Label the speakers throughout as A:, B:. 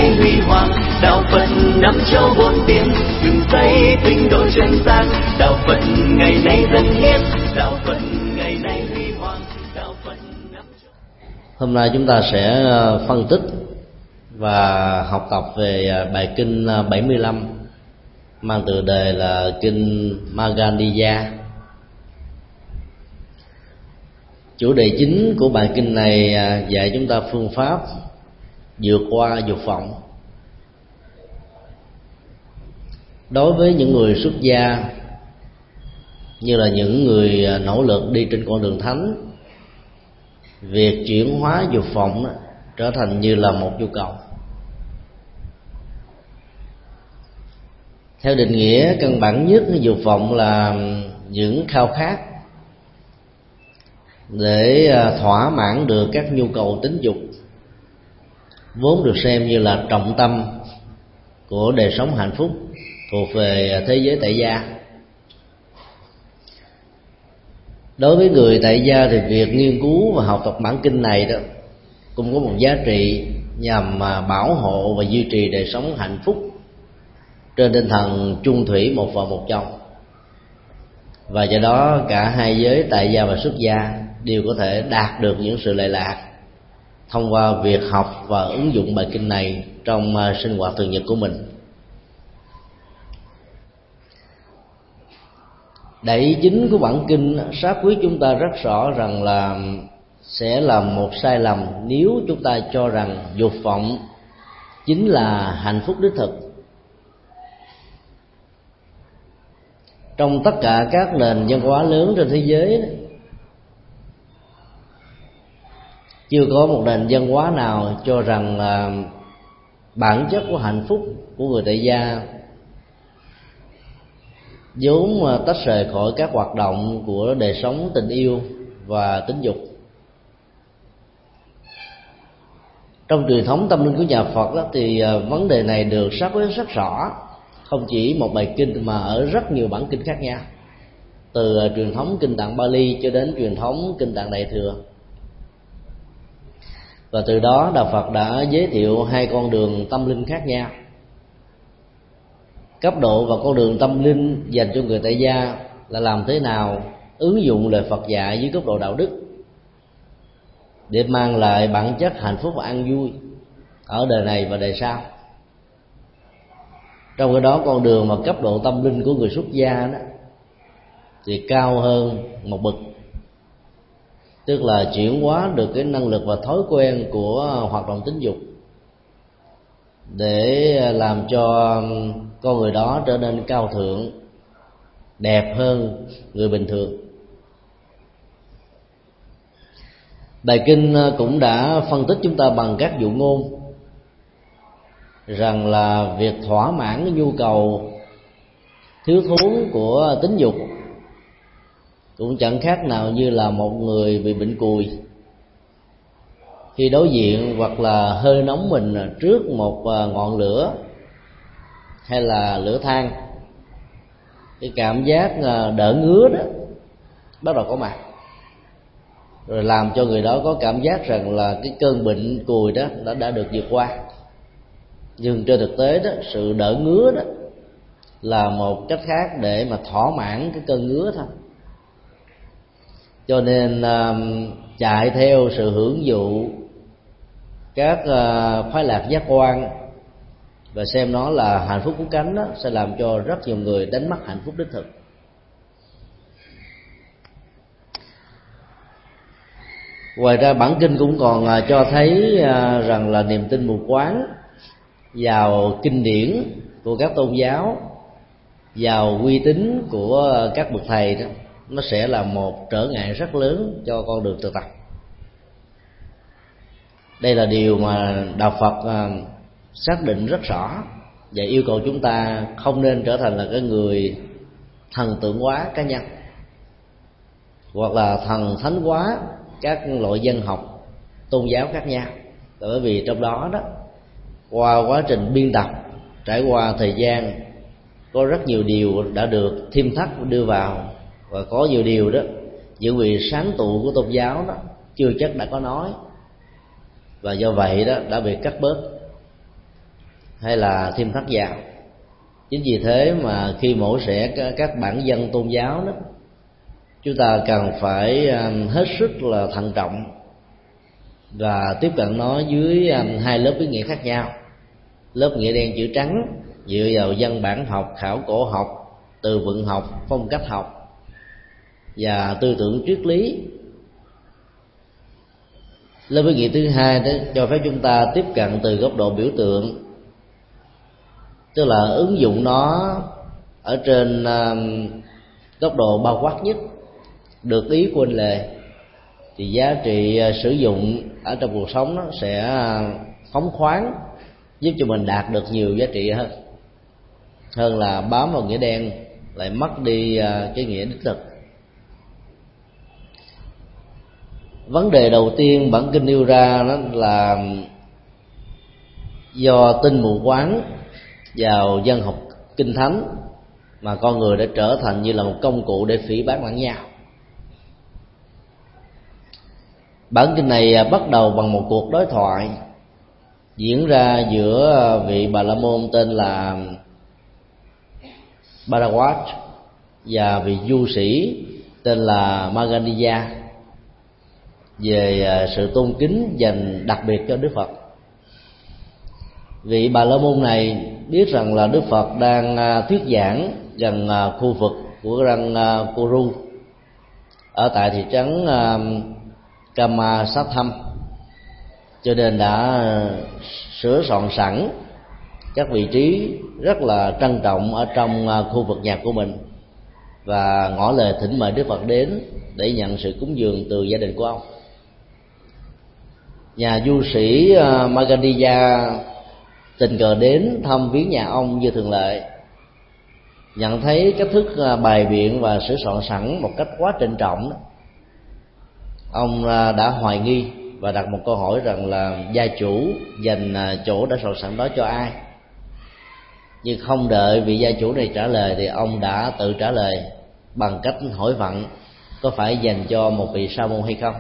A: nay huy hoàng. Đạo Phật năm châu bốn biển, từng giây tinh độ chân gian. Đạo Phật ngày nay dân hiến, đạo Phật ngày nay huy hoàng. Đạo Phật năm châu.
B: Hôm nay chúng ta sẽ phân tích và học tập về bài kinh 75 mang tựa đề là kinh Maganiya. Chủ đề chính của bài kinh này dạy chúng ta phương pháp vượt qua dục vọng. Đối với những người xuất gia, như là những người nỗ lực đi trên con đường thánh, việc chuyển hóa dục vọng trở thành như là một nhu cầu. Theo định nghĩa căn bản nhất, dục vọng là những khao khát để thỏa mãn được các nhu cầu tính dục, vốn được xem như là trọng tâm của đời sống hạnh phúc thuộc về thế giới tại gia. Đối với người tại gia thì việc nghiên cứu và học tập bản kinh này đó cũng có một giá trị nhằm bảo hộ và duy trì đời sống hạnh phúc trên tinh thần chung thủy một vợ một chồng. Và do đó cả hai giới tại gia và xuất gia đều có thể đạt được những sự lệ lạc thông qua việc học và ứng dụng bài kinh này trong sinh hoạt thường nhật của mình. Đại ý chính của bản kinh xác quyết chúng ta rất rõ rằng là sẽ là một sai lầm nếu chúng ta cho rằng dục vọng chính là hạnh phúc đích thực. Trong tất cả các nền văn hóa lớn trên thế giới, chưa có một nền văn hóa nào cho rằng là bản chất của hạnh phúc của người tại gia vốn tách rời khỏi các hoạt động của đời sống tình yêu và tính dục. Trong truyền thống tâm linh của nhà Phật đó, thì vấn đề này được xác quyết rất rõ, không chỉ một bài kinh mà ở rất nhiều bản kinh khác nhau, từ truyền thống kinh tạng Bali cho đến truyền thống kinh tạng Đại thừa. Và từ đó Đạo Phật đã giới thiệu hai con đường tâm linh khác nhau. Cấp độ và con đường tâm linh dành cho người tại gia là làm thế nào ứng dụng lời Phật dạy dưới cấp độ đạo đức để mang lại bản chất hạnh phúc và an vui ở đời này và đời sau. Trong cái đó con đường mà cấp độ tâm linh của người xuất gia đó thì cao hơn một bậc, tức là chuyển hóa được cái năng lực và thói quen của hoạt động tính dục để làm cho con người đó trở nên cao thượng, đẹp hơn người bình thường. Bài kinh cũng đã phân tích chúng ta bằng các dụ ngôn rằng là việc thỏa mãn cái nhu cầu thiếu thốn của tính dục cũng chẳng khác nào như là một người bị bệnh cùi khi đối diện hoặc là hơi nóng mình trước một ngọn lửa hay là lửa than, cái cảm giác đỡ ngứa đó bắt đầu có mặt, rồi làm cho người đó có cảm giác rằng là cái cơn bệnh cùi đó đã được vượt qua. Nhưng trên thực tế đó, sự đỡ ngứa đó là một cách khác để mà thỏa mãn cái cơn ngứa thôi. Cho nên chạy theo sự hưởng thụ các khoái lạc giác quan và xem nó là hạnh phúc cứu cánh đó, sẽ làm cho rất nhiều người đánh mất hạnh phúc đích thực. Ngoài ra bản kinh cũng còn cho thấy rằng là niềm tin mù quáng vào kinh điển của các tôn giáo, vào uy tín của các bậc thầy đó, nó sẽ là một trở ngại rất lớn cho con đường thực tập. Đây là điều mà Đạo Phật xác định rất rõ và yêu cầu chúng ta không nên trở thành là cái người thần tượng hóa cá nhân hoặc là thần thánh hóa các loại dân học tôn giáo khác nhau. Bởi vì trong đó qua quá trình biên tập trải qua thời gian, có rất nhiều điều đã được thêm thắt đưa vào, và có nhiều điều đó những vị sáng tụ của tôn giáo đó chưa chắc đã có nói, và do vậy đó đã bị cắt bớt. hay là thêm thắt vào. Chính vì thế mà khi mổ xẻ các bản văn tôn giáo đó, chúng ta cần phải hết sức là thận trọng và tiếp cận nó dưới hai lớp ý nghĩa khác nhau. Lớp nghĩa đen chữ trắng dựa vào văn bản học, khảo cổ học, từ vựng học, phong cách học và tư tưởng triết lý. Lớp ý nghĩa thứ hai đó cho phép chúng ta tiếp cận từ góc độ biểu tượng, tức là ứng dụng nó ở trên góc độ bao quát nhất, được ý của anh lề, thì giá trị sử dụng ở trong cuộc sống nó sẽ phóng khoáng, giúp cho mình đạt được nhiều giá trị hơn là bám vào nghĩa đen lại mất đi cái nghĩa đích thực. Vấn đề đầu tiên bản kinh nêu ra đó là do tin mù quáng vào văn học kinh thánh mà con người đã trở thành như là một công cụ để phỉ báng lẫn nhau. Bản kinh này bắt đầu bằng một cuộc đối thoại diễn ra giữa vị Bà La Môn tên là Bharavat và vị du sĩ tên là Magandiya về sự tôn kính dành đặc biệt cho Đức Phật. Vị Bà La Môn này biết rằng là Đức Phật đang thuyết giảng gần khu vực của răng Kuru ở tại thị trấn Kamasatham, cho nên đã sửa soạn sẵn các vị trí rất là trân trọng ở trong khu vực nhà của mình và ngỏ lời thỉnh mời Đức Phật đến để nhận sự cúng dường từ gia đình của ông. Nhà du sĩ Magandiya tình cờ đến thăm viếng nhà ông như thường lệ, nhận thấy cách thức bày biện và sửa soạn sẵn một cách quá trịnh trọng. Ông đã hoài nghi và đặt một câu hỏi rằng là gia chủ dành chỗ đã soạn sẵn đó cho ai. Nhưng không đợi vị gia chủ này trả lời thì ông đã tự trả lời bằng cách hỏi vặn có phải dành cho một vị sa môn hay không.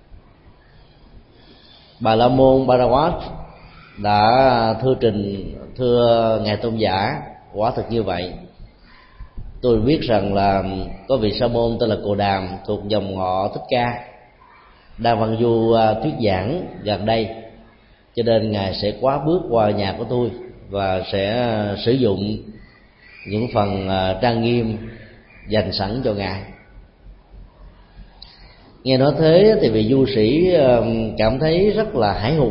B: Bà La Môn Bharavat đã thưa ngài tôn giả, quả thực như vậy. Tôi biết rằng là có vị sa môn tên là Cồ Đàm thuộc dòng họ Thích Ca đang văn du thuyết giảng gần đây, cho nên ngài sẽ quá bước qua nhà của tôi và sẽ sử dụng những phần trang nghiêm dành sẵn cho ngài. Nghe nói thế thì vị du sĩ cảm thấy rất là hãi hùng,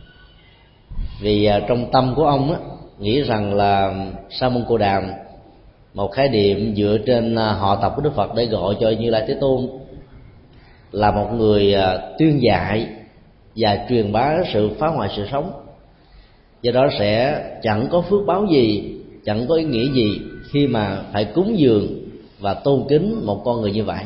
B: vì trong tâm của ông nghĩ rằng là Sa môn Cồ Đàm, một khái niệm dựa trên họ tộc của Đức Phật để gọi cho Như Lai Thế Tôn, là một người tuyên dạy và truyền bá sự phá hoại sự sống. Do đó sẽ chẳng có phước báo gì, chẳng có ý nghĩa gì khi mà phải cúng dường và tôn kính một con người như vậy.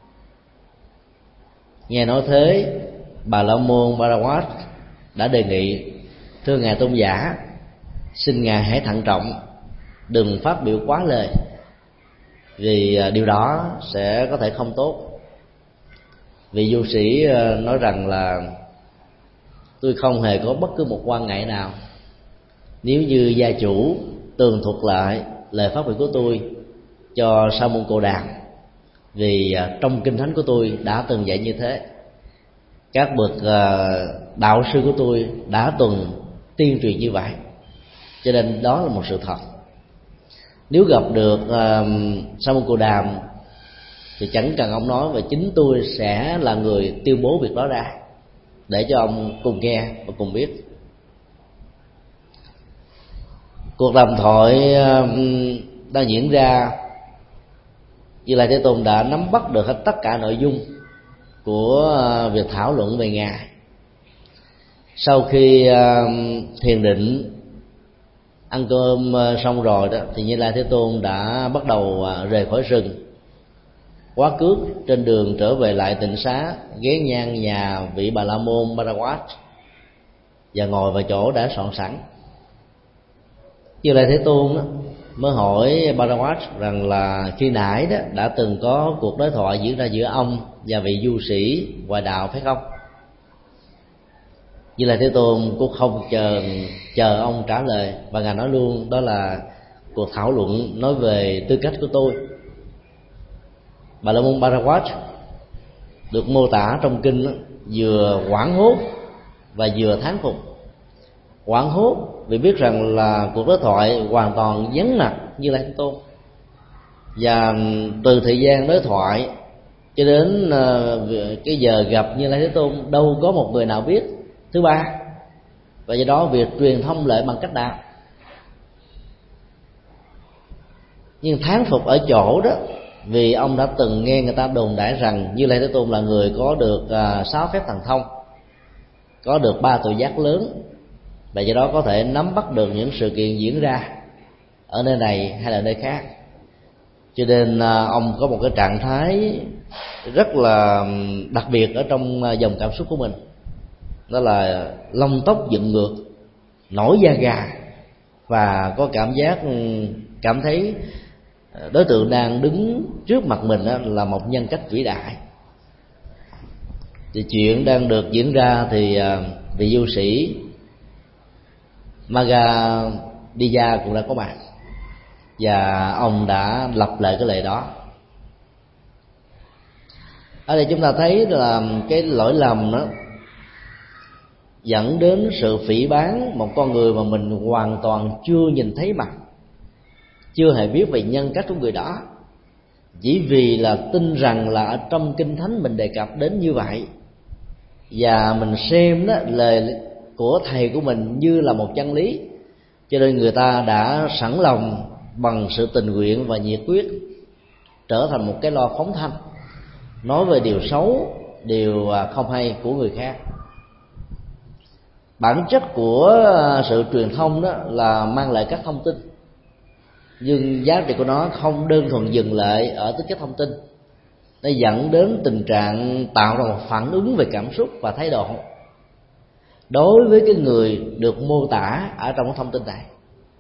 B: Nghe nói thế, Bà La Môn Bharavat đã đề nghị: thưa ngài tôn giả, xin ngài hãy thận trọng, đừng phát biểu quá lời, vì điều đó sẽ có thể không tốt. Vị du sĩ nói rằng là tôi không hề có bất cứ một quan ngại nào nếu như gia chủ tường thuật lại lời phát biểu của tôi cho Sa môn Cồ Đàm, vì trong kinh thánh của tôi đã từng dạy như thế. Các bậc đạo sư của tôi đã từng tiên truyền như vậy, cho nên đó là một sự thật. Nếu gặp được Sa môn Cồ Đàm thì chẳng cần ông nói, và chính tôi sẽ là người tuyên bố việc đó ra để cho ông cùng nghe và cùng biết. Cuộc đàm thoại đang diễn ra, Như Lai Thế Tôn đã nắm bắt được hết tất cả nội dung của việc thảo luận về ngài. Sau khi thiền định ăn cơm xong rồi đó, thì Như Lai Thế Tôn đã bắt đầu rời khỏi rừng, quá cước trên đường trở về lại tịnh xá, ghé ngang nhà vị Bà La Môn Bharavat và ngồi vào chỗ đã soạn sẵn. Như Lai Thế Tôn đó, mới hỏi Bharavat rằng là khi nãy đó đã từng có cuộc đối thoại diễn ra giữa ông và vị du sĩ ngoại đạo phải không? Như Lai Thế Tôn cũng không chờ ông trả lời, và ngài nói luôn đó là cuộc thảo luận nói về tư cách của tôi. Bà La Môn Bharadwaj được mô tả trong kinh vừa hoảng hốt và vừa thán phục. Hoảng hốt vì biết rằng là cuộc đối thoại hoàn toàn vắng mặt Như Lai Thế Tôn, và từ thời gian đối thoại cho đến cái giờ gặp Như Lai Thế Tôn đâu có một người nào biết thứ ba, và do đó việc truyền thông lại bằng cách nào. Nhưng thán phục ở chỗ đó, vì ông đã từng nghe người ta đồn đãi rằng Như Lai Thế Tôn là người có được 6 phép thần thông, có được 3 tuệ giác lớn, và do đó có thể nắm bắt được những sự kiện diễn ra ở nơi này hay là nơi khác. Cho nên ông có một cái trạng thái rất là đặc biệt ở trong dòng cảm xúc của mình, đó là lông tóc dựng ngược, nổi da gà, và có cảm thấy đối tượng đang đứng trước mặt mình là một nhân cách vĩ đại. Thì chuyện đang được diễn ra thì vị du sĩ Magadija cũng đã có mặt, và ông đã lặp lại cái lời đó. Ở đây chúng ta thấy là cái lỗi lầm đó dẫn đến sự phỉ báng một con người mà mình hoàn toàn chưa nhìn thấy mặt, chưa hề biết về nhân cách của người đó, chỉ vì là tin rằng là ở trong kinh thánh mình đề cập đến như vậy, và mình xem đó lời của thầy của mình như là một chân lý, cho nên người ta đã sẵn lòng bằng sự tình nguyện và nhiệt huyết trở thành một cái loa phóng thanh, nói về điều xấu, điều không hay của người khác. Bản chất của sự truyền thông đó là mang lại các thông tin, nhưng giá trị của nó không đơn thuần dừng lại ở tính chất thông tin. Nó dẫn đến tình trạng tạo ra một phản ứng về cảm xúc và thái độ đối với cái người được mô tả ở trong cái thông tin này.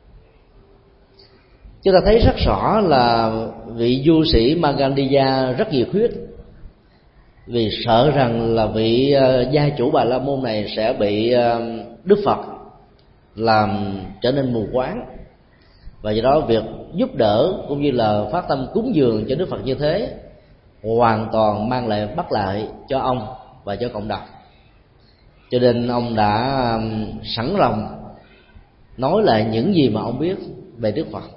B: Chúng ta thấy rất rõ là vị du sĩ Magadija rất nhiệt huyết, vì sợ rằng là vị gia chủ Bà La Môn này sẽ bị Đức Phật làm trở nên mù quáng, và do đó việc giúp đỡ cũng như là phát tâm cúng dường cho Đức Phật như thế hoàn toàn mang lại bất lợi cho ông và cho cộng đồng. Cho nên ông đã sẵn lòng nói lại những gì mà ông biết về Đức Phật.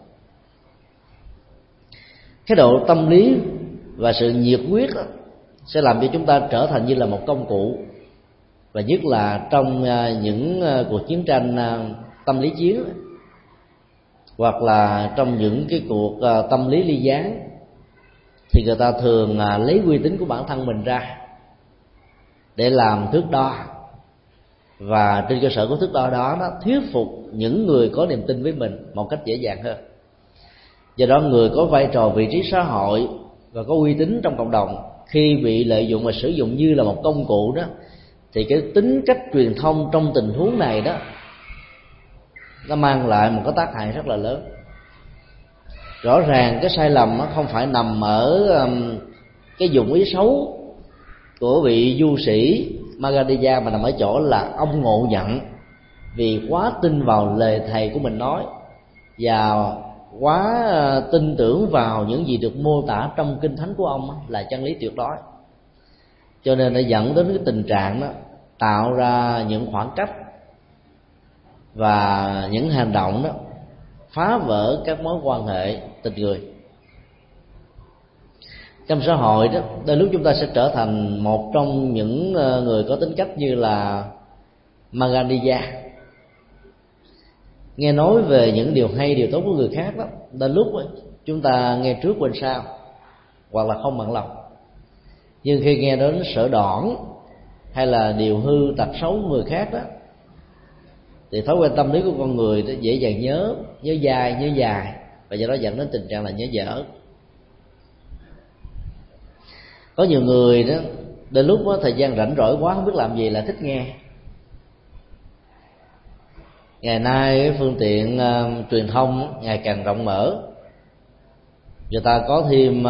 B: Cái độ tâm lý và sự nhiệt huyết sẽ làm cho chúng ta trở thành như là một công cụ, và nhất là trong những cuộc chiến tranh tâm lý chiến, hoặc là trong những cái cuộc tâm lý ly gián, thì người ta thường lấy uy tín của bản thân mình ra để làm thước đo, và trên cơ sở của thước đo đó nó thuyết phục những người có niềm tin với mình một cách dễ dàng hơn. Do đó người có vai trò vị trí xã hội và có uy tín trong cộng đồng, khi bị lợi dụng và sử dụng như là một công cụ đó, thì cái tính cách truyền thông trong tình huống này đó nó mang lại một cái tác hại rất là lớn. Rõ ràng cái sai lầm nó không phải nằm ở cái dụng ý xấu của vị du sĩ Magadija, mà nằm ở chỗ là ông ngộ nhận vì quá tin vào lời thầy của mình nói, và quá tin tưởng vào những gì được mô tả trong kinh thánh của ông là chân lý tuyệt đối, cho nên nó dẫn đến cái tình trạng đó tạo ra những khoảng cách và những hành động đó phá vỡ các mối quan hệ tình người. Trong xã hội đó, đôi lúc chúng ta sẽ trở thành một trong những người có tính cách như là Magadija, nghe nói về những điều hay, điều tốt của người khác đó, đôi lúc chúng ta nghe trước quên sau, hoặc là không bằng lòng. Nhưng khi nghe đến sở đoản hay là điều hư tật xấu của người khác đó, thì thói quen tâm lý của con người đó dễ dàng nhớ dài, và do đó dẫn đến tình trạng là nhớ dở. Có nhiều người đó đến lúc đó, thời gian rảnh rỗi quá không biết làm gì là thích nghe. Ngày nay phương tiện truyền thông ngày càng rộng mở, người ta có thêm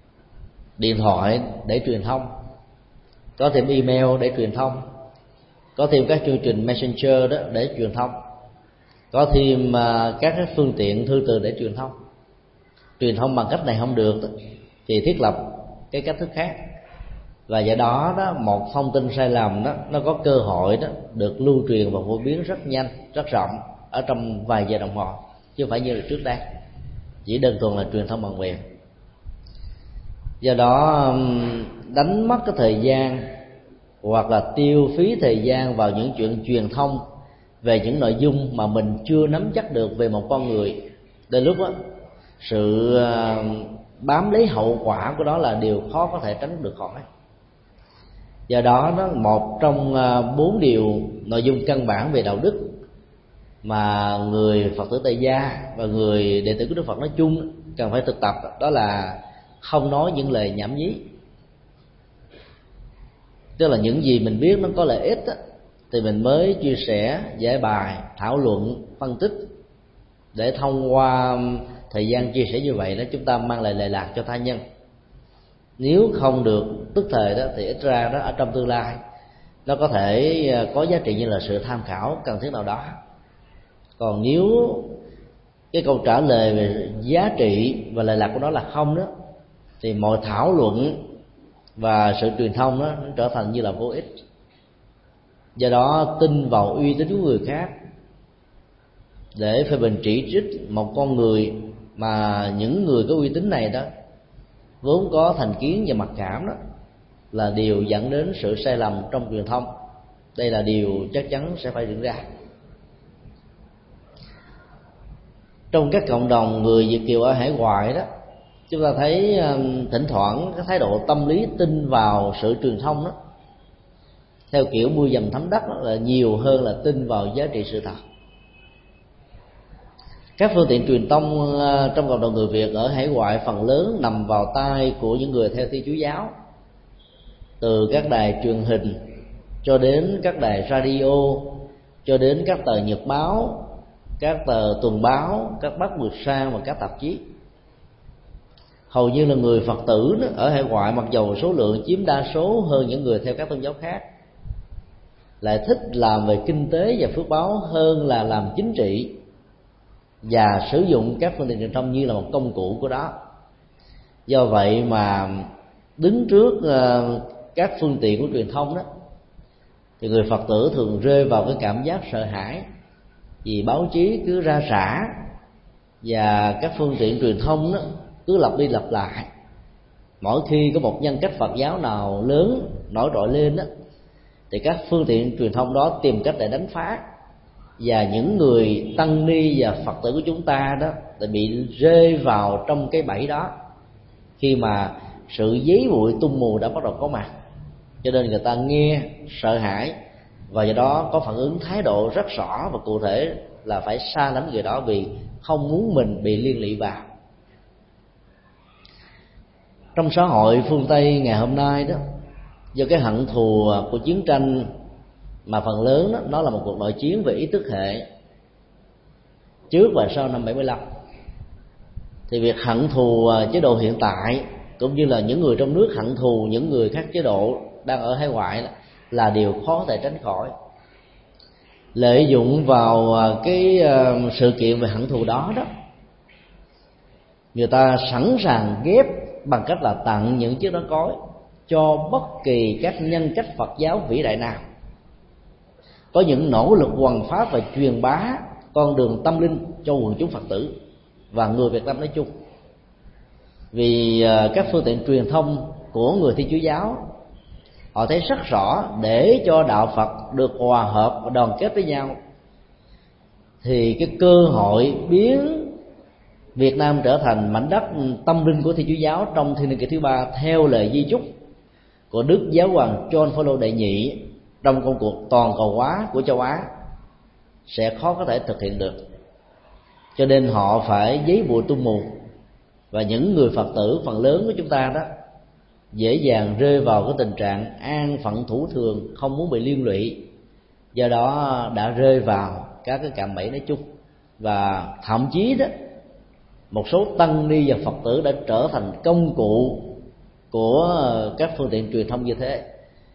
B: điện thoại để truyền thông, có thêm email để truyền thông, có thêm các chương trình messenger đó để truyền thông, có thêm các cái phương tiện thư từ để truyền thông. Truyền thông bằng cách này không được thì thiết lập cái cách thức khác, và do đó một thông tin sai lầm đó nó có cơ hội đó được lưu truyền và phổ biến rất nhanh, rất rộng ở trong vài giờ đồng hồ, chứ không phải như là trước đây chỉ đơn thuần là truyền thông bằng miệng. Do đó đánh mất cái thời gian hoặc là tiêu phí thời gian vào những chuyện truyền thông về những nội dung mà mình chưa nắm chắc được về một con người, đến lúc đó sự bám lấy hậu quả của đó là điều khó có thể tránh được khỏi. Do đó một trong 4 điều nội dung căn bản về đạo đức mà người Phật tử Tại gia và người đệ tử của Đức Phật nói chung cần phải thực tập, đó là không nói những lời nhảm nhí. Tức là những gì mình biết nó có lợi ích thì mình mới chia sẻ, giải bài, thảo luận, phân tích, để thông qua thời gian chia sẻ như vậy đó chúng ta mang lại lệ lạc cho tha nhân. Nếu không được tức thời đó thì ít ra đó ở trong tương lai nó có thể có giá trị như là sự tham khảo cần thiết nào đó. Còn nếu cái câu trả lời về giá trị và lệ lạc của nó là không đó, thì mọi thảo luận và sự truyền thông đó nó trở thành như là vô ích. Do đó tin vào uy tín của người khác để phê bình chỉ trích một con người mà những người có uy tín này đó vốn có thành kiến và mặc cảm đó là điều dẫn đến sự sai lầm trong truyền thông. Đây là điều chắc chắn sẽ phải diễn ra. Trong các cộng đồng người Việt kiều ở hải ngoại đó, chúng ta thấy thỉnh thoảng cái thái độ tâm lý tin vào sự truyền thông đó theo kiểu mưa dầm thấm đất đó, là nhiều hơn là tin vào giá trị sự thật. Các phương tiện truyền thông trong cộng đồng người Việt ở hải ngoại phần lớn nằm vào tay của những người theo Thiên Chúa giáo, từ các đài truyền hình cho đến các đài radio, cho đến các tờ nhật báo, các tờ tuần báo, các báo mượt sang và các tạp chí. Hầu như là người Phật tử đó, ở hải ngoại mặc dầu số lượng chiếm đa số hơn những người theo các tôn giáo khác, lại thích làm về kinh tế và phước báo hơn là làm chính trị, và sử dụng các phương tiện truyền thông như là một công cụ của đó. Do vậy mà đứng trước các phương tiện của truyền thông đó thì người Phật tử thường rơi vào cái cảm giác sợ hãi, vì báo chí cứ ra rã và các phương tiện truyền thông đó cứ lặp đi lặp lại. Mỗi khi có một nhân cách Phật giáo nào lớn nổi trội lên đó thì các phương tiện truyền thông đó tìm cách để đánh phá, và những người tăng ni và Phật tử của chúng ta đó thì bị rơi vào trong cái bẫy đó khi mà sự giấy bụi tung mù đã bắt đầu có mặt. Cho nên người ta nghe sợ hãi và do đó có phản ứng thái độ rất rõ và cụ thể là phải xa lánh người đó vì không muốn mình bị liên lụy vào. Trong xã hội phương Tây ngày hôm nay đó, do cái hận thù của chiến tranh mà phần lớn đó, nó là một cuộc nội chiến về ý thức hệ trước và sau năm 75, thì việc hận thù chế độ hiện tại cũng như là những người trong nước hận thù những người khác chế độ đang ở hải ngoại đó, là điều khó có thể tránh khỏi. Lợi dụng vào cái sự kiện về hận thù đó đó, người ta sẵn sàng ghép bằng cách là tặng những chiếc nón cối cho bất kỳ các nhân cách Phật giáo vĩ đại nào có những nỗ lực hoằng pháp và truyền bá con đường tâm linh cho quần chúng Phật tử và người Việt Nam nói chung. Vì các phương tiện truyền thông của người Thiên Chúa giáo họ thấy rất rõ, để cho đạo Phật được hòa hợp và đoàn kết với nhau thì cái cơ hội biến Việt Nam trở thành mảnh đất tâm linh của Thiên Chúa giáo trong thiên niên kỷ thứ 3 theo lời di chúc của Đức Giáo hoàng John Paul đệ nhị trong công cuộc toàn cầu hóa của châu Á sẽ khó có thể thực hiện được. Cho nên họ phải giấy bụi tung mù, và những người Phật tử phần lớn của chúng ta đó dễ dàng rơi vào cái tình trạng an phận thủ thường, không muốn bị liên lụy, do đó đã rơi vào các cái cạm bẫy nói chung. Và thậm chí đó, một số tăng ni và Phật tử đã trở thành công cụ của các phương tiện truyền thông như thế.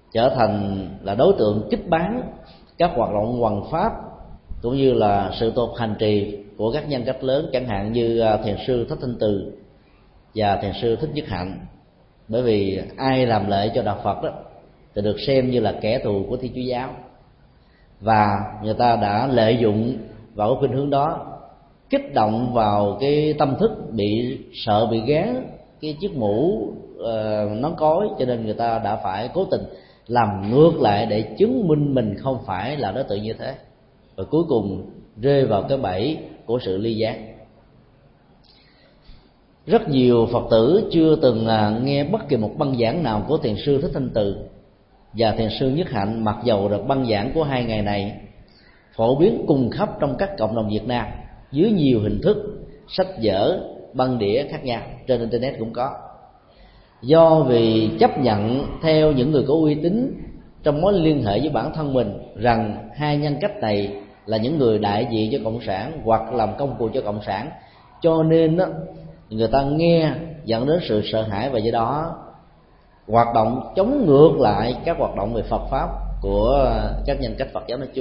B: trở thành là đối tượng kích bán các hoạt động hoằng pháp cũng như là sự tục hành trì của các nhân cách lớn, chẳng hạn như thiền sư Thích Thanh Từ và thiền sư Thích Nhất Hạnh. Bởi vì ai làm lễ cho đạo Phật đó thì được xem như là kẻ thù của Thiên Chúa giáo, và người ta đã lợi dụng vào cái khuynh hướng đó, kích động vào cái tâm thức bị sợ bị gán cái chiếc mũ nón cối, cho nên người ta đã phải cố tình làm ngược lại để chứng minh mình không phải là đối tượng như thế, và cuối cùng rơi vào cái bẫy của sự ly gián. Rất nhiều Phật tử chưa từng nghe bất kỳ một băng giảng nào của thiền sư Thích Thanh Từ và thiền sư Nhất Hạnh, mặc dầu được băng giảng của hai ngày này phổ biến cùng khắp trong các cộng đồng Việt Nam dưới nhiều hình thức, sách vở, băng đĩa khác nhau, trên internet cũng có. Do vì chấp nhận theo những người có uy tín trong mối liên hệ với bản thân mình rằng hai nhân cách này là những người đại diện cho cộng sản hoặc làm công cụ cho cộng sản, cho nên đó, người ta nghe dẫn đến sự sợ hãi, và do đó hoạt động chống ngược lại các hoạt động về Phật pháp của các nhân cách Phật giáo nói chung.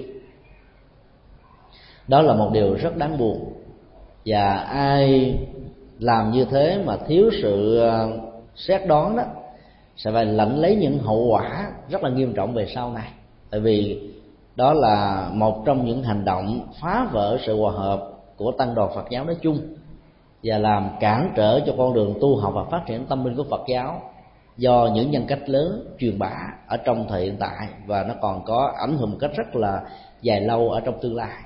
B: Đó là một điều rất đáng buồn, và ai làm như thế mà thiếu sự xét đoán đó sẽ phải lãnh lấy những hậu quả rất là nghiêm trọng về sau này. Tại vì đó là một trong những hành động phá vỡ sự hòa hợp của tăng đoàn Phật giáo nói chung, và làm cản trở cho con đường tu học và phát triển tâm linh của Phật giáo do những nhân cách lớn truyền bá ở trong thời hiện tại, và nó còn có ảnh hưởng một cách rất là dài lâu ở trong tương lai.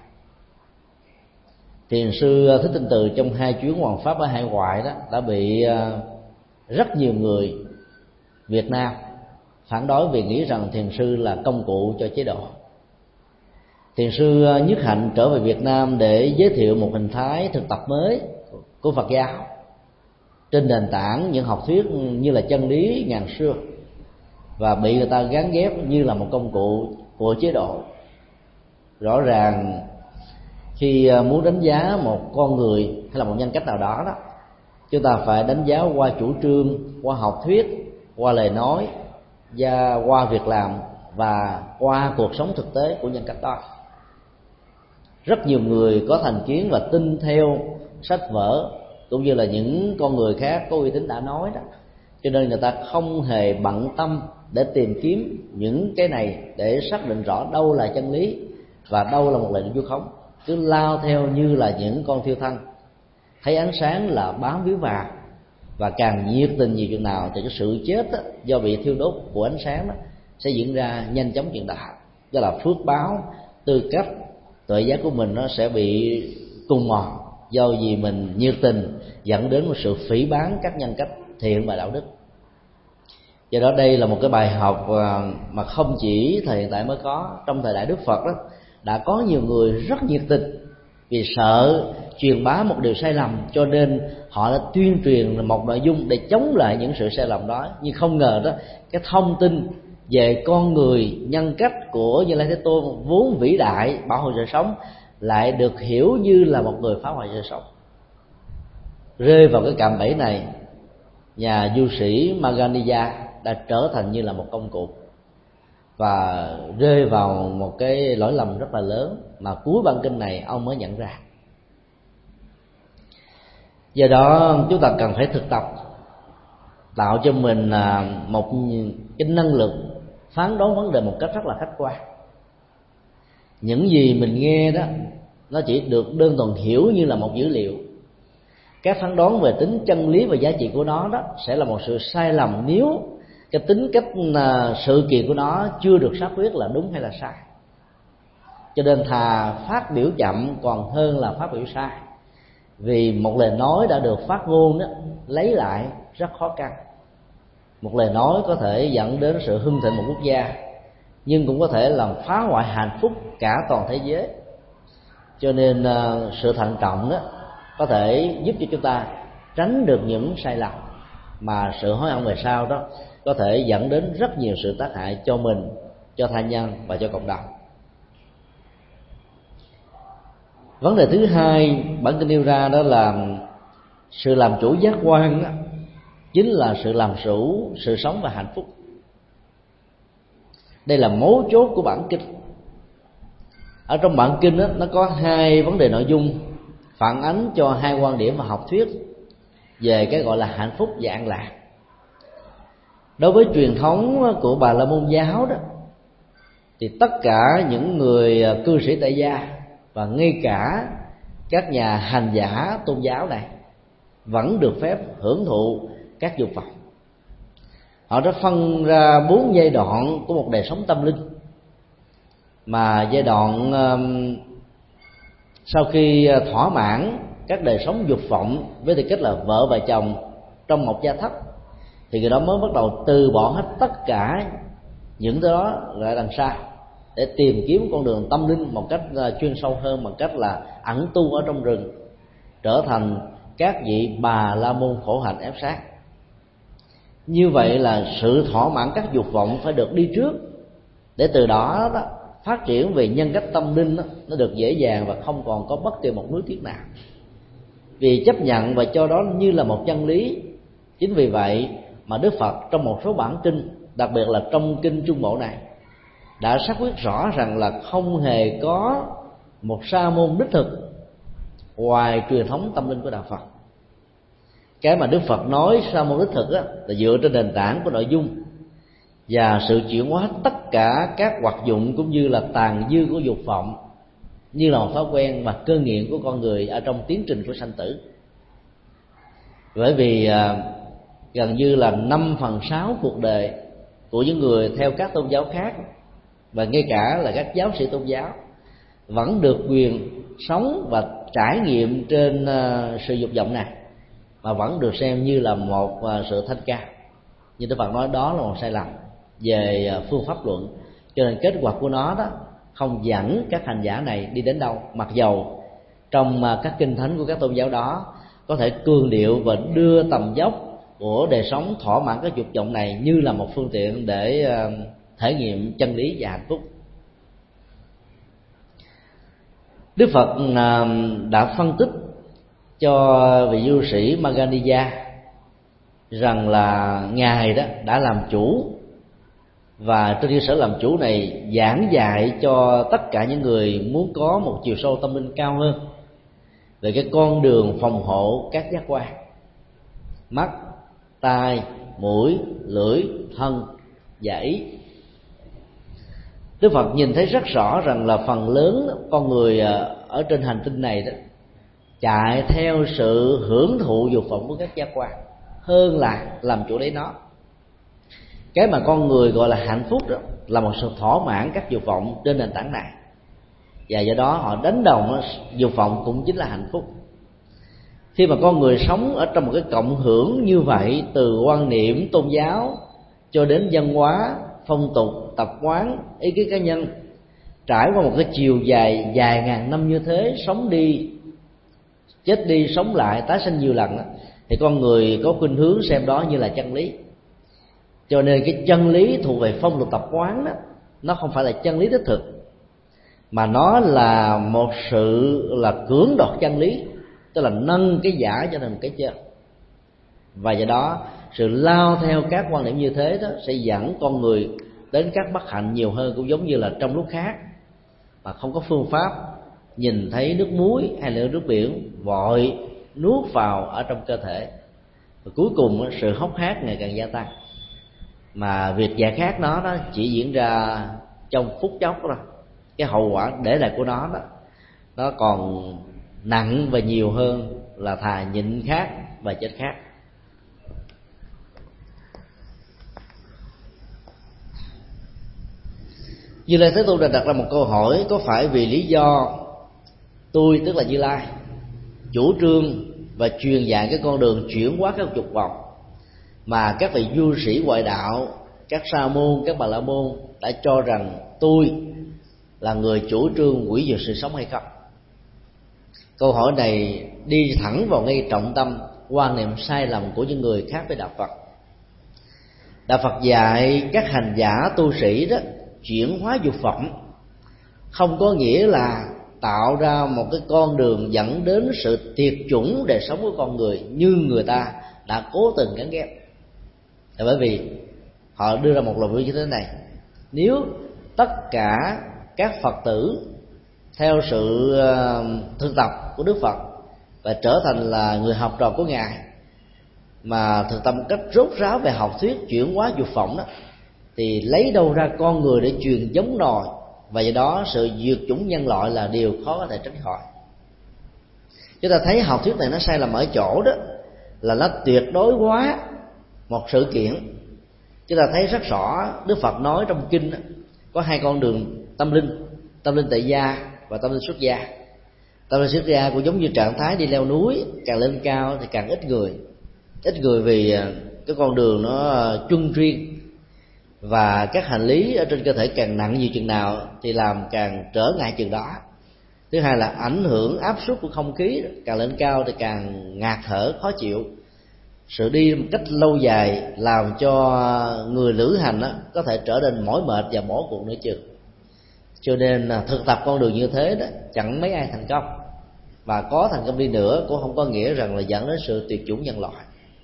B: Thiền sư Thích Thanh Từ trong hai chuyến hoằng pháp ở hải ngoại đó đã bị rất nhiều người Việt Nam phản đối vì nghĩ rằng thiền sư là công cụ cho chế độ. Thiền sư Nhất Hạnh trở về Việt Nam để giới thiệu một hình thái thực tập mới của Phật giáo trên nền tảng những học thuyết như là chân lý ngàn xưa, và bị người ta gán ghép như là một công cụ của chế độ. Rõ ràng khi muốn đánh giá một con người hay là một nhân cách nào đó đó, chúng ta phải đánh giá qua chủ trương, qua học thuyết, qua lời nói, và qua việc làm, và qua cuộc sống thực tế của nhân cách đó. Rất nhiều người có thành kiến và tin theo sách vở cũng như là những con người khác có uy tín đã nói đó, cho nên người ta không hề bận tâm để tìm kiếm những cái này để xác định rõ đâu là chân lý và đâu là một lời vu khống, cứ lao theo như là những con thiêu thân, thấy ánh sáng là bám víu vào, và càng nhiệt tình nhiều chừng nào thì cái sự chết đó, do bị thiêu đốt của ánh sáng đó, sẽ diễn ra nhanh chóng chừng nào. Do là phước báo, tư cách, tội giác của mình nó sẽ bị cùng mòn, do vì mình nhiệt tình dẫn đến một sự phỉ báng các nhân cách thiện và đạo đức. Do đó đây là một cái bài học mà không chỉ thời hiện tại mới có, trong thời đại Đức Phật đó đã có nhiều người rất nhiệt tình, vì sợ truyền bá một điều sai lầm cho nên họ đã tuyên truyền một nội dung để chống lại những sự sai lầm đó. Nhưng không ngờ đó, cái thông tin về con người, nhân cách của Như Lai Thế Tôn vốn vĩ đại bảo hộ sự sống lại được hiểu như là một người phá hoại sự sống. Rơi vào cái cạm bẫy này, nhà du sĩ Maganiya đã trở thành như là một công cụ, và rơi vào một cái lỗi lầm rất là lớn mà cuối bản kinh này ông mới nhận ra. Do đó chúng ta cần phải thực tập, tạo cho mình một cái năng lực phán đoán vấn đề một cách rất là khách quan. Những gì mình nghe đó nó chỉ được đơn thuần hiểu như là một dữ liệu. Các phán đoán về tính chân lý và giá trị của nó đó sẽ là một sự sai lầm nếu cái tính cách sự kiện của nó chưa được xác quyết là đúng hay là sai. Cho nên thà phát biểu chậm còn hơn là phát biểu sai, vì một lời nói đã được phát ngôn đó lấy lại rất khó khăn. Một lời nói có thể dẫn đến sự hưng thịnh một quốc gia, nhưng cũng có thể làm phá hoại hạnh phúc cả toàn thế giới. Cho nên sự thận trọng đó có thể giúp cho chúng ta tránh được những sai lầm, mà sự hối hận về sau đó có thể dẫn đến rất nhiều sự tác hại cho mình, cho tha nhân và cho cộng đồng. Vấn đề thứ hai bản kinh nêu ra đó là sự làm chủ giác quan đó, chính là sự làm chủ sự sống và hạnh phúc. Đây là mấu chốt của bản kinh. Ở trong bản kinh đó, nó có hai vấn đề nội dung phản ánh cho hai quan điểm và học thuyết về cái gọi là hạnh phúc và an lạc. Đối với truyền thống của Bà La Môn giáo đó, thì tất cả những người cư sĩ tại gia và ngay cả các nhà hành giả tôn giáo này vẫn được phép hưởng thụ các dục vọng. Họ đã phân ra 4 giai đoạn của một đời sống tâm linh, mà giai đoạn sau khi thỏa mãn các đời sống dục vọng với tư cách là vợ và chồng trong một gia thất, thì người đó mới bắt đầu từ bỏ hết tất cả những thứ đó lại đằng sau để tìm kiếm con đường tâm linh một cách chuyên sâu hơn, bằng cách là ẩn tu ở trong rừng, trở thành các vị Bà La Môn khổ hạnh ép sát. Như vậy là sự thỏa mãn các dục vọng phải được đi trước, để từ đó, phát triển về nhân cách tâm linh nó được dễ dàng và không còn có bất kỳ một nuối tiếc nào, vì chấp nhận và cho đó như là một chân lý. Chính vì vậy mà Đức Phật trong một số bản kinh, đặc biệt là trong kinh Trung Bộ này, đã xác quyết rõ rằng là không hề có một sa môn đích thực ngoài truyền thống tâm linh của đạo Phật. Cái mà Đức Phật nói sa môn đích thực là dựa trên nền tảng của nội dung và sự chuyển hóa tất cả các hoạt dụng cũng như là tàn dư của dục vọng như là một thói quen và cơ nghiện của con người ở trong tiến trình của sanh tử. Bởi vì gần như là 5/6 cuộc đời của những người theo các tôn giáo khác, và ngay cả là các giáo sĩ tôn giáo, vẫn được quyền sống và trải nghiệm trên sự dục vọng này, mà vẫn được xem như là một sự thanh cao. Như Đức Phật nói, đó là một sai lầm về phương pháp luận, cho nên kết quả của nó đó không dẫn các hành giả này đi đến đâu. Mặc dầu trong các kinh thánh của các tôn giáo đó có thể cường điệu và đưa tầm dốc của đời sống thỏa mãn các dục vọng này như là một phương tiện để thể nghiệm chân lý và hạnh phúc. Đức Phật đã phân tích cho vị du sĩ Maganiya rằng là Ngài đó đã làm chủ, và trên cơ sở làm chủ này giảng dạy cho tất cả những người muốn có một chiều sâu tâm linh cao hơn về cái con đường phòng hộ các giác quan: mắt, tai, mũi, lưỡi, thân và ý. Đức Phật nhìn thấy rất rõ rằng là phần lớn con người ở trên hành tinh này đó chạy theo sự hưởng thụ dục vọng của các giác quan hơn là làm chủ lấy nó. Cái mà con người gọi là hạnh phúc đó là một sự thỏa mãn các dục vọng trên nền tảng này, và do đó họ đánh đồng dục vọng cũng chính là hạnh phúc. Khi mà con người sống ở trong một cái cộng hưởng như vậy, từ quan niệm tôn giáo cho đến văn hóa, phong tục, tập quán, ý kiến cá nhân, trải qua một cái chiều dài vài ngàn năm như thế, sống đi chết đi sống lại, tái sinh nhiều lần đó, thì con người có khuynh hướng xem đó như là chân lý. Cho nên cái chân lý thuộc về phong tục tập quán đó, nó không phải là chân lý đích thực, mà nó là một sự là cưỡng đoạt chân lý, tức là nâng cái giả cho thành cái chân. Và do đó sự lao theo các quan điểm như thế đó sẽ dẫn con người đến các bất hạnh nhiều hơn. Cũng giống như là trong lúc khác mà không có phương pháp, nhìn thấy nước muối hay là nước biển vội nuốt vào ở trong cơ thể, và cuối cùng sự hốc hác ngày càng gia tăng, mà việc giải khát nó đó chỉ diễn ra trong phút chốc đó. Cái hậu quả để lại của nó đó nó còn nặng và nhiều hơn là thà nhịn khát và chết khát. Như Lai Thế Tôn đã đặt ra một câu hỏi: có phải vì lý do tôi, tức là Như Lai, chủ trương và truyền dạy cái con đường chuyển hóa các dục vọng mà các vị du sĩ ngoại đạo, các sa môn, các bà la môn đã cho rằng tôi là người chủ trương hủy diệt sự sống hay không? Câu hỏi này đi thẳng vào ngay trọng tâm quan niệm sai lầm của những người khác với đạo Phật. Đạo Phật dạy các hành giả tu sĩ đó chuyển hóa dục vọng không có nghĩa là tạo ra một cái con đường dẫn đến sự tuyệt chủng đời sống của con người như người ta đã cố tình gắn ghép. Bởi vì họ đưa ra một luận như thế này: Nếu tất cả các Phật tử theo sự thực tập của Đức Phật và trở thành là người học trò của Ngài, mà thực tập một cách rốt ráo về học thuyết chuyển hóa dục vọng đó, thì lấy đâu ra con người để truyền giống nòi, và do đó sự diệt chủng nhân loại là điều khó có thể tránh khỏi. Chúng ta thấy học thuyết này nó sai lầm ở chỗ đó là nó tuyệt đối hóa một sự kiện. Chúng ta thấy rất rõ Đức Phật nói trong kinh đó, có hai con đường tâm linh tại gia và tâm linh xuất gia. Tâm linh xuất gia cũng giống như trạng thái đi leo núi, càng lên cao thì càng ít người vì cái con đường nó chuyên riêng, và các hành lý ở trên cơ thể càng nặng nhiều chừng nào thì làm càng trở ngại chừng đó. Thứ hai là ảnh hưởng áp suất của không khí, càng lên cao thì càng ngạt thở khó chịu. Sự đi một cách lâu dài làm cho người lữ hành có thể trở nên mỏi mệt và bỏ cuộc nữa chừng. Cho nên thực tập con đường như thế đó chẳng mấy ai thành công, và có thành công đi nữa cũng không có nghĩa rằng là dẫn đến sự tuyệt chủng nhân loại.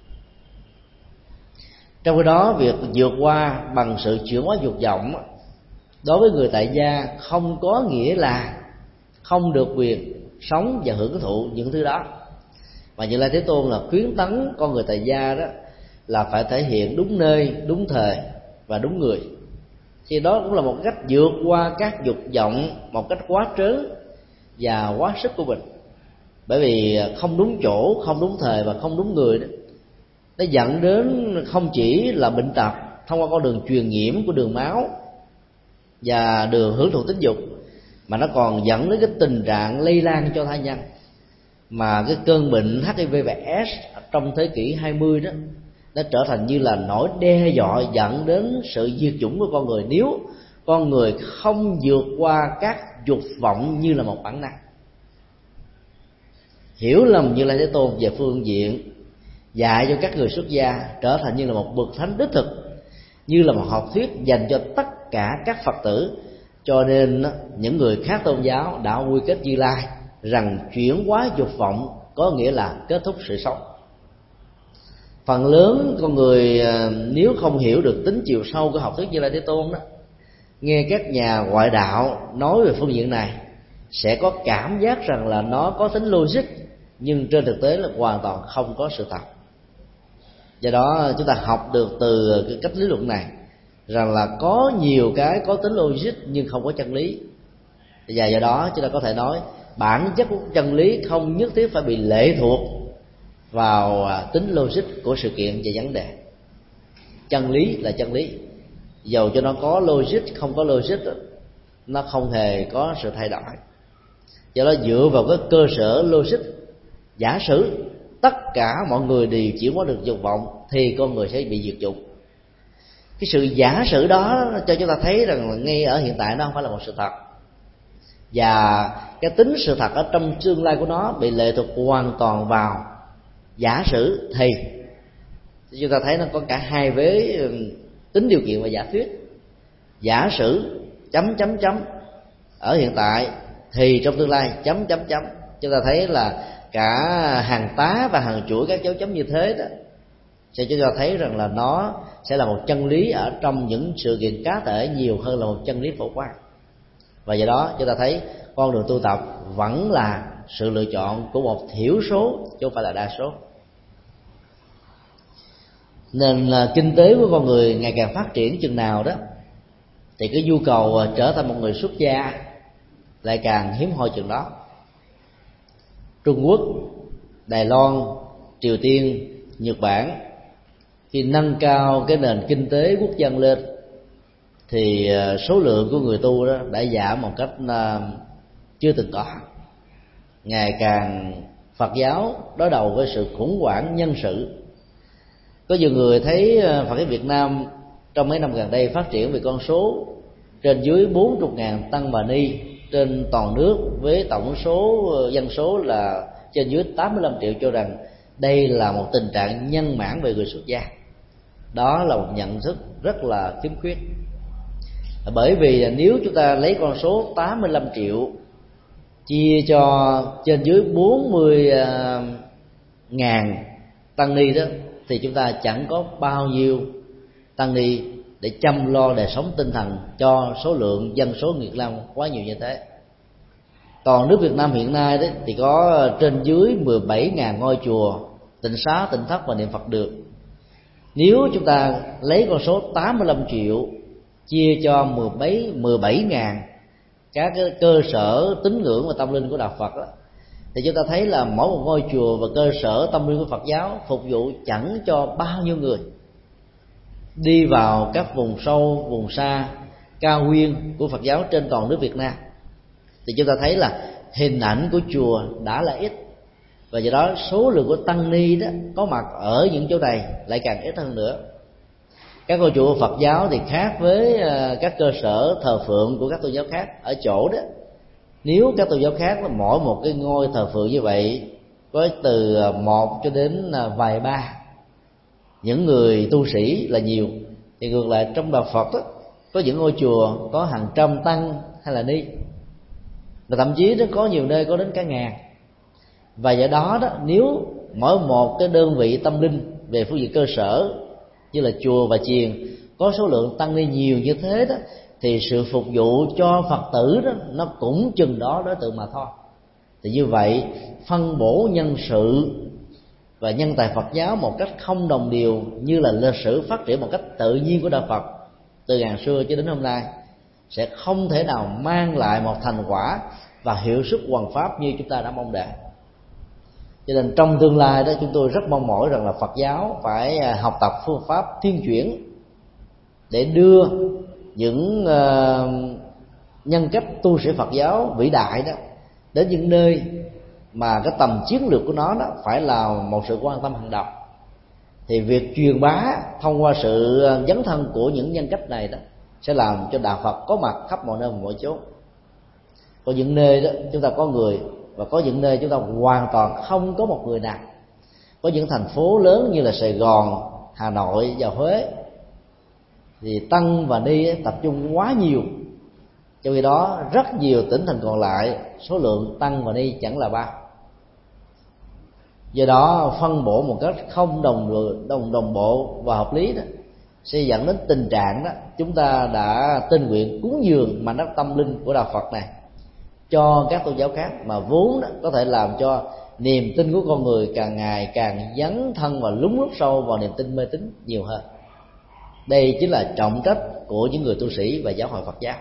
B: Trong khi đó, việc vượt qua bằng sự chuyển hóa dục vọng đối với người tại gia không có nghĩa là không được quyền sống và hưởng thụ những thứ đó, mà Như Lai Thế Tôn là khuyến tấn con người tại gia đó là phải thể hiện đúng nơi, đúng thời và đúng người. Thì đó cũng là một cách vượt qua các dục vọng một cách quá trớn và quá sức của mình. Bởi vì không đúng chỗ, không đúng thời và không đúng người đó, nó dẫn đến không chỉ là bệnh tật thông qua con đường truyền nhiễm của đường máu và đường hưởng thụ tính dục, mà nó còn dẫn đến cái tình trạng lây lan cho tha nhân. Mà cái cơn bệnh HIV và AIDS trong thế kỷ 20 đó, nó trở thành như là nỗi đe dọa dẫn đến sự diệt chủng của con người, nếu con người không vượt qua các dục vọng như là một bản năng. Hiểu lầm Như Lai Thế Tôn về phương diện dạy cho các người xuất gia trở thành như là một bậc thánh đích thực, như là một học thuyết dành cho tất cả các Phật tử. Cho nên những người khác tôn giáo đã quy kết Như Lai rằng chuyển hóa dục vọng có nghĩa là kết thúc sự sống. Phần lớn con người nếu không hiểu được tính chiều sâu của học thuyết Như Lai Thế Tôn đó, nghe các nhà ngoại đạo nói về phương diện này sẽ có cảm giác rằng là nó có tính logic, nhưng trên thực tế là hoàn toàn không có sự thật. Do đó chúng ta học được từ cái cách lý luận này rằng là có nhiều cái có tính logic nhưng không có chân lý, và do đó chúng ta có thể nói bản chất của chân lý không nhất thiết phải bị lệ thuộc vào tính logic của sự kiện và vấn đề. Chân lý là chân lý, dầu cho nó có logic không có logic, nó không hề có sự thay đổi. Do đó dựa vào cái cơ sở logic, giả sử tất cả mọi người đều chuyển hóa được dục vọng thì con người sẽ bị diệt chủng. Cái sự giả sử đó cho chúng ta thấy rằng là ngay ở hiện tại nó không phải là một sự thật, và cái tính sự thật ở trong tương lai của nó bị lệ thuộc hoàn toàn vào giả sử. Thì chúng ta thấy nó có cả hai vế tính điều kiện và giả thuyết. Giả sử chấm chấm chấm ở hiện tại thì trong tương lai chấm chấm chấm. Chúng ta thấy là cả hàng tá và hàng chuỗi các dấu chấm như thế đó sẽ cho chúng ta thấy rằng là nó sẽ là một chân lý ở trong những sự kiện cá thể nhiều hơn là một chân lý phổ quát. Và do đó chúng ta thấy con đường tu tập vẫn là sự lựa chọn của một thiểu số chứ không phải là đa số. Nên là kinh tế của con người ngày càng phát triển chừng nào đó thì cái nhu cầu trở thành một người xuất gia lại càng hiếm hoi chừng đó. Trung Quốc, Đài Loan, Triều Tiên, Nhật Bản khi nâng cao cái nền kinh tế quốc dân lên thì số lượng của người tu đó đã giảm một cách chưa từng có. Ngày càng Phật giáo đối đầu với sự khủng hoảng nhân sự. Có nhiều người thấy Phật giáo Việt Nam trong mấy năm gần đây phát triển về con số trên dưới 40.000 tăng bà ni trên toàn nước, với tổng số dân số là trên dưới 85 triệu, cho rằng đây là một tình trạng nhân mãn về người xuất gia. Đó là một nhận thức rất là khiếm khuyết. Bởi vì nếu chúng ta lấy con số 85 triệu chia cho trên dưới 40.000 tăng ni đó, thì chúng ta chẳng có bao nhiêu tăng ni để chăm lo đời sống tinh thần cho số lượng dân số Việt Nam quá nhiều như thế. Còn nước Việt Nam hiện nay đấy thì có trên dưới 17.000 ngôi chùa, tịnh xá, tịnh thất và niệm Phật đường. Nếu chúng ta lấy con số 85 triệu chia cho 17.000 các cái cơ sở tín ngưỡng và tâm linh của đạo Phật đó, thì chúng ta thấy là mỗi một ngôi chùa và cơ sở tâm linh của Phật giáo phục vụ chẳng cho bao nhiêu người đi vào các vùng sâu, vùng xa, cao nguyên của Phật giáo trên toàn nước Việt Nam. Thì chúng ta thấy là hình ảnh của chùa đã là ít, và do đó số lượng của tăng ni đó có mặt ở những chỗ này lại càng ít hơn nữa. Các ngôi chùa Phật giáo thì khác với các cơ sở thờ phượng của các tôn giáo khác ở chỗ đó, nếu các tôn giáo khác mỗi một cái ngôi thờ phượng như vậy có từ 1 cho đến vài ba những người tu sĩ là nhiều, thì ngược lại trong đạo Phật đó, có những ngôi chùa có hàng trăm tăng hay là ni, và thậm chí nó có nhiều nơi có đến cả ngàn. Và do đó nếu mỗi một cái đơn vị tâm linh về phương diện cơ sở như là chùa và chiền có số lượng tăng ni nhiều như thế đó, thì sự phục vụ cho Phật tử đó nó cũng chừng đó đối tượng mà thôi. Thì như vậy phân bổ nhân sự và nhân tài Phật giáo một cách không đồng đều như là lịch sử phát triển một cách tự nhiên của đạo Phật từ ngàn xưa cho đến hôm nay sẽ không thể nào mang lại một thành quả và hiệu suất hoằng pháp như chúng ta đã mong đợi. Cho nên trong tương lai đó, chúng tôi rất mong mỏi rằng là Phật giáo phải học tập phương pháp thiên chuyển để đưa những nhân cách tu sĩ Phật giáo vĩ đại đó đến những nơi mà cái tầm chiến lược của nó đó phải là một sự quan tâm hàng đầu. Thì việc truyền bá thông qua sự dấn thân của những nhân cách này đó sẽ làm cho đạo Phật có mặt khắp mọi nơi mọi chỗ. Có những nơi đó chúng ta có người, và có những nơi chúng ta hoàn toàn không có một người nào. Có những thành phố lớn như là Sài Gòn, Hà Nội và Huế thì tăng và ni tập trung quá nhiều, trong khi đó rất nhiều tỉnh thành còn lại số lượng tăng và ni chẳng là bao. Do đó phân bổ một cách không đồng bộ và hợp lý đó sẽ dẫn đến tình trạng đó chúng ta đã tình nguyện cúng dường mảnh đất tâm linh của đạo Phật này cho các tôn giáo khác, mà vốn đó có thể làm cho niềm tin của con người càng ngày càng dấn thân và lún lút sâu vào niềm tin mê tín nhiều hơn. Đây chính là trọng trách của những người tu sĩ và giáo hội Phật giáo.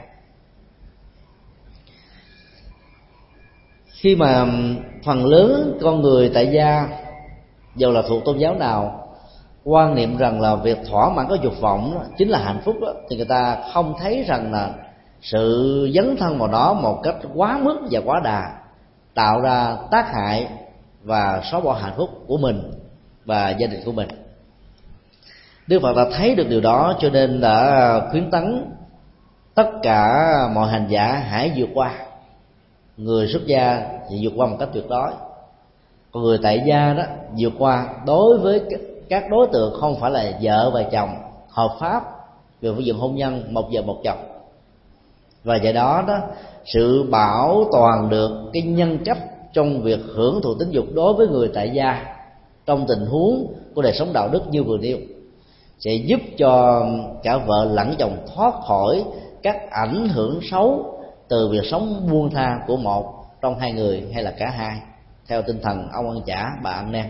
B: Khi mà phần lớn con người tại gia, dầu là thuộc tôn giáo nào, quan niệm rằng là việc thỏa mãn có dục vọng đó chính là hạnh phúc đó, thì người ta không thấy rằng là sự dấn thân vào đó một cách quá mức và quá đà tạo ra tác hại và xóa bỏ hạnh phúc của mình và gia đình của mình. Đức Phật đã thấy được điều đó, cho nên đã khuyến tấn tất cả mọi hành giả hãy vượt qua. Người xuất gia thì vượt qua một cách tuyệt đối, còn người tại gia đó vượt qua đối với các đối tượng không phải là vợ và chồng hợp pháp về phương diện hôn nhân một vợ một chồng. Và do đó sự bảo toàn được cái nhân cách trong việc hưởng thụ tính dục đối với người tại gia trong tình huống của đời sống đạo đức như vừa nêu sẽ giúp cho cả vợ lẫn chồng thoát khỏi các ảnh hưởng xấu từ việc sống buông tha của một trong hai người hay là cả hai, theo tinh thần ông ăn chả bà ăn nem.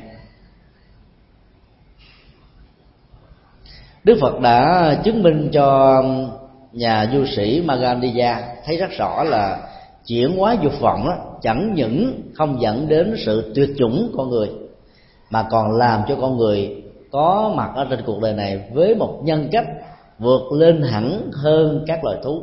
B: Đức Phật đã chứng minh cho nhà du sĩ Magandiya thấy rất rõ là chuyển hóa dục vọng đó chẳng những không dẫn đến sự tuyệt chủng con người, mà còn làm cho con người có mặt ở trên cuộc đời này với một nhân cách vượt lên hẳn hơn các loài thú.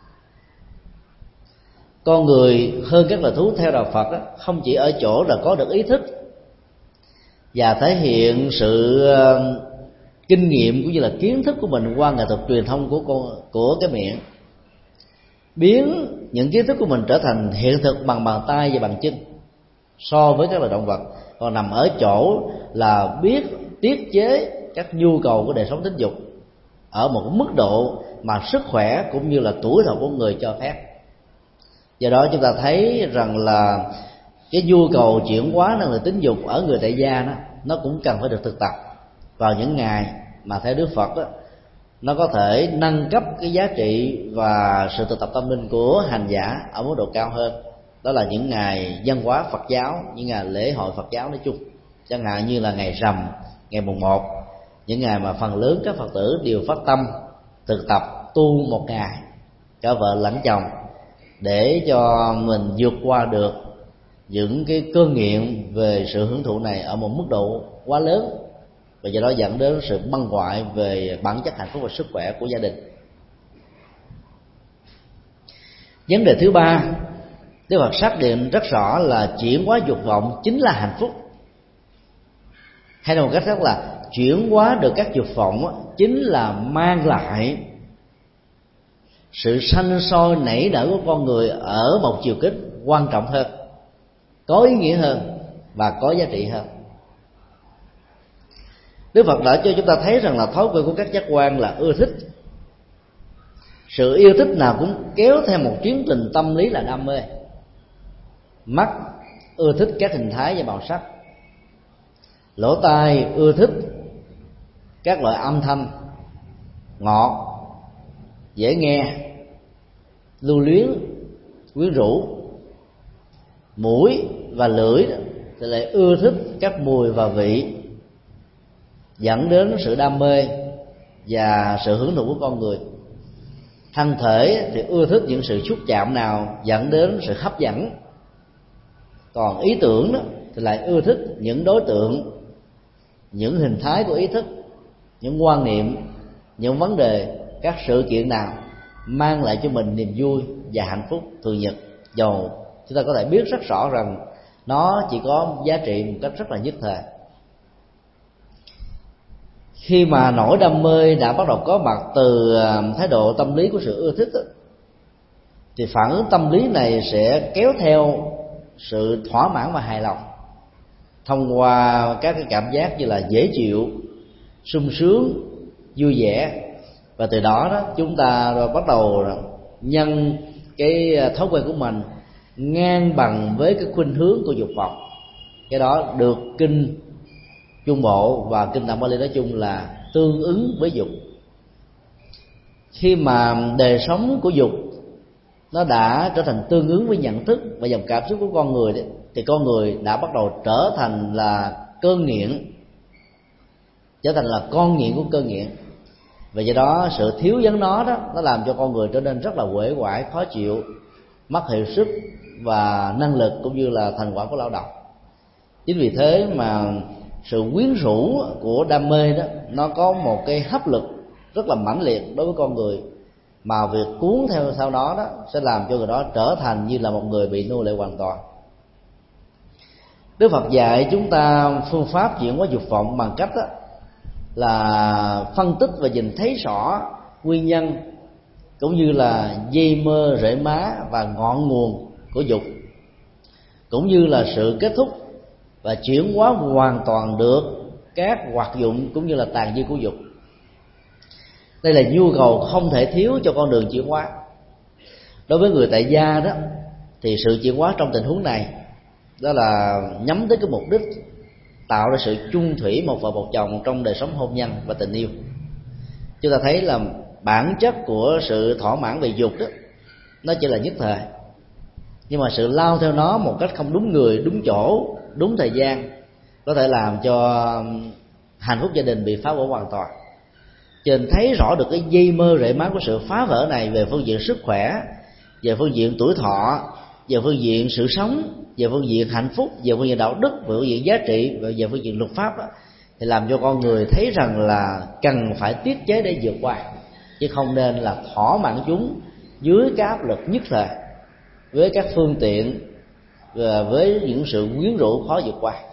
B: Con người hơn các loài thú theo đạo Phật đó, không chỉ ở chỗ là có được ý thức và thể hiện sự kinh nghiệm cũng như là kiến thức của mình qua nghệ thuật truyền thông của cái miệng, biến những kiến thức của mình trở thành hiện thực bằng bàn tay và bằng chân so với các loài động vật, còn nằm ở chỗ là biết tiết chế các nhu cầu của đời sống tính dục ở một mức độ mà sức khỏe cũng như là tuổi thọ của người cho phép. Do đó chúng ta thấy rằng là cái nhu cầu chuyển hóa năng lượng tính dục ở người tại gia đó, nó cũng cần phải được thực tập vào những ngày mà theo Đức Phật đó, nó có thể nâng cấp cái giá trị và sự thực tập tâm linh của hành giả ở mức độ cao hơn. Đó là những ngày văn hóa Phật giáo, những ngày lễ hội Phật giáo nói chung, chẳng hạn như là ngày rằm, ngày mùng 1, những ngày mà phần lớn các Phật tử đều phát tâm thực tập tu một ngày, cả vợ lẫn chồng, để cho mình vượt qua được những cái cơn nghiện về sự hưởng thụ này ở một mức độ quá lớn, và do đó dẫn đến sự băng hoại về bản chất hạnh phúc và sức khỏe của gia đình. Vấn đề thứ ba, Đức Phật xác định rất rõ là chuyển hóa dục vọng chính là hạnh phúc, hay là một cách khác là chuyển hóa được các dục vọng chính là mang lại sự sanh sôi nảy nở của con người ở một chiều kích quan trọng hơn, có ý nghĩa hơn và có giá trị hơn. Đức Phật đã cho chúng ta thấy rằng là thói quen của các giác quan là ưa thích. Sự yêu thích nào cũng kéo theo một tiến trình tâm lý là đam mê. Mắt ưa thích các hình thái và màu sắc, lỗ tai ưa thích các loại âm thanh ngọt, dễ nghe, lưu luyến, quyến rũ. Mũi và lưỡi thì lại ưa thích các mùi và vị, dẫn đến sự đam mê và sự hưởng thụ của con người. Thân thể thì ưa thích những sự xúc chạm nào dẫn đến sự hấp dẫn. Còn ý tưởng đó thì lại ưa thích những đối tượng, những hình thái của ý thức, những quan niệm, những vấn đề, các sự kiện nào mang lại cho mình niềm vui và hạnh phúc thường nhật, dầu chúng ta có thể biết rất rõ rằng nó chỉ có giá trị một cách rất là nhất thời. Khi mà nỗi đam mê đã bắt đầu có mặt từ thái độ tâm lý của sự ưa thích, thì phản ứng tâm lý này sẽ kéo theo sự thỏa mãn và hài lòng thông qua các cái cảm giác như là dễ chịu, sung sướng, vui vẻ, và từ đó chúng ta bắt đầu nhân cái thói quen của mình ngang bằng với cái khuynh hướng của dục vọng. Cái đó được kinh Trung Bộ và kinh Tạng Bali nói chung là tương ứng với dục. Khi mà đời sống của dục nó đã trở thành tương ứng với nhận thức và dòng cảm xúc của con người, thì con người đã bắt đầu trở thành là cơn nghiện, trở thành là con nghiện của cơn nghiện. Và do đó sự thiếu vắng nó làm cho con người trở nên rất là uể oải, khó chịu, mất hiệu suất và năng lực cũng như là thành quả của lao động. Chính vì thế mà sự quyến rũ của đam mê đó nó có một cái hấp lực rất là mãnh liệt đối với con người, mà việc cuốn theo sau đó sẽ làm cho người đó trở thành như là một người bị nô lệ hoàn toàn. Đức Phật dạy chúng ta phương pháp chuyển hóa dục vọng bằng cách là phân tích và nhìn thấy rõ nguyên nhân cũng như là dây mơ rễ má và ngọn nguồn của dục, cũng như là sự kết thúc và chuyển hóa hoàn toàn được các hoạt dụng cũng như là tàn dư của dục. Đây là nhu cầu không thể thiếu cho con đường chuyển hóa. Đối với người tại gia đó thì sự chuyển hóa trong tình huống này đó là nhắm tới cái mục đích tạo ra sự chung thủy một vợ một chồng trong đời sống hôn nhân và tình yêu. Chúng ta thấy là bản chất của sự thỏa mãn về dục đó nó chỉ là nhất thời, nhưng mà sự lao theo nó một cách không đúng người, đúng chỗ, đúng thời gian có thể làm cho hạnh phúc gia đình bị phá vỡ hoàn toàn. Cho nên thấy rõ được cái dây mơ rễ má của sự phá vỡ này về phương diện sức khỏe, về phương diện tuổi thọ, về phương diện sự sống, về phương diện hạnh phúc, về phương diện đạo đức, về phương diện giá trị, về phương diện luật pháp đó, thì làm cho con người thấy rằng là cần phải tiết chế để vượt qua, chứ không nên là thỏa mãn chúng dưới cái áp lực nhất thời với các phương tiện và với những sự quyến rũ khó vượt qua.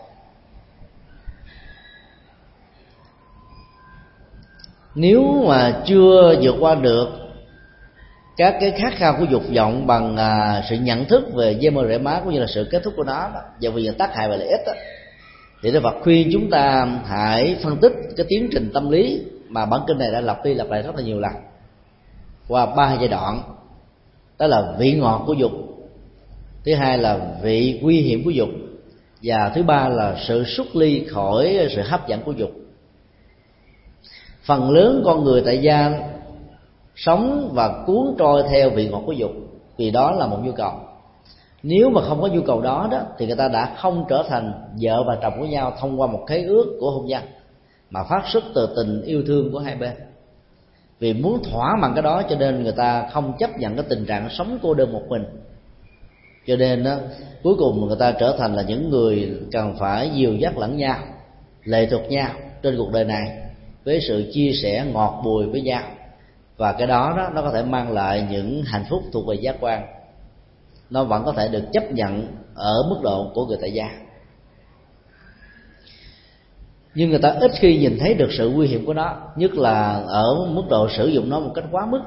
B: Nếu mà chưa vượt qua được các cái khát khao của dục vọng bằng sự nhận thức về dây mơ rễ má cũng như là sự kết thúc của nó đó, và về tác hại và lợi ích đó, thì Đức Phật khuyên chúng ta hãy phân tích cái tiến trình tâm lý mà bản kinh này đã lặp đi lặp lại rất là nhiều lần qua 3 giai đoạn. Đó là vị ngọt của dục, thứ hai là vị nguy hiểm của dục, và thứ ba là sự xuất ly khỏi sự hấp dẫn của dục. Phần lớn con người tại gia sống và cuốn trôi theo vị ngọt của dục, vì đó là một nhu cầu. Nếu mà không có nhu cầu đó thì người ta đã không trở thành vợ và chồng của nhau thông qua một khế ước của hôn nhân, mà phát xuất từ tình yêu thương của hai bên. Vì muốn thỏa mãn cái đó cho nên người ta không chấp nhận cái tình trạng sống cô đơn một mình, cho nên cuối cùng người ta trở thành là những người cần phải dìu dắt lẫn nhau, lệ thuộc nhau trên cuộc đời này với sự chia sẻ ngọt bùi với nhau. Và cái đó nó có thể mang lại những hạnh phúc thuộc về giác quan, nó vẫn có thể được chấp nhận ở mức độ của người tại gia. Nhưng người ta ít khi nhìn thấy được sự nguy hiểm của nó, nhất là ở mức độ sử dụng nó một cách quá mức,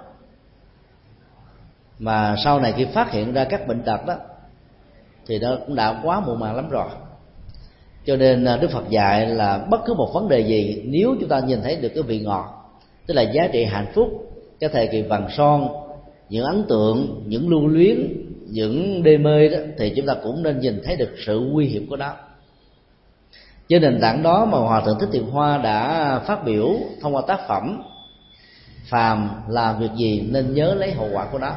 B: mà sau này khi phát hiện ra các bệnh tật đó thì nó cũng đã quá muộn màng lắm rồi. Cho nên Đức Phật dạy là bất cứ một vấn đề gì, nếu chúng ta nhìn thấy được cái vị ngọt, tức là giá trị hạnh phúc, cái thời kỳ vàng son, những ấn tượng, những lưu luyến, những đê mê đó, thì chúng ta cũng nên nhìn thấy được sự nguy hiểm của nó. Trên nền tảng đó mà Hòa Thượng Thích Thiện Hoa đã phát biểu thông qua tác phẩm Phàm làm việc gì nên nhớ lấy hậu quả của nó.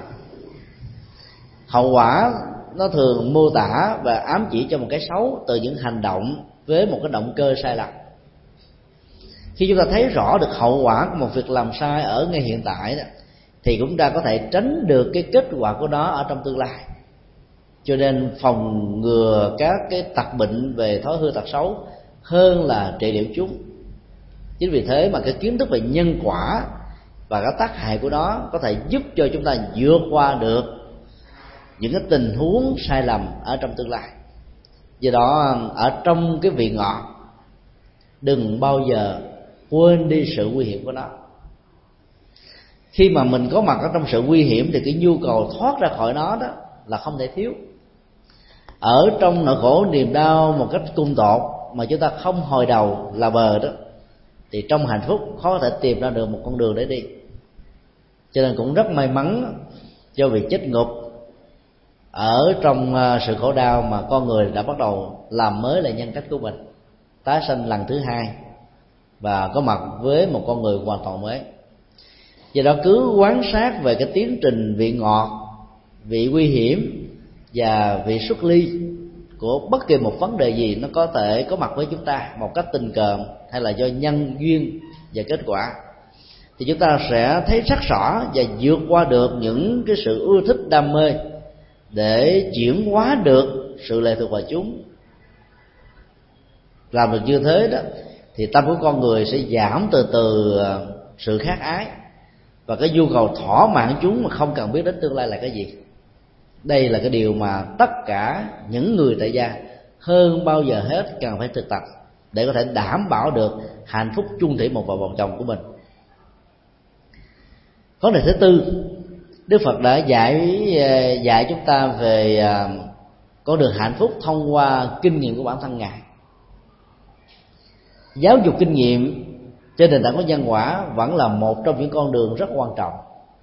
B: Hậu quả nó thường mô tả và ám chỉ cho một cái xấu từ những hành động với một cái động cơ sai lầm. Khi chúng ta thấy rõ được hậu quả của một việc làm sai ở ngay hiện tại đó, thì chúng ta có thể tránh được cái kết quả của nó ở trong tương lai. Cho nên phòng ngừa các cái tật bệnh về thói hư tật xấu hơn là trị liệu chúng. Chính vì thế mà cái kiến thức về nhân quả và các tác hại của nó có thể giúp cho chúng ta vượt qua được những cái tình huống sai lầm ở trong tương lai. Do đó ở trong cái vị ngọt, đừng bao giờ quên đi sự nguy hiểm của nó. Khi mà mình có mặt ở trong sự nguy hiểm thì cái nhu cầu thoát ra khỏi nó đó là không thể thiếu. Ở trong nỗi khổ niềm đau một cách cung tột mà chúng ta không hồi đầu là bờ đó, thì trong hạnh phúc khó có thể tìm ra được một con đường để đi. Cho nên cũng rất may mắn cho việc chết ngục ở trong sự khổ đau mà con người đã bắt đầu làm mới lại nhân cách của mình, tái sanh lần thứ hai và có mặt với một con người hoàn toàn mới. Do đó cứ quan sát về cái tiến trình vị ngọt, vị nguy hiểm và vị xuất ly của bất kỳ một vấn đề gì nó có thể có mặt với chúng ta một cách tình cờ hay là do nhân duyên và kết quả, thì chúng ta sẽ thấy rất rõ và vượt qua được những cái sự ưa thích đam mê để chuyển hóa được sự lệ thuộc vào chúng. Làm được như thế đó thì tâm của con người sẽ giảm từ từ sự khát ái và cái nhu cầu thỏa mãn chúng mà không cần biết đến tương lai là cái gì. Đây là cái điều mà tất cả những người tại gia hơn bao giờ hết cần phải thực tập để có thể đảm bảo được hạnh phúc chung thủy một vợ chồng của mình. Vấn đề thứ tư, Đức Phật đã dạy chúng ta về con đường hạnh phúc thông qua kinh nghiệm của bản thân Ngài. Giáo dục kinh nghiệm trên nền tảng của nhân quả vẫn là một trong những con đường rất quan trọng,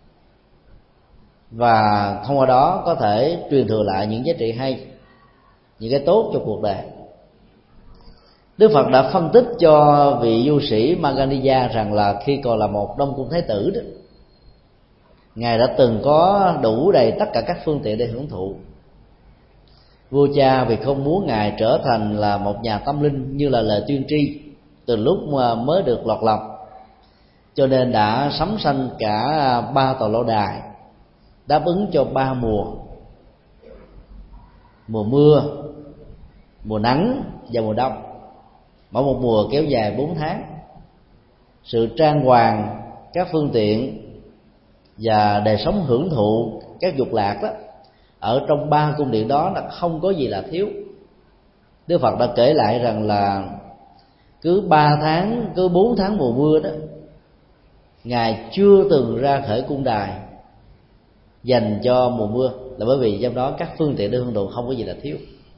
B: và thông qua đó có thể truyền thừa lại những giá trị hay, những cái tốt cho cuộc đời. Đức Phật đã phân tích cho vị du sĩ Maganiya rằng là khi còn là một Đông Cung Thái tử đó, Ngài đã từng có đủ đầy tất cả các phương tiện để hưởng thụ. Vua cha vì không muốn Ngài trở thành là một nhà tâm linh như là lời tiên tri từ lúc mà mới được lọt lòng, cho nên đã sắm sanh cả 3 tòa lâu đài đáp ứng cho 3 mùa: mùa mưa, mùa nắng và mùa đông. Mỗi một mùa kéo dài 4 tháng. Sự trang hoàng các phương tiện và đời sống hưởng thụ các dục lạc đó ở trong 3 cung điện đó là không có gì là thiếu. Đức Phật đã kể lại rằng là cứ 3 tháng, cứ 4 tháng mùa mưa đó, Ngài chưa từng ra khởi cung đài dành cho mùa mưa, là bởi vì trong đó các phương tiện để hưởng thụ không có gì là thiếu.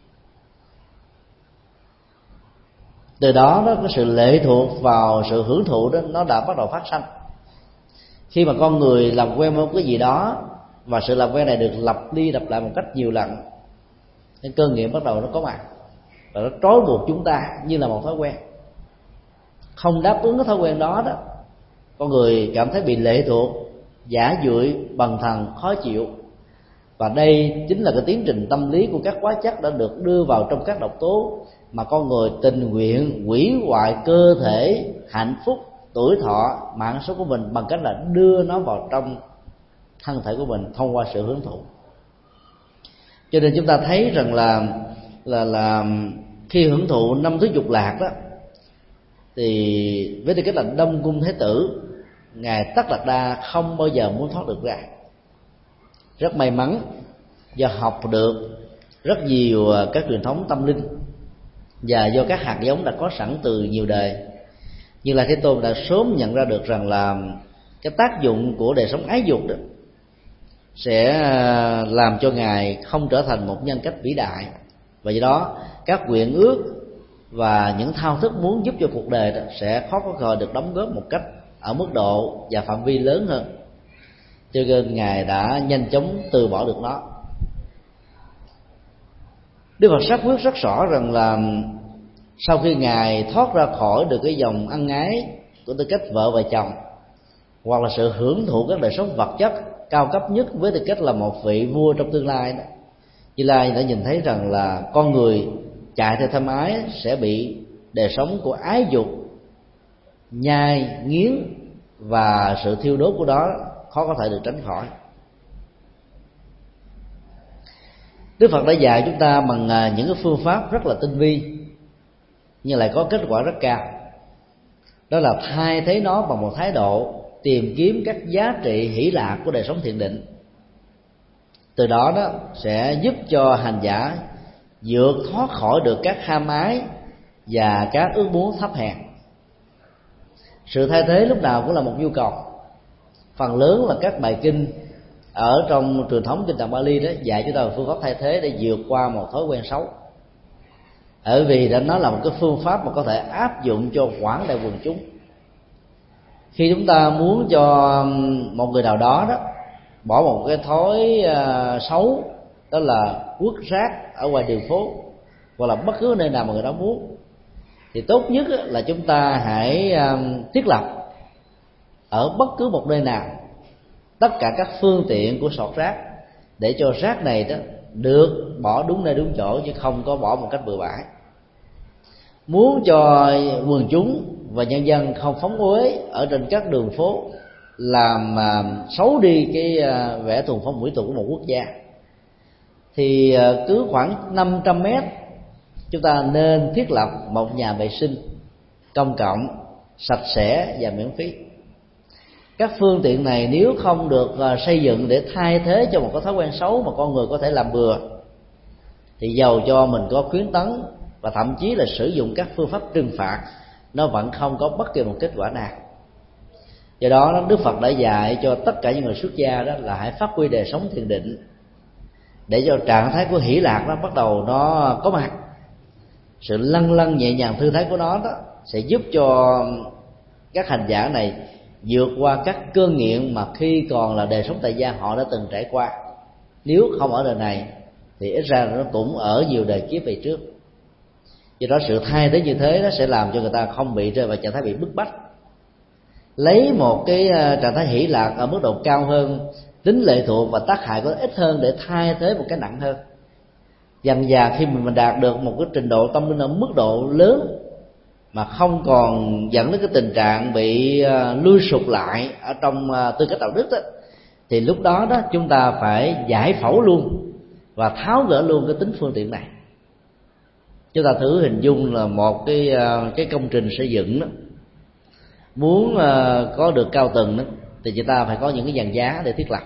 B: Từ đó cái sự lệ thuộc vào sự hưởng thụ đó nó đã bắt đầu phát sinh. Khi mà con người làm quen với cái gì đó và sự làm quen này được lặp đi lặp lại một cách nhiều lần, cái cơ nghiện bắt đầu nó có mặt và nó trói buộc chúng ta như là một thói quen. Không đáp ứng cái thói quen đó con người cảm thấy bị lệ thuộc, giả dưỡi, bần thần, khó chịu. Và đây chính là cái tiến trình tâm lý của các hóa chất đã được đưa vào trong các độc tố mà con người tình nguyện hủy hoại cơ thể, hạnh phúc, tuổi thọ, mạng sống của mình bằng cách là đưa nó vào trong thân thể của mình thông qua sự hưởng thụ. Cho nên chúng ta thấy rằng là khi hưởng thụ năm thứ dục lạc đó, thì với tư cách là Đông Cung Thái tử, ngài Tất Đạt Đa không bao giờ muốn thoát được ra. Rất may mắn do học được rất nhiều các truyền thống tâm linh và do các hạt giống đã có sẵn từ nhiều đời, Như Lai Thế Tôn đã sớm nhận ra được rằng là cái tác dụng của đời sống ái dục đó sẽ làm cho ngài không trở thành một nhân cách vĩ đại, và do đó các nguyện ước và những thao thức muốn giúp cho cuộc đời đó sẽ khó có cơ hội được đóng góp một cách ở mức độ và phạm vi lớn hơn. Cho nên ngài đã nhanh chóng từ bỏ được nó. Đức Phật xác quyết rất rõ rằng là sau khi ngài thoát ra khỏi được cái dòng ân ái của tư cách vợ và chồng, hoặc là sự hưởng thụ các đời sống vật chất cao cấp nhất với tư cách là một vị vua trong tương lai đó, Như Lai đã nhìn thấy rằng là con người chạy theo tham ái sẽ bị đời sống của ái dục nhai nghiến, và sự thiêu đốt của đó khó có thể được tránh khỏi. Đức Phật đã dạy chúng ta bằng những cái phương pháp rất là tinh vi nhưng lại có kết quả rất cao. Đó là thay thế nó bằng một thái độ tìm kiếm các giá trị hỷ lạc của đời sống thiền định. Từ đó sẽ giúp cho hành giả vượt thoát khỏi được các ham ái và các ước muốn thấp hèn. Sự thay thế lúc nào cũng là một nhu cầu. Phần lớn là các bài kinh ở trong truyền thống kinh tạng Bali đó dạy chúng ta phương pháp thay thế để vượt qua một thói quen xấu, bởi vì nó là một cái phương pháp mà có thể áp dụng cho quảng đại quần chúng. Khi chúng ta muốn cho một người nào đó bỏ một cái thói xấu, đó là vứt rác ở ngoài đường phố hoặc là bất cứ nơi nào mà người đó muốn, thì tốt nhất là chúng ta hãy thiết lập ở bất cứ một nơi nào tất cả các phương tiện của sọt rác, để cho rác này được bỏ đúng nơi đúng chỗ, chứ không có bỏ một cách bừa bãi. Muốn cho quần chúng và nhân dân không phóng uế ở trên các đường phố, làm xấu đi cái vẻ thuần phong mỹ tục của một quốc gia, thì cứ khoảng 500 mét chúng ta nên thiết lập một nhà vệ sinh công cộng sạch sẽ và miễn phí. Các phương tiện này nếu không được xây dựng để thay thế cho một cái thói quen xấu mà con người có thể làm bừa, thì dầu cho mình có khuyến tấn và thậm chí là sử dụng các phương pháp trừng phạt, nó vẫn không có bất kỳ một kết quả nào. Do đó Đức Phật đã dạy cho tất cả những người xuất gia đó là hãy phát huy đời sống thiền định, để cho trạng thái của hỷ lạc nó bắt đầu nó có mặt. Sự lăn lăn nhẹ nhàng thư thái của nó đó sẽ giúp cho các hành giả này vượt qua các cơn nghiện mà khi còn là đời sống tại gia họ đã từng trải qua. Nếu không ở đời này thì ít ra nó cũng ở nhiều đời kiếp về trước. Do đó sự thay thế như thế nó sẽ làm cho người ta không bị rơi vào trạng thái bị bức bách. Lấy một cái trạng thái hỷ lạc ở mức độ cao hơn, tính lệ thuộc và tác hại có ít hơn để thay thế một cái nặng hơn. Dần dà khi mình đạt được một cái trình độ tâm linh ở mức độ lớn mà không còn dẫn đến cái tình trạng bị lui sụt lại ở trong tư cách đạo đức đó, thì lúc đó chúng ta phải giải phẫu luôn và tháo gỡ luôn cái tính phương tiện này. Chúng ta thử hình dung là một cái công trình xây dựng đó, muốn có được cao tầng đó, thì chúng ta phải có những cái dàn giá để thiết lập.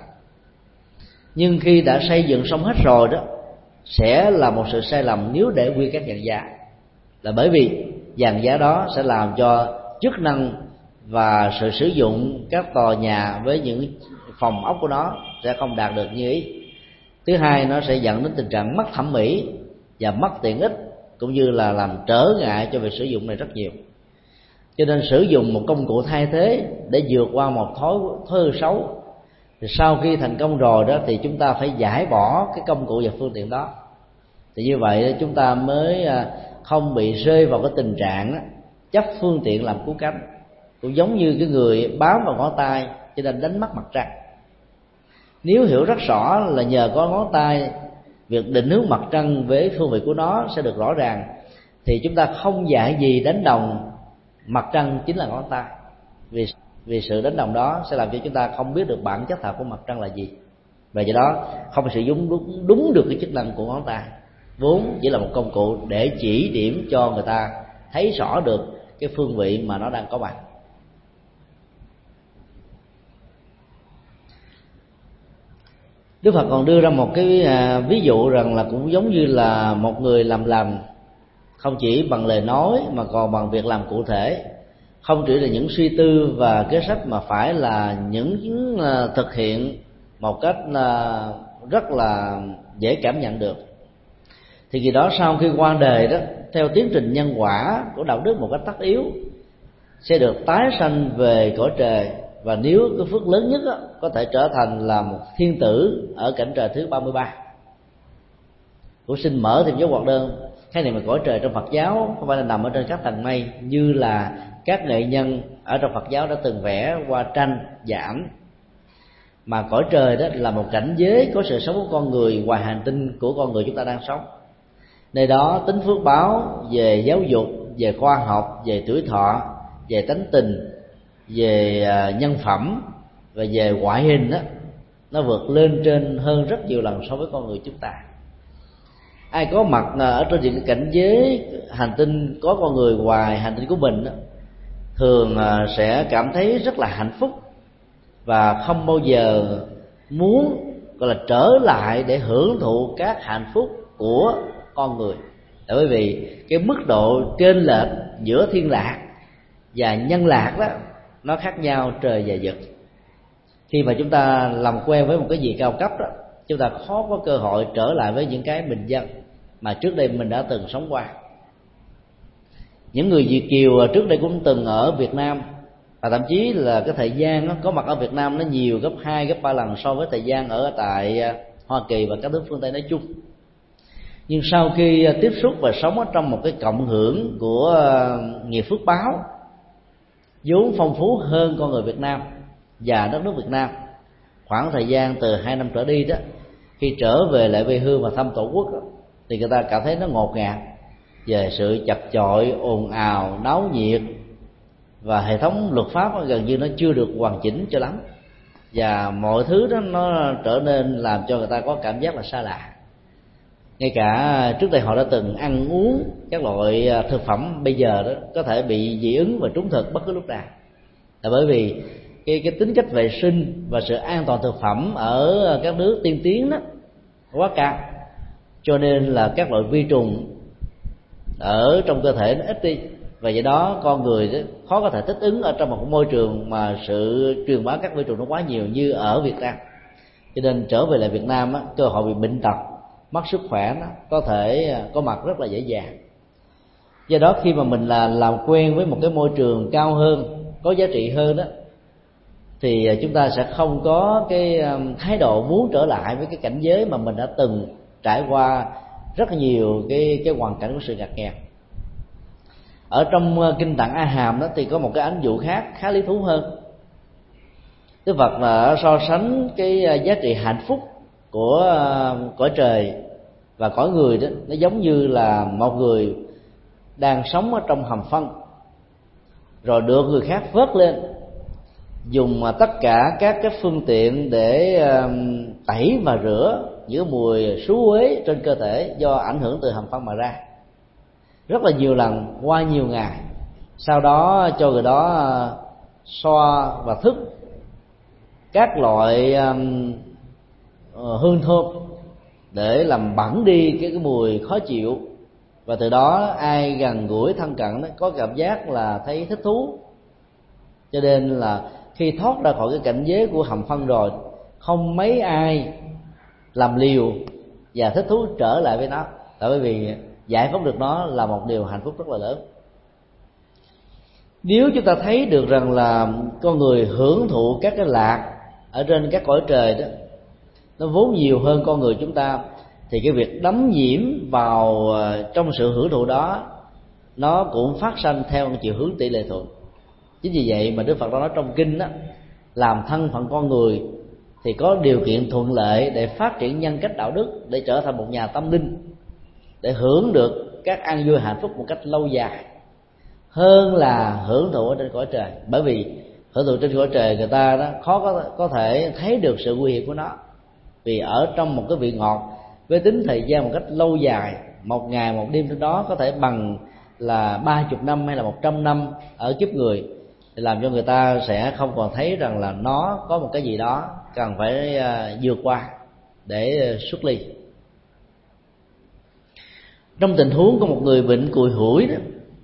B: Nhưng khi đã xây dựng xong hết rồi đó, sẽ là một sự sai lầm nếu để nguyên các dàn giá, là bởi vì dàn giá đó sẽ làm cho chức năng và sự sử dụng các tòa nhà với những phòng ốc của nó sẽ không đạt được như ý. Thứ hai, nó sẽ dẫn đến tình trạng mất thẩm mỹ và mất tiện ích, cũng như là làm trở ngại cho việc sử dụng này rất nhiều. Cho nên sử dụng một công cụ thay thế để vượt qua một thói hư xấu, thì sau khi thành công rồi đó thì chúng ta phải giải bỏ cái công cụ và phương tiện đó. Thì như vậy chúng ta mới không bị rơi vào cái tình trạng chấp phương tiện làm cứu cánh. cũng giống như cái người bám vào ngón tay cho nên đánh mất mặt trăng. Nếu hiểu rất rõ là nhờ có ngón tay, việc định hướng mặt trăng với phương vị của nó sẽ được rõ ràng, thì chúng ta không dạy gì đánh đồng mặt trăng chính là ngón tay, vì sự đánh đồng đó sẽ làm cho chúng ta không biết được bản chất thật của mặt trăng là gì, và do đó không sử dụng đúng được cái chức năng của ngón tay, vốn chỉ là một công cụ để chỉ điểm cho người ta thấy rõ được cái phương vị mà nó đang có mặt. Đức Phật còn đưa ra một cái ví dụ rằng là cũng giống như là một người làm lành, không chỉ bằng lời nói mà còn bằng việc làm cụ thể, không chỉ là những suy tư và kế sách mà phải là những thực hiện một cách rất là dễ cảm nhận được. Thì khi đó sau khi qua đời đó, theo tiến trình nhân quả của đạo đức một cách tất yếu, sẽ được tái sanh về cõi trời, và nếu cái phước lớn nhất đó, có thể trở thành là một thiên tử ở cảnh trời thứ 33. Của xin mở thêm dấu ngoặc đơn, cái này mà cõi trời trong Phật giáo không phải là nằm ở trên các tầng mây như là các nghệ nhân ở trong Phật giáo đã từng vẽ qua tranh và ảnh, mà cõi trời đó là một cảnh giới có sự sống của con người ngoài hành tinh của con người chúng ta đang sống. Nơi đó tính phước báo về giáo dục, về khoa học, về tuổi thọ, về tánh tình, về nhân phẩm và về ngoại hình đó, nó vượt lên trên hơn rất nhiều lần so với con người chúng ta. Ai có mặt ở trên những cảnh giới hành tinh có con người ngoài hành tinh của mình đó, thường sẽ cảm thấy rất là hạnh phúc và không bao giờ muốn gọi là trở lại để hưởng thụ các hạnh phúc của con người. Bởi vì cái mức độ chênh lệch giữa thiên lạc và nhân lạc đó nó khác nhau trời và vực. Khi mà chúng ta làm quen với một cái gì cao cấp đó, chúng ta khó có cơ hội trở lại với những cái bình dân mà trước đây mình đã từng sống qua. Những người Việt kiều trước đây cũng từng ở Việt Nam, và thậm chí là cái thời gian nó có mặt ở Việt Nam nó nhiều gấp 2, gấp 3 lần so với thời gian ở tại Hoa Kỳ và các nước phương Tây nói chung. Nhưng sau khi tiếp xúc và sống ở trong một cái cộng hưởng của nghiệp phước báo vốn phong phú hơn con người Việt Nam và đất nước Việt Nam, khoảng thời gian từ 2 năm trở đi đó, khi trở về lại quê hương và thăm tổ quốc đó, thì người ta cảm thấy nó ngột ngạt về sự chật chội, ồn ào, náo nhiệt, và hệ thống luật pháp gần như nó chưa được hoàn chỉnh cho lắm, và mọi thứ đó nó trở nên làm cho người ta có cảm giác là xa lạ. Ngay cả trước đây họ đã từng ăn uống các loại thực phẩm, bây giờ đó có thể bị dị ứng và trúng thực bất cứ lúc nào, là bởi vì cái tính cách vệ sinh và sự an toàn thực phẩm ở các nước tiên tiến đó quá cao, cho nên là các loại vi trùng ở trong cơ thể nó ít đi, và do đó con người đó khó có thể thích ứng ở trong một môi trường mà sự truyền bá các vi trùng nó quá nhiều như ở Việt Nam. Cho nên trở về lại Việt Nam á, cơ hội bị bệnh tật, mất sức khỏe nó có thể có mặt rất là dễ dàng. Do đó khi mà mình làm quen với một cái môi trường cao hơn, có giá trị hơn đó, thì chúng ta sẽ không có cái thái độ muốn trở lại với cái cảnh giới mà mình đã từng trải qua rất nhiều cái hoàn cảnh của sự ngặt nghèo. Ở trong kinh Tạng A Hàm đó thì có một cái ánh dụ khác khá lý thú hơn. Đức Phật là so sánh cái giá trị hạnh phúc của cõi trời và cõi người đó, nó giống như là một người đang sống ở trong hầm phân, rồi được người khác vớt lên, dùng tất cả các cái phương tiện để tẩy và rửa những mùi xú uế trên cơ thể do ảnh hưởng từ hầm phân mà ra, rất là nhiều lần qua nhiều ngày. Sau đó cho người đó xoa và thức các loại hương thơm để làm bẩn đi cái mùi khó chịu, và từ đó ai gần gũi thân cận có cảm giác là thấy thích thú. Cho nên là khi thoát ra khỏi cái cảnh giới của hầm phân rồi, không mấy ai làm liều và thích thú trở lại với nó, tại bởi vì giải phóng được nó là một điều hạnh phúc rất là lớn. Nếu chúng ta thấy được rằng là con người hưởng thụ các cái lạc ở trên các cõi trời đó nó vốn nhiều hơn con người chúng ta, thì cái việc đắm nhiễm vào trong sự hưởng thụ đó nó cũng phát sinh theo chiều hướng tỷ lệ thuận. Chính vì vậy mà Đức Phật đã nói trong kinh đó, làm thân phận con người thì có điều kiện thuận lợi để phát triển nhân cách đạo đức, để trở thành một nhà tâm linh, để hưởng được các an vui hạnh phúc một cách lâu dài, hơn là hưởng thụ ở trên cõi trời. Bởi vì hưởng thụ trên cõi trời người ta đó khó có thể thấy được sự nguy hiểm của nó, vì ở trong một cái vị ngọt với tính thời gian một cách lâu dài, một ngày một đêm trên đó có thể bằng là 30 năm hay là 100 năm ở kiếp người, thì làm cho người ta sẽ không còn thấy rằng là nó có một cái gì đó cần phải vượt qua để xuất ly. Trong tình huống của một người bệnh cùi hủi đó,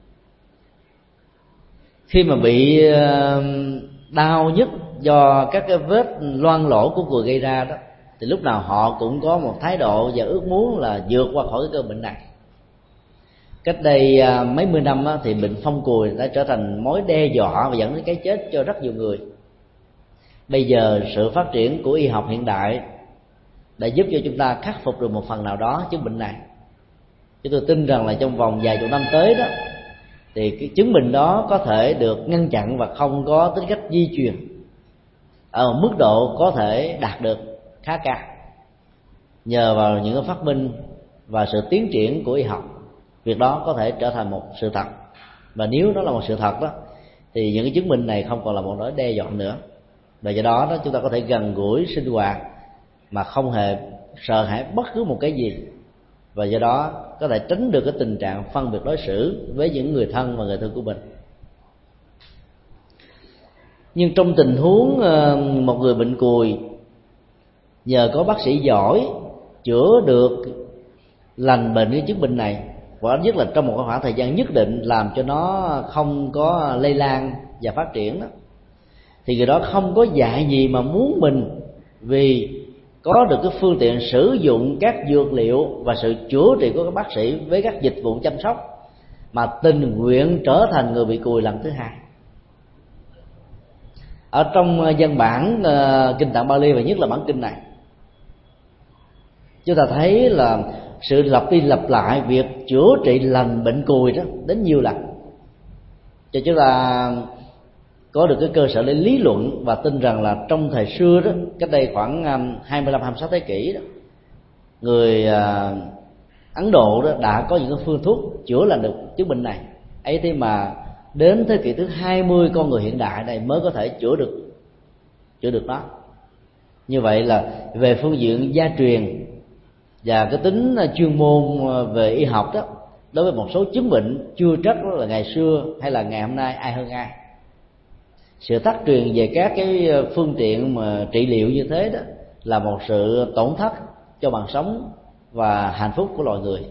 B: khi mà bị đau nhức do các cái vết loang lỗ của cùi gây ra đó, thì lúc nào họ cũng có một thái độ và ước muốn là vượt qua khỏi cái cơn bệnh này. Cách đây mấy mươi năm thì bệnh phong cùi đã trở thành mối đe dọa và dẫn đến cái chết cho rất nhiều người. Bây giờ sự phát triển của y học hiện đại đã giúp cho chúng ta khắc phục được một phần nào đó chứng bệnh này. Chứ tôi tin rằng là trong vòng vài chục năm tới đó thì cái chứng bệnh đó có thể được ngăn chặn và không có tính cách di truyền ở mức độ có thể đạt được khá cao, nhờ vào những cái phát minh và sự tiến triển của y học. Việc đó có thể trở thành một sự thật, và nếu nó là một sự thật đó thì những cái chứng minh này không còn là một nỗi đe dọa nữa. Và do đó chúng ta có thể gần gũi sinh hoạt mà không hề sợ hãi bất cứ một cái gì, và do đó có thể tránh được cái tình trạng phân biệt đối xử với những người thân và người thân của mình. Nhưng trong tình huống một người bệnh cùi nhờ có bác sĩ giỏi chữa được lành bệnh cái chứng bệnh này, và nhất là trong một khoảng thời gian nhất định làm cho nó không có lây lan và phát triển đó, thì người đó không có dạy gì mà muốn mình vì có được cái phương tiện sử dụng các dược liệu và sự chữa trị của các bác sĩ với các dịch vụ chăm sóc mà tình nguyện trở thành người bị cùi lần thứ hai. Ở trong văn bản kinh Tạng Bali và nhất là bản kinh này, chúng ta thấy là sự lặp đi lặp lại việc chữa trị lành bệnh cùi đó đến nhiều lần, cho chúng ta có được cái cơ sở để lý luận và tin rằng là trong thời xưa đó, cách đây khoảng 25-26 thế kỷ đó, người Ấn Độ đó đã có những cái phương thuốc chữa lành được chứng bệnh này. Ấy thế mà đến thế kỷ thứ 20 con người hiện đại này mới có thể chữa được nó. Như vậy là về phương diện gia truyền và cái tính chuyên môn về y học đó, đối với một số chứng bệnh chưa trách là ngày xưa hay là ngày hôm nay ai hơn ai. Sự thất truyền về các cái phương tiện mà trị liệu như thế đó là một sự tổn thất cho mạng sống và hạnh phúc của loài người.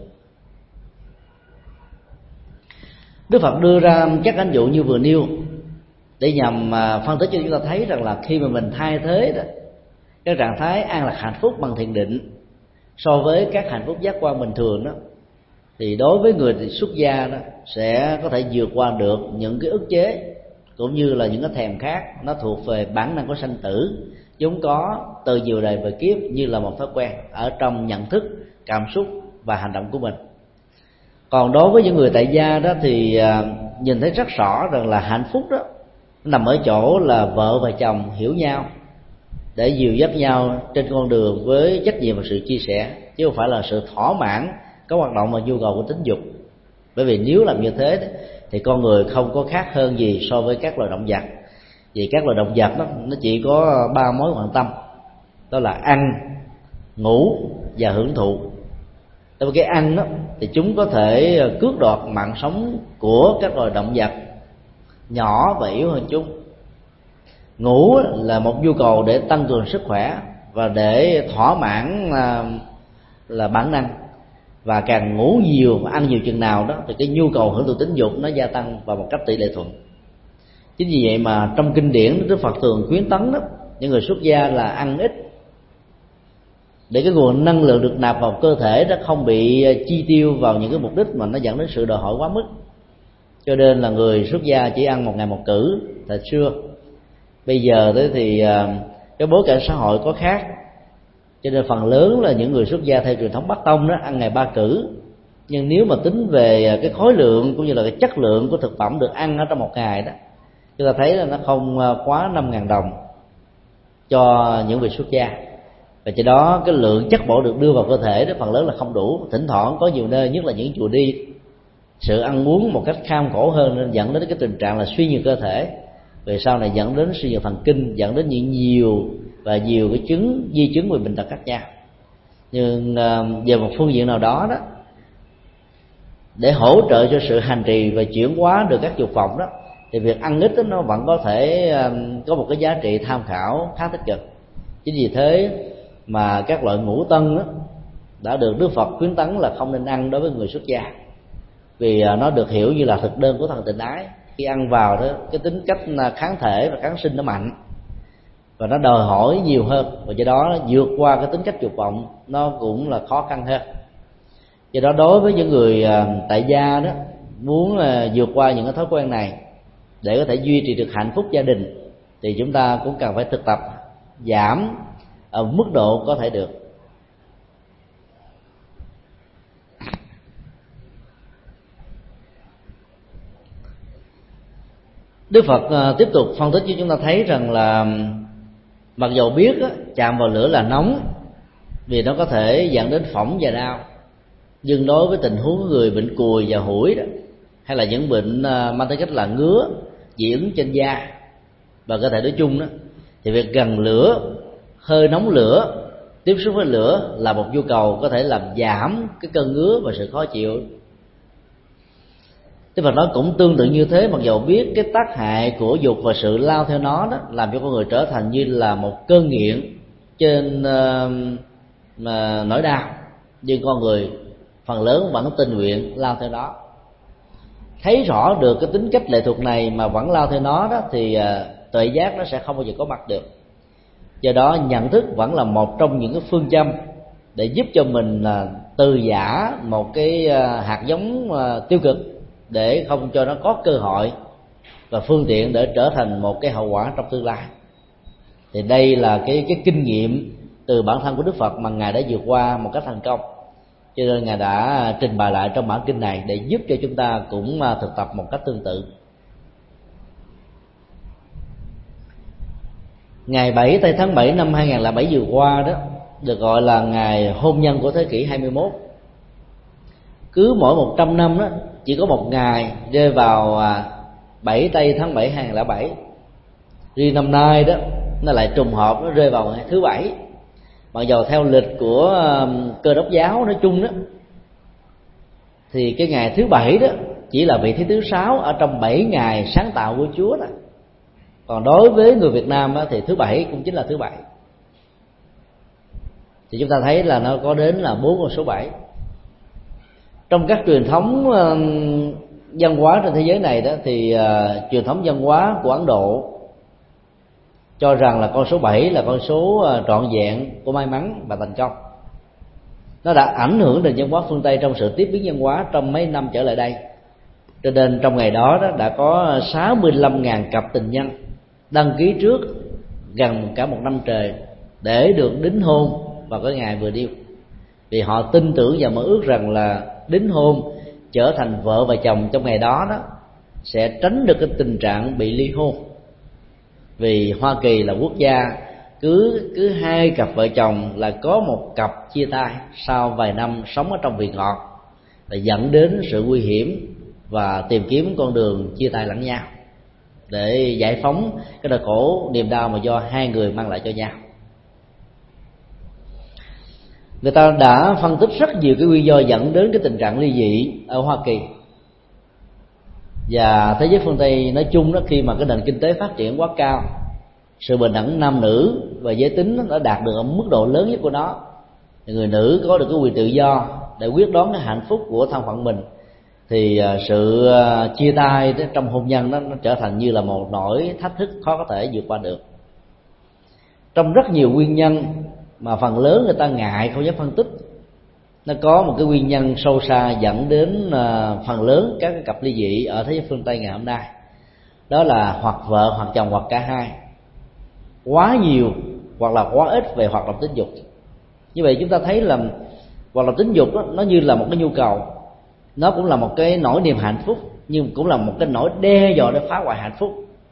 B: Đức Phật đưa ra các ví dụ như vừa nêu để nhằm phân tích cho chúng ta thấy rằng là khi mà mình thay thế đó cái trạng thái an lạc hạnh phúc bằng thiền định so với các hạnh phúc giác quan bình thường đó, thì đối với người xuất gia đó sẽ có thể vượt qua được những cái ức chế cũng như là những cái thèm khát nó thuộc về bản năng của sanh tử, vốn có từ nhiều đời về kiếp như là một thói quen ở trong nhận thức, cảm xúc và hành động của mình. Còn đối với những người tại gia đó thì nhìn thấy rất rõ rằng là hạnh phúc đó nằm ở chỗ là vợ và chồng hiểu nhau để dìu dắt nhau trên con đường với trách nhiệm và sự chia sẻ, chứ không phải là sự thỏa mãn có hoạt động và nhu cầu của tính dục. Bởi vì nếu làm như thế thì con người không có khác hơn gì so với các loài động vật. Vì các loài động vật đó, nó chỉ có 3 mối quan tâm, đó là ăn, ngủ và hưởng thụ. Đối với cái ăn đó thì chúng có thể cướp đoạt mạng sống của các loài động vật nhỏ và yếu hơn chúng. Ngủ là một nhu cầu để tăng cường sức khỏe và để thỏa mãn là bản năng, và càng ngủ nhiều và ăn nhiều chừng nào đó thì cái nhu cầu hưởng thụ tính dục nó gia tăng vào một cách tỷ lệ thuận. Chính vì vậy mà trong kinh điển Đức Phật thường khuyến tấn đó những người xuất gia là ăn ít để cái nguồn năng lượng được nạp vào cơ thể nó không bị chi tiêu vào những cái mục đích mà nó dẫn đến sự đòi hỏi quá mức. Cho nên là người xuất gia chỉ ăn một ngày một cữ thời xưa. Bây giờ thì cái bối cảnh xã hội có khác, cho nên phần lớn là những người xuất gia theo truyền thống Bắc Tông đó ăn ngày 3 cữ. Nhưng nếu mà tính về cái khối lượng cũng như là cái chất lượng của thực phẩm được ăn ở trong một ngày đó, chúng ta thấy là nó không quá 5.000 đồng cho những vị xuất gia, và do đó cái lượng chất bổ được đưa vào cơ thể đó phần lớn là không đủ. Thỉnh thoảng có nhiều nơi, nhất là những chùa đi, sự ăn uống một cách kham khổ hơn nên dẫn đến cái tình trạng là suy nhược cơ thể, về sau này dẫn đến suy nhược thần kinh, dẫn đến những nhiều cái di chứng về bệnh tật khác nhau. Nhưng về một phương diện nào đó đó, để hỗ trợ cho sự hành trì và chuyển hóa được các dục vọng đó, thì việc ăn ít đó, nó vẫn có thể có một cái giá trị tham khảo khá tích cực. Chính vì thế mà các loại ngũ tân đó đã được Đức Phật khuyến tấn là không nên ăn đối với người xuất gia, vì nó được hiểu như là thực đơn của thần tịnh ái. Khi ăn vào đó, cái tính cách kháng thể và kháng sinh nó mạnh, và nó đòi hỏi nhiều hơn, và do đó vượt qua cái tính cách dục vọng nó cũng là khó khăn hơn. Do đó đối với những người tại gia đó, muốn vượt qua những cái thói quen này để có thể duy trì được hạnh phúc gia đình, thì chúng ta cũng cần phải thực tập giảm ở mức độ có thể được. Đức Phật tiếp tục phân tích cho chúng ta thấy rằng là mặc dầu biết chạm vào lửa là nóng vì nó có thể dẫn đến phỏng và đau, nhưng đối với tình huống người bệnh cùi và hủi đó, hay là những bệnh mang tính cách là ngứa, dị ứng trên da và cơ thể nói chung đó, thì việc gần lửa, hơi nóng lửa, tiếp xúc với lửa là một nhu cầu có thể làm giảm cái cơn ngứa và sự khó chịu. Thế và nó cũng tương tự như thế, mặc dầu biết cái tác hại của dục và sự lao theo nó đó làm cho con người trở thành như là một cơn nghiện trên nỗi đau, nhưng con người phần lớn vẫn tình nguyện lao theo đó. Thấy rõ được cái tính cách lệ thuộc này mà vẫn lao theo nó đó, thì tuệ giác nó sẽ không bao giờ có mặt được. Do đó nhận thức vẫn là một trong những cái phương châm để giúp cho mình từ giã một cái hạt giống tiêu cực, để không cho nó có cơ hội và phương tiện để trở thành một cái hậu quả trong tương lai. Thì đây là cái kinh nghiệm từ bản thân của Đức Phật mà Ngài đã vượt qua một cách thành công, cho nên Ngài đã trình bày lại trong bản kinh này để giúp cho chúng ta cũng thực tập một cách tương tự. Ngày 7 tây tháng 7 năm 2007 vừa qua đó được gọi là ngày hôn nhân của thế kỷ 21. Cứ mỗi 100 năm đó chỉ có một ngày rơi vào 7 tây tháng 7 2007. Riêng năm nay đó nó lại trùng hợp, nó rơi vào ngày thứ Bảy. Mặc dù theo lịch của Cơ Đốc giáo nói chung đó, thì cái ngày thứ Bảy đó chỉ là vị trí thứ 6 ở trong 7 ngày sáng tạo của Chúa đó. Còn đối với người Việt Nam đó, thì thứ Bảy cũng chính là thứ Bảy. Thì chúng ta thấy là nó có đến là 4 con số 7. Trong các truyền thống văn hóa trên thế giới này đó, thì truyền thống văn hóa của Ấn Độ cho rằng là con số 7 là con số trọn vẹn của may mắn và thành công. Nó đã ảnh hưởng đến văn hóa phương Tây trong sự tiếp biến văn hóa trong mấy năm trở lại đây. Cho nên trong ngày đó, đã có 65.000 cặp tình nhân đăng ký trước gần cả một năm trời để được đính hôn vào cái ngày vừa điêu. Vì họ tin tưởng và mơ ước rằng là đính hôn trở thành vợ và chồng trong ngày đó đó sẽ tránh được cái tình trạng bị ly hôn. Vì Hoa Kỳ là quốc gia cứ 2 cặp vợ chồng là có một cặp chia tay sau vài năm sống ở trong vị ngọt, và dẫn đến sự nguy hiểm và tìm kiếm con đường chia tay lẫn nhau để giải phóng cái nỗi khổ niềm đau mà do 2 người mang lại cho nhau. Người ta đã phân tích rất nhiều cái nguyên do dẫn đến cái tình trạng ly dị ở Hoa Kỳ và thế giới phương Tây nói chung đó. Khi mà cái nền kinh tế phát triển quá cao, sự bình đẳng nam nữ và giới tính nó đạt được ở mức độ lớn nhất của nó, người nữ có được cái quyền tự do để quyết đoán cái hạnh phúc của thân phận mình, thì sự chia tay trong hôn nhân đó, nó trở thành như là một nỗi thách thức khó có thể vượt qua được. Trong rất nhiều nguyên nhân mà phần lớn người ta ngại không dám phân tích, nó có một cái nguyên nhân sâu xa dẫn đến phần lớn các cái cặp ly dị ở thế giới phương Tây ngày hôm nay. Đó là hoặc vợ hoặc chồng hoặc cả hai quá nhiều hoặc là quá ít về hoạt động tính dục. Như vậy chúng ta thấy là hoạt động tính dục đó, nó như là một cái nhu cầu, nó cũng là một cái nỗi niềm hạnh phúc, nhưng cũng là một cái nỗi đe dọa để phá hoại hạnh phúc.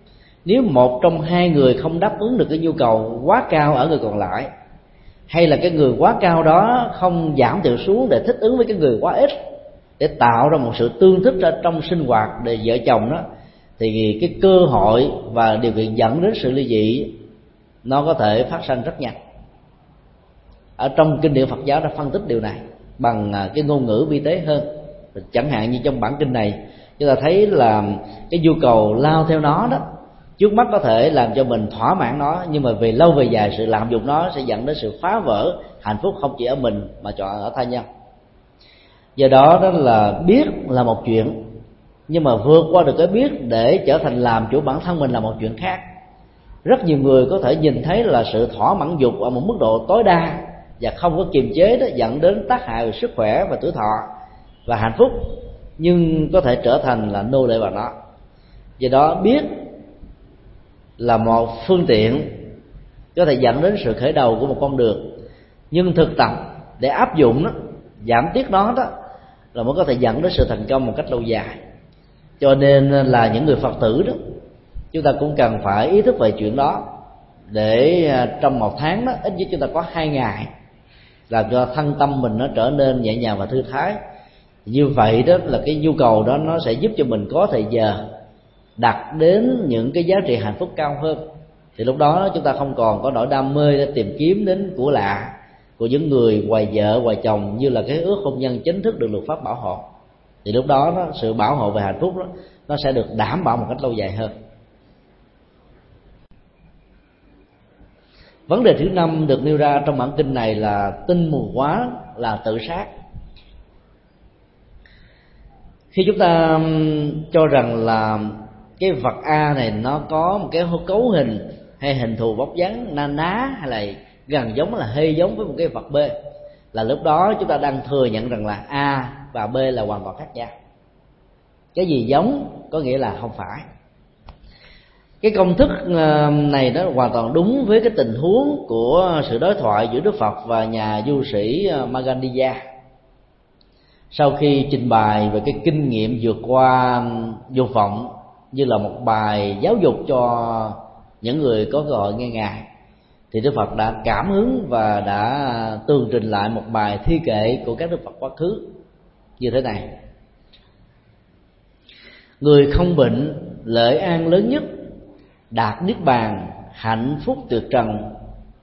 B: Nếu một trong hai người không đáp ứng được cái nhu cầu quá cao ở người còn lại, hay là cái người quá cao đó không giảm thiểu xuống để thích ứng với cái người quá ít, để tạo ra một sự tương thích ở trong sinh hoạt để vợ chồng đó, thì cái cơ hội và điều kiện dẫn đến sự ly dị nó có thể phát sinh rất nhanh. Ở trong kinh điển Phật giáo đã phân tích điều này bằng cái ngôn ngữ vi tế hơn. Chẳng hạn như trong bản kinh này chúng ta thấy là cái nhu cầu lao theo nó đó, trước mắt có thể làm cho mình thỏa mãn nó, nhưng mà về lâu về dài sự lạm dụng nó sẽ dẫn đến sự phá vỡ hạnh phúc không chỉ ở mình mà chọn ở tha nhân. Do đó đó là biết là một chuyện, nhưng mà vượt qua được cái biết để trở thành làm chủ bản thân mình là một chuyện khác. Rất nhiều người có thể nhìn thấy là sự thỏa mãn dục ở một mức độ tối đa và không có kiềm chế đó, dẫn đến tác hại về sức khỏe và tuổi thọ và hạnh phúc, nhưng có thể trở thành là nô lệ vào nó. Do đó biết là một phương tiện có thể dẫn đến sự khởi đầu của một con đường, nhưng thực tập để áp dụng đó, giảm tiết nó đó, là mới có thể dẫn đến sự thành công một cách lâu dài. Cho nên là những người Phật tử đó, chúng ta cũng cần phải ý thức về chuyện đó, để trong một tháng đó ít nhất chúng ta có 2 ngày làm cho thân tâm mình nó trở nên nhẹ nhàng và thư thái. Như vậy đó là cái nhu cầu đó nó sẽ giúp cho mình có thời giờ đặt đến những cái giá trị hạnh phúc cao hơn. Thì lúc đó chúng ta không còn có nỗi đam mê để tìm kiếm đến của lạ của những người hoài vợ hoài chồng như là cái ước hôn nhân chính thức được luật pháp bảo hộ. Thì lúc đó sự bảo hộ về hạnh phúc đó, nó sẽ được đảm bảo một cách lâu dài hơn. Vấn đề thứ 5 được nêu ra trong bản kinh này là tinh mù quá là tự sát. Khi chúng ta cho rằng là cái vật A này nó có một cái cấu hình hay hình thù vóc dáng na ná hay là gần giống là hơi giống với một cái vật B, là lúc đó chúng ta đang thừa nhận rằng là A và B là hoàn toàn khác nhau. Cái gì giống có nghĩa là không phải. Cái công thức này nó hoàn toàn đúng với cái tình huống của sự đối thoại giữa Đức Phật và nhà du sĩ Magandiya. Sau khi trình bày về cái kinh nghiệm vượt qua dục vọng như là một bài giáo dục cho những người có cơ hội nghe Ngài, thì Đức Phật đã cảm hứng và đã tường trình lại một bài thi kệ của các Đức Phật quá khứ như thế này: người không bệnh lợi an lớn nhất, đạt niết bàn hạnh phúc tuyệt trần,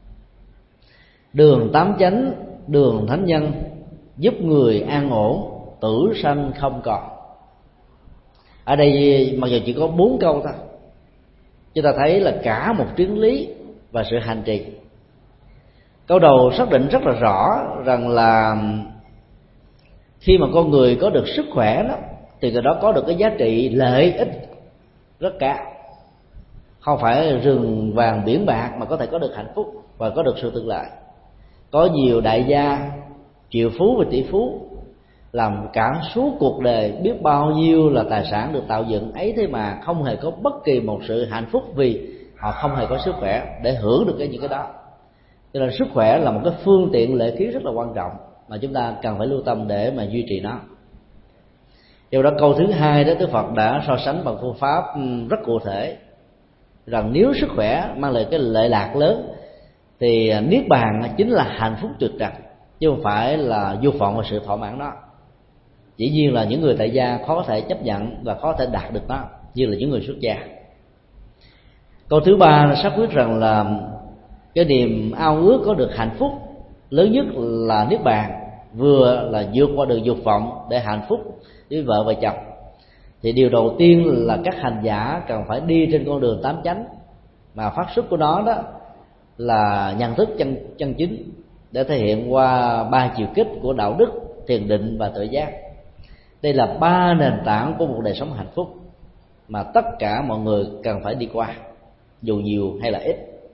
B: đường tám chánh đường thánh nhân, giúp người an ổn tử sanh không còn. Ở đây mặc dù chỉ có 4 câu thôi, chúng ta thấy là cả một triết lý và sự hành trì. Câu đầu xác định rất là rõ rằng là khi mà con người có được sức khỏe đó, thì người đó có được cái giá trị lợi ích rất cao. Không phải rừng vàng biển bạc mà có thể có được hạnh phúc và có được sự tương lai. Có nhiều đại gia triệu phú và tỷ phú làm cả suốt cuộc đời biết bao nhiêu là tài sản được tạo dựng ấy, thế mà không hề có bất kỳ một sự hạnh phúc vì họ không hề có sức khỏe để hưởng được những cái đó. Cho nên sức khỏe là một cái phương tiện lễ khí rất là quan trọng mà chúng ta cần phải lưu tâm để mà duy trì nó. Do đó câu thứ 2 đó Đức Phật đã so sánh bằng phương pháp rất cụ thể rằng nếu sức khỏe mang lại cái lợi lạc lớn thì niết bàn chính là hạnh phúc tuyệt trần, chứ không phải là dục vọng và sự thỏa mãn đó. Dĩ nhiên là những người tại gia khó có thể chấp nhận và khó có thể đạt được nó như là những người xuất gia. Câu thứ 3 là xác quyết rằng là cái niềm ao ước có được hạnh phúc lớn nhất là niết bàn, vừa là vượt qua được dục vọng để hạnh phúc với vợ và chồng. Thì điều đầu tiên là các hành giả cần phải đi trên con đường tám chánh, mà phát xuất của nó đó là nhận thức chân chính, để thể hiện qua 3 chiều kích của đạo đức, thiền định và tự giác. Đây là 3 nền tảng của một đời sống hạnh phúc mà tất cả mọi người cần phải đi qua, dù nhiều hay là ít.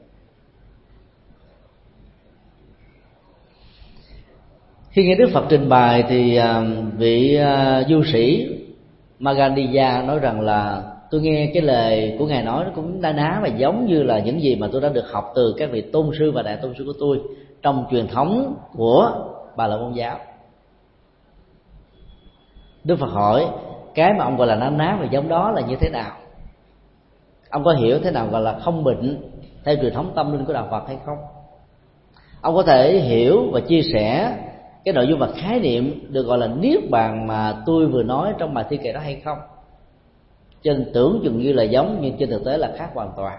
B: Khi nghe Đức Phật trình bày thì vị du sĩ Magandiya nói rằng là tôi nghe cái lời của Ngài nói nó cũng na ná và giống như là những gì mà tôi đã được học từ các vị tôn sư và đại tôn sư của tôi trong truyền thống của Bà La Môn giáo. Đức Phật hỏi cái mà ông gọi là na ná và giống đó là như thế nào? Ông có hiểu thế nào gọi là không bệnh theo truyền thống tâm linh của đạo Phật hay không? Ông có thể hiểu và chia sẻ cái nội dung và khái niệm được gọi là niết bàn mà tôi vừa nói trong bài thi kệ đó hay không? Trên tưởng chừng như là giống, nhưng trên thực tế là khác hoàn toàn.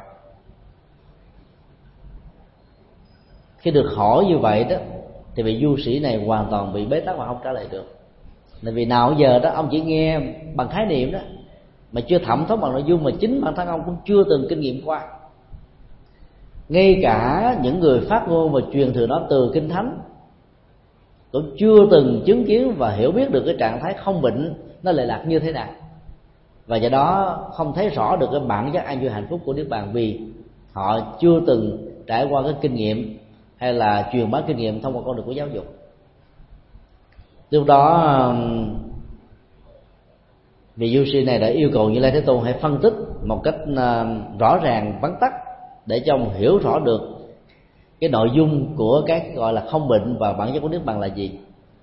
B: Khi được hỏi như vậy đó thì vị du sĩ này hoàn toàn bị bế tắc và không trả lời được. Tại vì nào giờ đó ông chỉ nghe bằng khái niệm đó, mà chưa thẩm thấu bằng nội dung mà chính bản thân ông cũng chưa từng kinh nghiệm qua. Ngay cả những người phát ngôn và truyền thừa đó từ kinh thánh cũng chưa từng chứng kiến và hiểu biết được cái trạng thái không bệnh nó lệ lạc như thế nào, và do đó không thấy rõ được cái bản chất an vui hạnh phúc của niết bàn, vì họ chưa từng trải qua cái kinh nghiệm hay là truyền bá kinh nghiệm thông qua con đường của giáo dục. Lúc đó vị du sĩ này đã yêu cầu Như Lai Thế Tôn hãy phân tích một cách rõ ràng vắn tắt để cho ông hiểu rõ được cái nội dung của các gọi là không bệnh và bản chất của niết bàn là gì.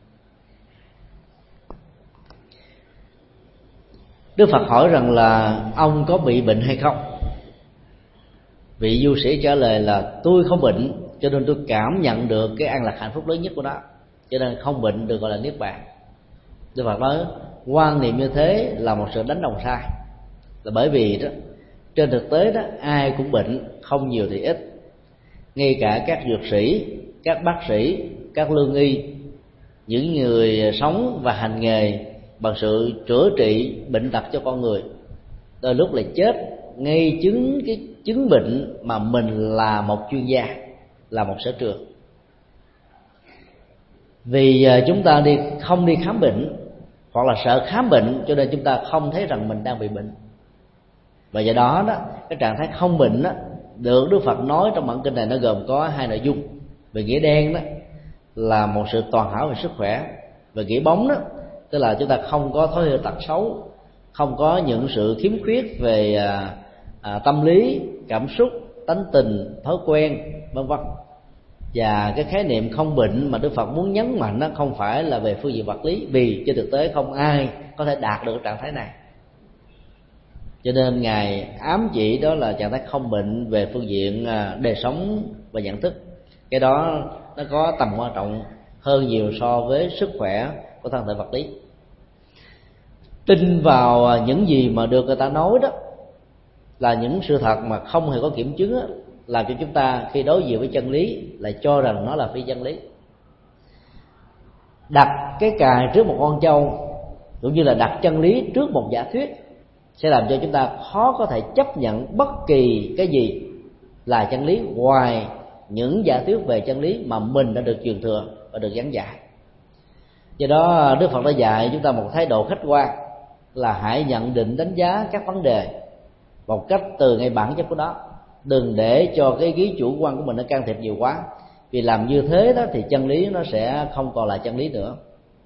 B: Đức Phật hỏi rằng là ông có bị bệnh hay không? Vị du sĩ trả lời là tôi không bệnh, cho nên tôi cảm nhận được cái an lạc hạnh phúc lớn nhất của nó, cho nên không bệnh được gọi là niết bàn. Đức Phật nói quan niệm như thế là một sự đánh đồng sai, là bởi vì đó trên thực tế đó ai cũng bệnh, không nhiều thì ít. Ngay cả các dược sĩ, các bác sĩ, các lương y, những người sống và hành nghề bằng sự chữa trị bệnh tật cho con người, đôi lúc là chết ngay chứng cái chứng bệnh mà mình là một chuyên gia, là một sở trường. Vì chúng ta không đi khám bệnh hoặc là sợ khám bệnh, cho nên chúng ta không thấy rằng mình đang bị bệnh. Và do đó cái trạng thái không bệnh đó được Đức Phật nói trong bản kinh này, nó gồm có hai nội dung. Về nghĩa đen đó là một sự toàn hảo về sức khỏe, về nghĩa bóng đó tức là chúng ta không có thói hư tật xấu, không có những sự khiếm khuyết về tâm lý, cảm xúc, tánh tình, thói quen, vân vân. Và cái khái niệm không bệnh mà Đức Phật muốn nhấn mạnh nó không phải là về phương diện vật lý, vì trên thực tế không ai có thể đạt được trạng thái này. Cho nên Ngài ám chỉ đó là trạng thái không bệnh về phương diện đời sống và nhận thức. Cái đó nó có tầm quan trọng hơn nhiều so với sức khỏe của thân thể vật lý. Tin vào những gì mà được người ta nói đó là những sự thật mà không hề có kiểm chứng đó, làm cho chúng ta khi đối diện với chân lý lại cho rằng nó là phi chân lý. Đặt cái cài trước một con trâu cũng như là đặt chân lý trước một giả thuyết sẽ làm cho chúng ta khó có thể chấp nhận bất kỳ cái gì là chân lý ngoài những giả thuyết về chân lý mà mình đã được truyền thừa và được giảng dạy. Do đó Đức Phật đã dạy chúng ta một thái độ khách quan là hãy nhận định đánh giá các vấn đề một cách từ ngay bản chất của nó, đừng để cho cái ý chủ quan của mình nó can thiệp nhiều quá, vì làm như thế đó thì chân lý nó sẽ không còn là chân lý nữa.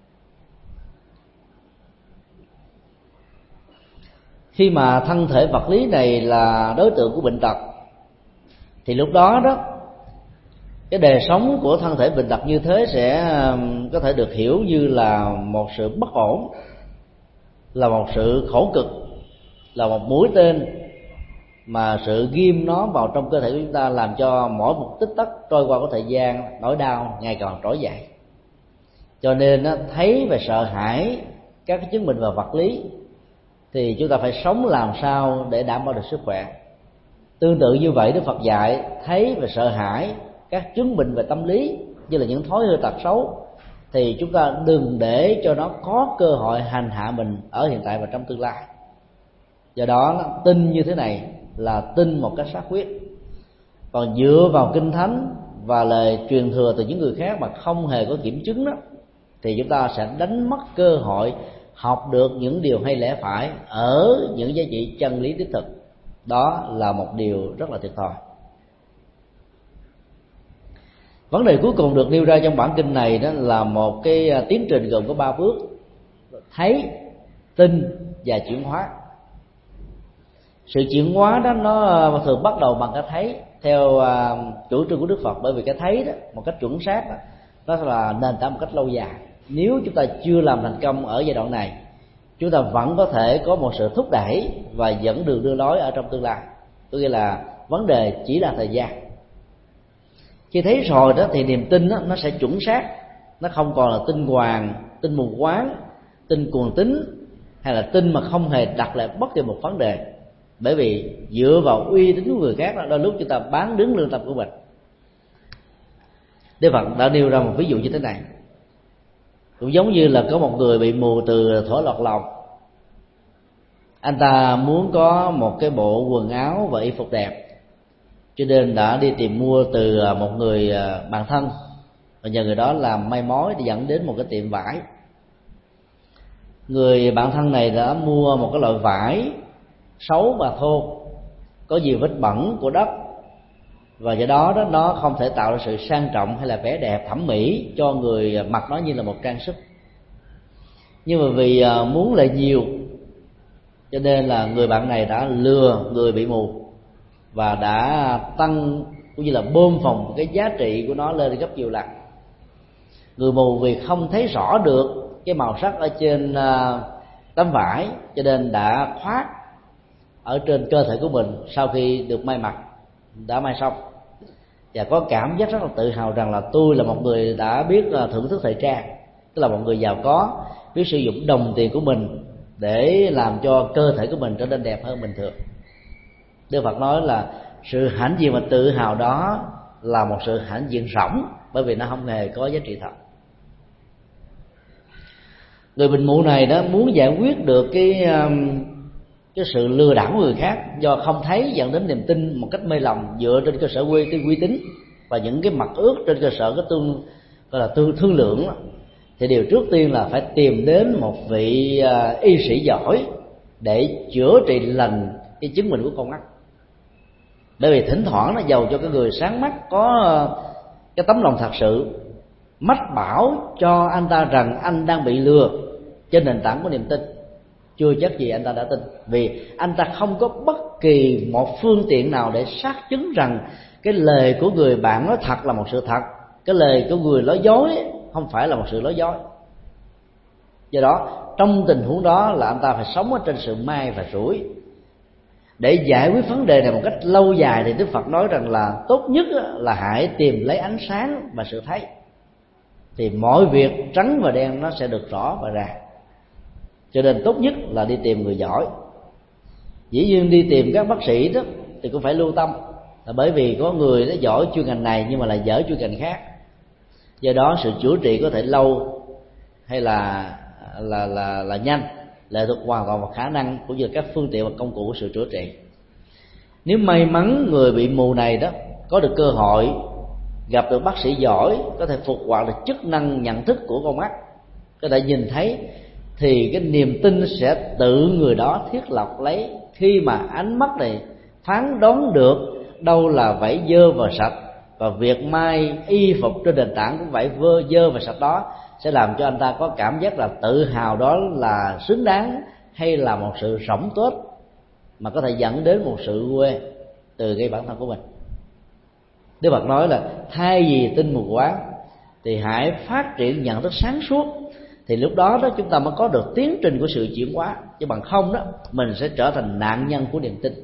B: Khi mà thân thể vật lý này là đối tượng của bệnh tật thì lúc đó cái đời sống của thân thể bệnh tật như thế sẽ có thể được hiểu như là một sự bất ổn, là một sự khổ cực, là một mũi tên mà sự ghim nó vào trong cơ thể của chúng ta, làm cho mỗi một tích tắc trôi qua của thời gian nỗi đau ngày càng trỗi dậy. Cho nên thấy và sợ hãi các cái chứng bệnh về vật lý thì chúng ta phải sống làm sao để đảm bảo được sức khỏe. Tương tự như vậy, Đức Phật dạy thấy và sợ hãi các chứng bệnh về tâm lý như là những thói hư tật xấu thì chúng ta đừng để cho nó có cơ hội hành hạ mình ở hiện tại và trong tương lai. Do đó tin như thế này là tin một cách xác quyết. Còn dựa vào kinh thánh và lời truyền thừa từ những người khác mà không hề có kiểm chứng đó, thì chúng ta sẽ đánh mất cơ hội học được những điều hay lẽ phải ở những giá trị chân lý đích thực. Đó là một điều rất là thiệt thòi. Vấn đề cuối cùng được nêu ra trong bản kinh này đó là một cái tiến trình gồm có 3 bước: thấy, tin và chuyển hóa. Sự chuyển hóa đó nó thường bắt đầu bằng cái thấy theo chủ trương của Đức Phật, bởi vì cái thấy đó một cách chuẩn xác đó, nó là nền tảng một cách lâu dài. Nếu chúng ta chưa làm thành công ở giai đoạn này, chúng ta vẫn có thể có một sự thúc đẩy và dẫn đường đưa lối ở trong tương lai. có nghĩa là vấn đề chỉ là thời gian. Khi thấy rồi đó thì niềm tin đó, nó sẽ chuẩn xác, nó không còn là tin hoàng, tin mù quáng, tin cuồng tín, hay là tin mà không hề đặt lại bất kỳ một vấn đề. Bởi vì dựa vào uy tín của người khác đó, đôi lúc chúng ta bán đứng lương tâm của mình. Đức Phật đã nêu ra một ví dụ như thế này. Cũng giống như là có một người bị mù từ thổi lọt lòng, anh ta muốn có một cái bộ quần áo và y phục đẹp, cho nên đã đi tìm mua từ một người bạn thân, và nhờ người đó làm may mối để dẫn đến một cái tiệm vải. Người bạn thân này đã mua một cái loại vải xấu và thô, có nhiều vết bẩn của đất, và do đó nó không thể tạo ra sự sang trọng hay là vẻ đẹp thẩm mỹ cho người mặc nó như là một trang sức. Nhưng mà vì muốn lợi nhiều, cho nên là người bạn này đã lừa người bị mù và đã tăng cũng như là bơm phồng cái giá trị của nó lên gấp nhiều lần. Người mù vì không thấy rõ được cái màu sắc ở trên tấm vải, cho nên đã khoác ở trên cơ thể của mình sau khi được may mặc, đã may xong, và có cảm giác rất là tự hào rằng là tôi là một người đã biết thưởng thức thời trang, tức là một người giàu có, biết sử dụng đồng tiền của mình để làm cho cơ thể của mình trở nên đẹp hơn bình thường. Đức Phật nói là sự hãnh diện và tự hào đó là một sự hãnh diện rỗng, bởi vì nó không hề có giá trị thật. Người bệnh mù này đó muốn giải quyết được cái sự lừa đảo của người khác do không thấy, dẫn đến niềm tin một cách mê lầm dựa trên cơ sở uy tín và những cái mặt ước trên cơ sở cái thương lượng đó, thì điều trước tiên là phải tìm đến một vị y sĩ giỏi để chữa trị lành cái chứng bệnh của con mắt. Bởi vì thỉnh thoảng nó giàu cho cái người sáng mắt có cái tấm lòng thật sự, mách bảo cho anh ta rằng anh đang bị lừa trên nền tảng của niềm tin, chưa chắc gì anh ta đã tin, vì anh ta không có bất kỳ một phương tiện nào để xác chứng rằng cái lời của người bạn nói thật là một sự thật, cái lời của người nói dối không phải là một sự nói dối. Do đó trong tình huống đó là anh ta phải sống ở trên sự may và rủi. Để giải quyết vấn đề này một cách lâu dài thì Đức Phật nói rằng là tốt nhất là hãy tìm lấy ánh sáng và sự thấy, thì mọi việc trắng và đen nó sẽ được rõ và ràng. Cho nên tốt nhất là đi tìm người giỏi. Dĩ nhiên đi tìm các bác sĩ đó thì cũng phải lưu tâm, là bởi vì có người nó giỏi chuyên ngành này nhưng mà lại dở chuyên ngành khác. Do đó sự chữa trị có thể lâu hay là nhanh, lệ thuộc hoàn toàn vào khả năng cũng như các phương tiện và công cụ của sự chữa trị. Nếu may mắn người bị mù này đó có được cơ hội gặp được bác sĩ giỏi, có thể phục hoạt được chức năng nhận thức của con mắt, có thể nhìn thấy, thì cái niềm tin sẽ tự người đó thiết lập lấy. Khi mà ánh mắt này phán đoán được đâu là vảy dơ và sạch, và việc may y phục trên nền tảng của vảy dơ và sạch đó sẽ làm cho anh ta có cảm giác là tự hào đó là xứng đáng, hay là một sự rỗng tuếch mà có thể dẫn đến một sự quê từ cái bản thân của mình. Đức Phật nói là thay vì tin mù quáng thì hãy phát triển nhận thức sáng suốt, thì lúc đó chúng ta mới có được tiến trình của sự chuyển hóa. Chứ bằng không đó mình sẽ trở thành nạn nhân của niềm tin.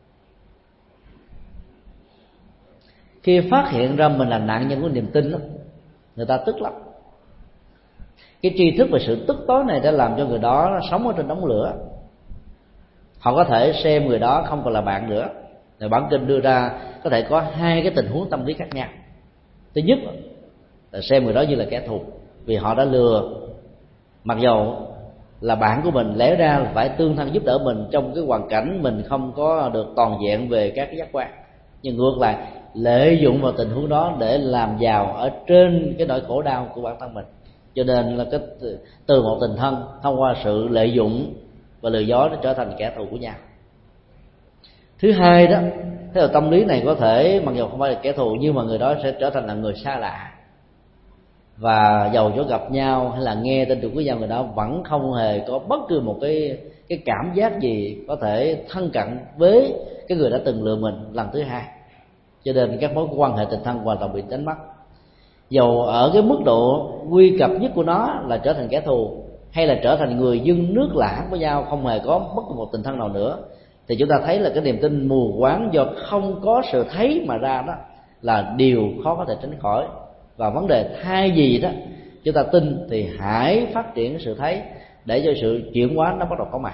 B: Khi phát hiện ra mình là nạn nhân của niềm tin đó, người ta tức lắm. Cái tri thức về sự tức tối này đã làm cho người đó sống ở trên đống lửa. Họ có thể xem người đó không còn là bạn nữa. Rồi bản kinh đưa ra có thể có hai cái tình huống tâm lý khác nhau. Thứ nhất là xem người đó như là kẻ thù, vì họ đã lừa, mặc dầu là bạn của mình, lẽ ra phải tương thân giúp đỡ mình trong cái hoàn cảnh mình không có được toàn vẹn về các cái giác quan, nhưng ngược lại lợi dụng vào tình huống đó để làm giàu ở trên cái nỗi khổ đau của bản thân mình. Cho nên là cái từ một tình thân thông qua sự lợi dụng và lừa dối nó trở thành kẻ thù của nhau. Thứ hai đó, theo tâm lý này có thể mặc dù không phải là kẻ thù, nhưng mà người đó sẽ trở thành là người xa lạ, và dầu cho gặp nhau hay là nghe tên tuổi của nhau, người đó vẫn không hề có bất cứ một cái cảm giác gì có thể thân cận với cái người đã từng lừa mình lần thứ hai. Cho nên các mối quan hệ tình thân hoàn toàn bị đánh mất, dầu ở cái mức độ nguy cấp nhất của nó là trở thành kẻ thù hay là trở thành người dưng nước lã với nhau, không hề có bất kỳ một tình thân nào nữa, thì chúng ta thấy là cái niềm tin mù quáng do không có sự thấy mà ra đó là điều khó có thể tránh khỏi. Và vấn đề thay vì đó chúng ta tin thì hãy phát triển sự thấy để cho sự chuyển hóa nó bắt đầu có mặt.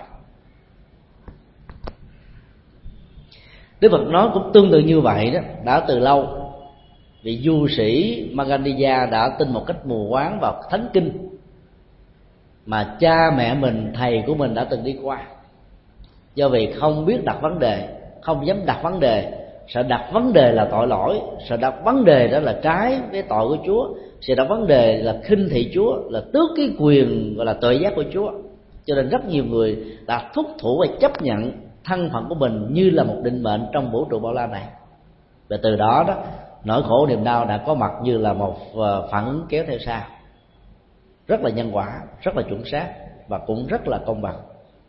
B: Đức Phật nói cũng tương tự như vậy đó, đã từ lâu. Vị du sĩ Magandiya đã tin một cách mù quáng vào thánh kinh mà cha mẹ mình, thầy của mình đã từng đi qua. Do vì không biết đặt vấn đề, không dám đặt vấn đề, sợ đặt vấn đề là tội lỗi, sợ đặt vấn đề đó là trái với tội của Chúa, sợ đặt vấn đề là khinh thị Chúa, là tước cái quyền gọi là tuệ giác của Chúa. Cho nên rất nhiều người đã thúc thủ và chấp nhận thân phận của mình như là một định mệnh trong vũ trụ bao la này. Và từ đó đó, nỗi khổ niềm đau đã có mặt như là một phản ứng kéo theo sau. Rất là nhân quả, rất là chuẩn xác và cũng rất là công bằng.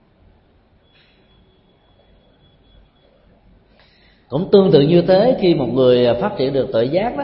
B: Cũng tương tự như thế, khi một người phát triển được tuệ giác đó,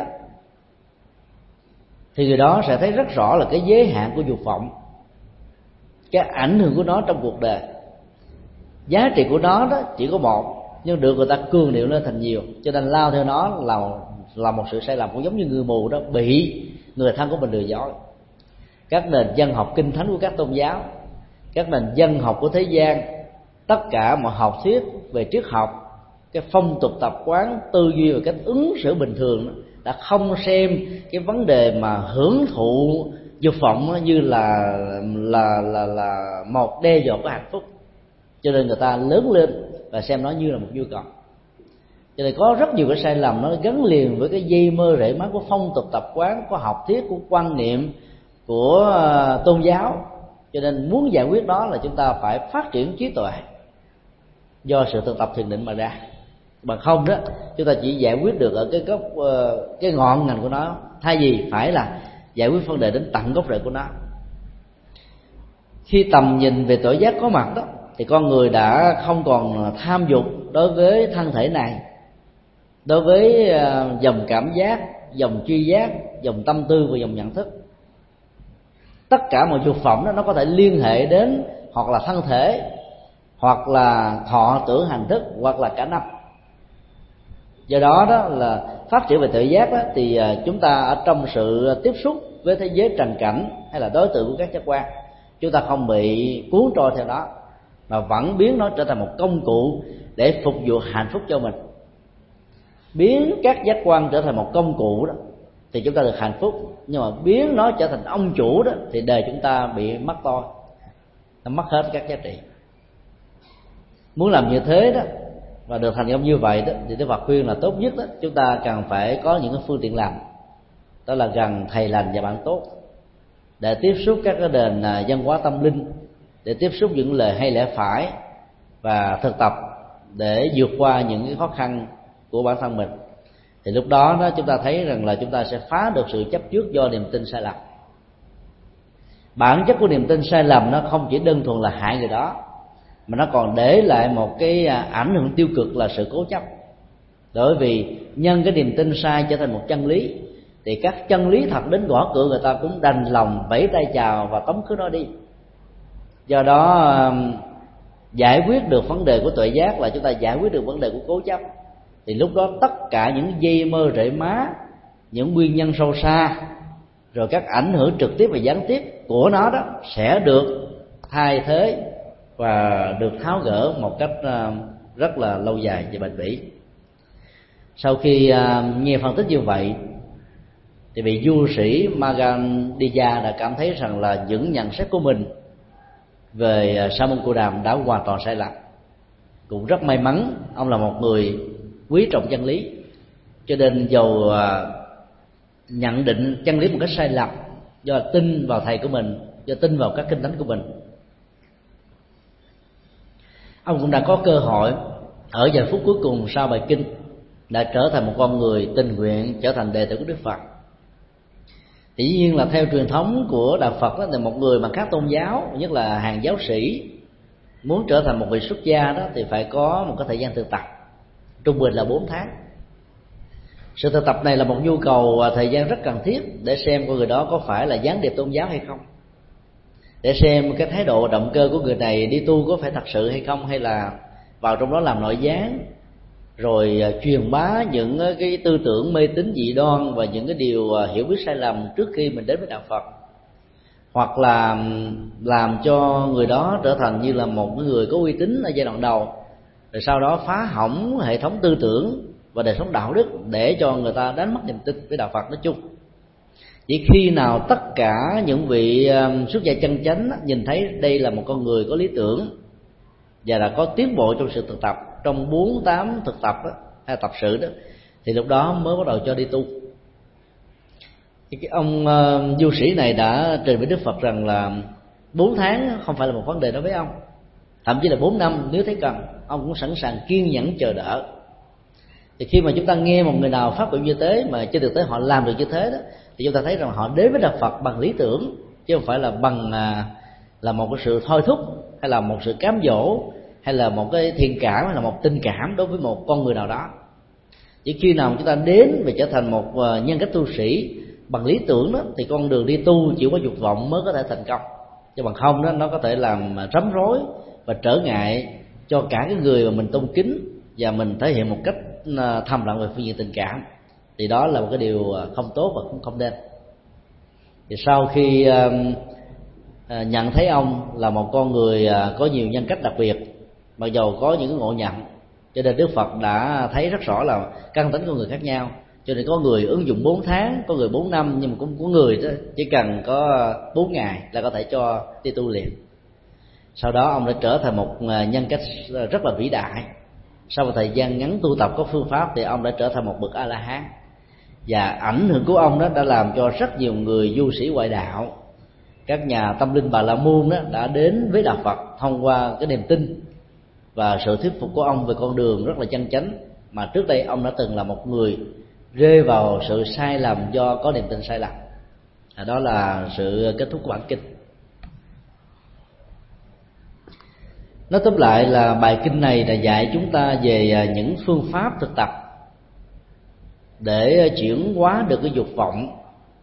B: thì người đó sẽ thấy rất rõ là cái giới hạn của dục vọng, cái ảnh hưởng của nó trong cuộc đời. Giá trị của nó đó chỉ có một, nhưng được người ta cường điệu lên thành nhiều, cho nên lao theo nó là một sự sai lầm. Cũng giống như người mù đó bị người thân của mình lừa dối. Các nền văn học kinh thánh của các tôn giáo, các nền văn học của thế gian, tất cả mọi học thuyết về triết học, cái phong tục tập quán, tư duy và cách ứng xử bình thường đã không xem cái vấn đề mà hưởng thụ dục vọng như là một đe dọa của hạnh phúc. Cho nên người ta lớn lên và xem nó như là một nhu cầu. Cho nên có rất nhiều cái sai lầm nó gắn liền với cái dây mơ rễ má của phong tục tập quán, của học thuyết, của quan niệm, của tôn giáo. Cho nên muốn giải quyết đó là chúng ta phải phát triển trí tuệ do sự thực tập thiền định mà ra. Bằng không đó chúng ta chỉ giải quyết được ở cái gốc, cái ngọn ngành của nó, thay vì phải là giải quyết vấn đề đến tận gốc rễ của nó. Khi tầm nhìn về tuệ giác có mặt đó, thì con người đã không còn tham dục đối với thân thể này, đối với dòng cảm giác, dòng tri giác, dòng tâm tư và dòng nhận thức. Tất cả mọi dục vọng đó nó có thể liên hệ đến hoặc là thân thể, hoặc là thọ tưởng hành thức, hoặc là cả năm. Do đó đó là phát triển về tự giác đó, thì chúng ta ở trong sự tiếp xúc với thế giới trần cảnh hay là đối tượng của các giác quan, chúng ta không bị cuốn trôi theo đó, mà vẫn biến nó trở thành một công cụ để phục vụ hạnh phúc cho mình. Biến các giác quan trở thành một công cụ đó thì chúng ta được hạnh phúc, nhưng mà biến nó trở thành ông chủ đó thì đời chúng ta bị mất toi, nó mất hết các giá trị. Muốn làm như thế đó và được thành công như vậy đó, thì Đức Phật khuyên là tốt nhất đó chúng ta cần phải có những cái phương tiện làm, đó là gần thầy lành và bạn tốt, để tiếp xúc các cái nền văn hóa tâm linh, để tiếp xúc những lời hay lẽ phải và thực tập để vượt qua những cái khó khăn của bản thân mình. Thì lúc đó đó chúng ta thấy rằng là chúng ta sẽ phá được sự chấp trước do niềm tin sai lầm. Bản chất của niềm tin sai lầm nó không chỉ đơn thuần là hại người đó, mà nó còn để lại một cái ảnh hưởng tiêu cực là sự cố chấp. Bởi vì nhân cái niềm tin sai trở thành một chân lý, thì các chân lý thật đến gõ cửa người ta cũng đành lòng vẫy tay chào và tống khứ nó đi. Do đó giải quyết được vấn đề của tuệ giác là chúng ta giải quyết được vấn đề của cố chấp. Thì lúc đó tất cả những dây mơ rễ má, những nguyên nhân sâu xa, rồi các ảnh hưởng trực tiếp và gián tiếp của nó đó sẽ được thay thế và được tháo gỡ một cách rất là lâu dài và bền bỉ. Sau khi nghe phân tích như vậy, thì vị du sĩ Magandiya đã cảm thấy rằng là những nhận xét của mình về Sa môn Cồ Đàm đã hoàn toàn sai lầm. Cũng rất may mắn ông là một người quý trọng chân lý, cho nên dầu nhận định chân lý một cách sai lầm do tin vào thầy của mình, do tin vào các kinh thánh của mình, ông cũng đã có cơ hội ở giờ phút cuối cùng sau bài kinh đã trở thành một con người tình nguyện trở thành đệ tử của Đức Phật. Thì dĩ nhiên là theo truyền thống của đạo Phật đó, thì một người mà khác tôn giáo, nhất là hàng giáo sĩ, muốn trở thành một vị xuất gia đó thì phải có một cái thời gian thực tập, trung bình là 4 tháng. Sự thực tập này là một nhu cầu thời gian rất cần thiết để xem coi người đó có phải là gián điệp tôn giáo hay không, để xem cái thái độ động cơ của người này đi tu có phải thật sự hay không, hay là vào trong đó làm nội gián, rồi truyền bá những cái tư tưởng mê tín dị đoan và những cái điều hiểu biết sai lầm trước khi mình đến với đạo Phật, hoặc là làm cho người đó trở thành như là một người có uy tín ở giai đoạn đầu, rồi sau đó phá hỏng hệ thống tư tưởng và đời sống đạo đức để cho người ta đánh mất niềm tin với đạo Phật nói chung. Chỉ khi nào tất cả những vị xuất gia chân chánh nhìn thấy đây là một con người có lý tưởng và là có tiến bộ trong sự thực tập, trong 4-8 thực tập đó, hay tập sự đó, thì lúc đó mới bắt đầu cho đi tu. Cái ông du sĩ này đã trình với Đức Phật rằng là 4 tháng không phải là một vấn đề đối với ông, thậm chí là 4 năm nếu thấy cần, ông cũng sẵn sàng kiên nhẫn chờ đợi. Thì khi mà chúng ta nghe một người nào phát biểu như thế mà trên thực tế họ làm được như thế đó, thì chúng ta thấy rằng họ đến với đạo Phật bằng lý tưởng, chứ không phải là bằng là một cái sự thôi thúc, hay là một sự cám dỗ, hay là một cái thiện cảm, hay là một tình cảm đối với một con người nào đó. Chỉ khi nào chúng ta đến và trở thành một nhân cách tu sĩ bằng lý tưởng đó, thì con đường đi tu chỉ có dục vọng mới có thể thành công, chứ bằng không đó nó có thể làm rắm rối và trở ngại cho cả cái người mà mình tôn kính và mình thể hiện một cách thầm lặng về phương diện tình cảm. Thì đó là một cái điều không tốt và cũng không nên. Thì sau khi nhận thấy ông là một con người có nhiều nhân cách đặc biệt, mặc dầu có những cái ngộ nhận, cho nên Đức Phật đã thấy rất rõ là căn tính của người khác nhau, cho nên có người ứng dụng 4 tháng, có người 4 năm, nhưng mà cũng có người đó chỉ cần có 4 ngày là có thể cho đi tu liền. Sau đó ông đã trở thành một nhân cách rất là vĩ đại. Sau một thời gian ngắn tu tập có phương pháp thì ông đã trở thành một bậc A La Hán, và ảnh hưởng của ông đó đã làm cho rất nhiều người du sĩ ngoại đạo, các nhà tâm linh Bà La Môn đó đã đến với đạo Phật thông qua cái niềm tin và sự thuyết phục của ông về con đường rất là chân chánh mà trước đây ông đã từng là một người rơi vào sự sai lầm do có niềm tin sai lầm. Đó là sự kết thúc của bản kinh. Nói tóm lại là bài kinh này là dạy chúng ta về những phương pháp thực tập để chuyển hóa được cái dục vọng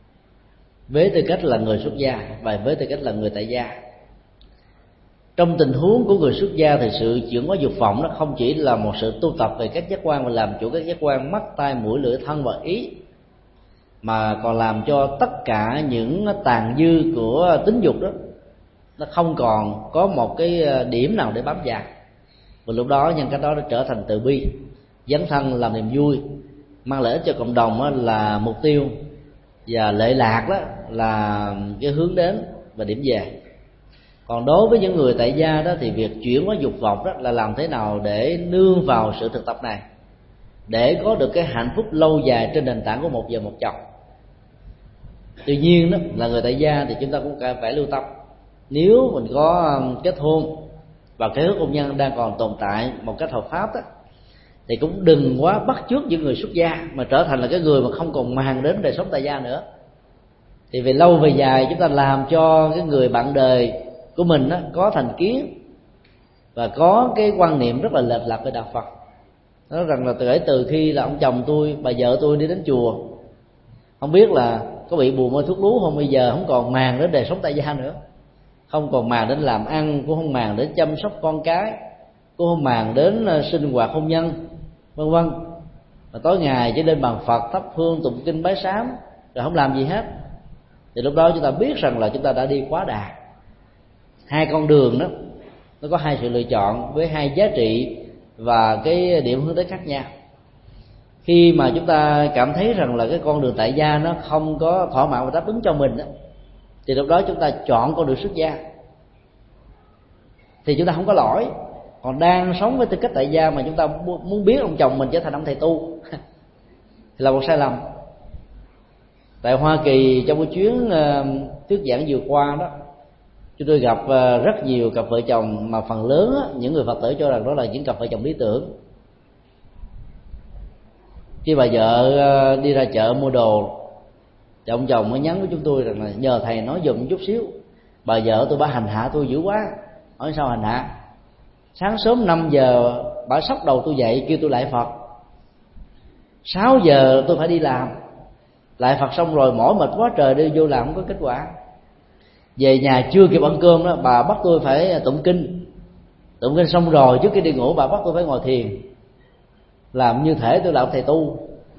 B: với tư cách là người xuất gia và với tư cách là người tại gia. Trong tình huống của người xuất gia thì sự chuyển hóa dục vọng nó không chỉ là một sự tu tập về các giác quan mà làm chủ các giác quan mắt, tai, mũi, lưỡi, thân và ý, mà còn làm cho tất cả những tàn dư của tính dục đó nó không còn có một cái điểm nào để bám vào. Và lúc đó nhân cách đó nó trở thành từ bi, dấn thân làm niềm vui, mang lợi ích cho cộng đồng là mục tiêu, và lệ lạc đó là cái hướng đến và điểm về. Còn đối với những người tại gia đó thì việc chuyển hóa dục vọng đó là làm thế nào để nương vào sự thực tập này để có được cái hạnh phúc lâu dài trên nền tảng của một vợ một chồng. Tuy nhiên đó là người tại gia thì chúng ta cũng phải lưu tâm, nếu mình có kết hôn và cái hôn nhân đang còn tồn tại một cách hợp pháp đó, thì cũng đừng quá bắt chước những người xuất gia mà trở thành là cái người mà không còn màng đến đời sống tại gia nữa. Thì về lâu về dài chúng ta làm cho cái người bạn đời của mình đó có thành kiến và có cái quan niệm rất là lệch lạc về đạo Phật. Nói rằng là từ khi là ông chồng tôi, bà vợ tôi đi đến chùa, không biết là có bị bùa mê thuốc lú không, bây giờ không còn màng đến đời sống tại gia nữa, không còn màng đến làm ăn, cũng không màng đến chăm sóc con cái, cũng không màng đến sinh hoạt hôn nhân, vân vân. Và tối ngày chỉ lên bàn Phật thắp hương tụng kinh bái sám rồi không làm gì hết. Thì lúc đó chúng ta biết rằng là chúng ta đã đi quá đà. Hai con đường đó nó có hai sự lựa chọn với hai giá trị và cái điểm hướng tới khác nhau. Khi mà chúng ta cảm thấy rằng là cái con đường tại gia nó không có thỏa mãn và đáp ứng cho mình đó, thì lúc đó chúng ta chọn con đường xuất gia thì chúng ta không có lỗi. Còn đang sống với tư cách tại gia mà chúng ta muốn biết ông chồng mình trở thành ông thầy tu thì là một sai lầm. Tại Hoa Kỳ trong cái chuyến thuyết giảng vừa qua đó, chúng tôi gặp rất nhiều cặp vợ chồng mà phần lớn những người Phật tử cho rằng đó là những cặp vợ chồng lý tưởng. Khi bà vợ đi ra chợ mua đồ thì ông chồng mới nhắn với chúng tôi rằng là nhờ thầy nói giùm chút xíu, bà vợ tôi bà hành hạ tôi dữ quá. Hỏi sao hành hạ? Sáng sớm 5 giờ bà xốc đầu tôi dậy kêu tôi lại Phật, 6 giờ tôi phải đi làm, lại Phật xong rồi mỏi mệt quá trời đi vô làm không có kết quả. Về nhà chưa kịp ăn cơm đó bà bắt tôi phải tụng kinh, tụng kinh xong rồi trước khi đi ngủ bà bắt tôi phải ngồi thiền, làm như thể tôi là ông thầy tu,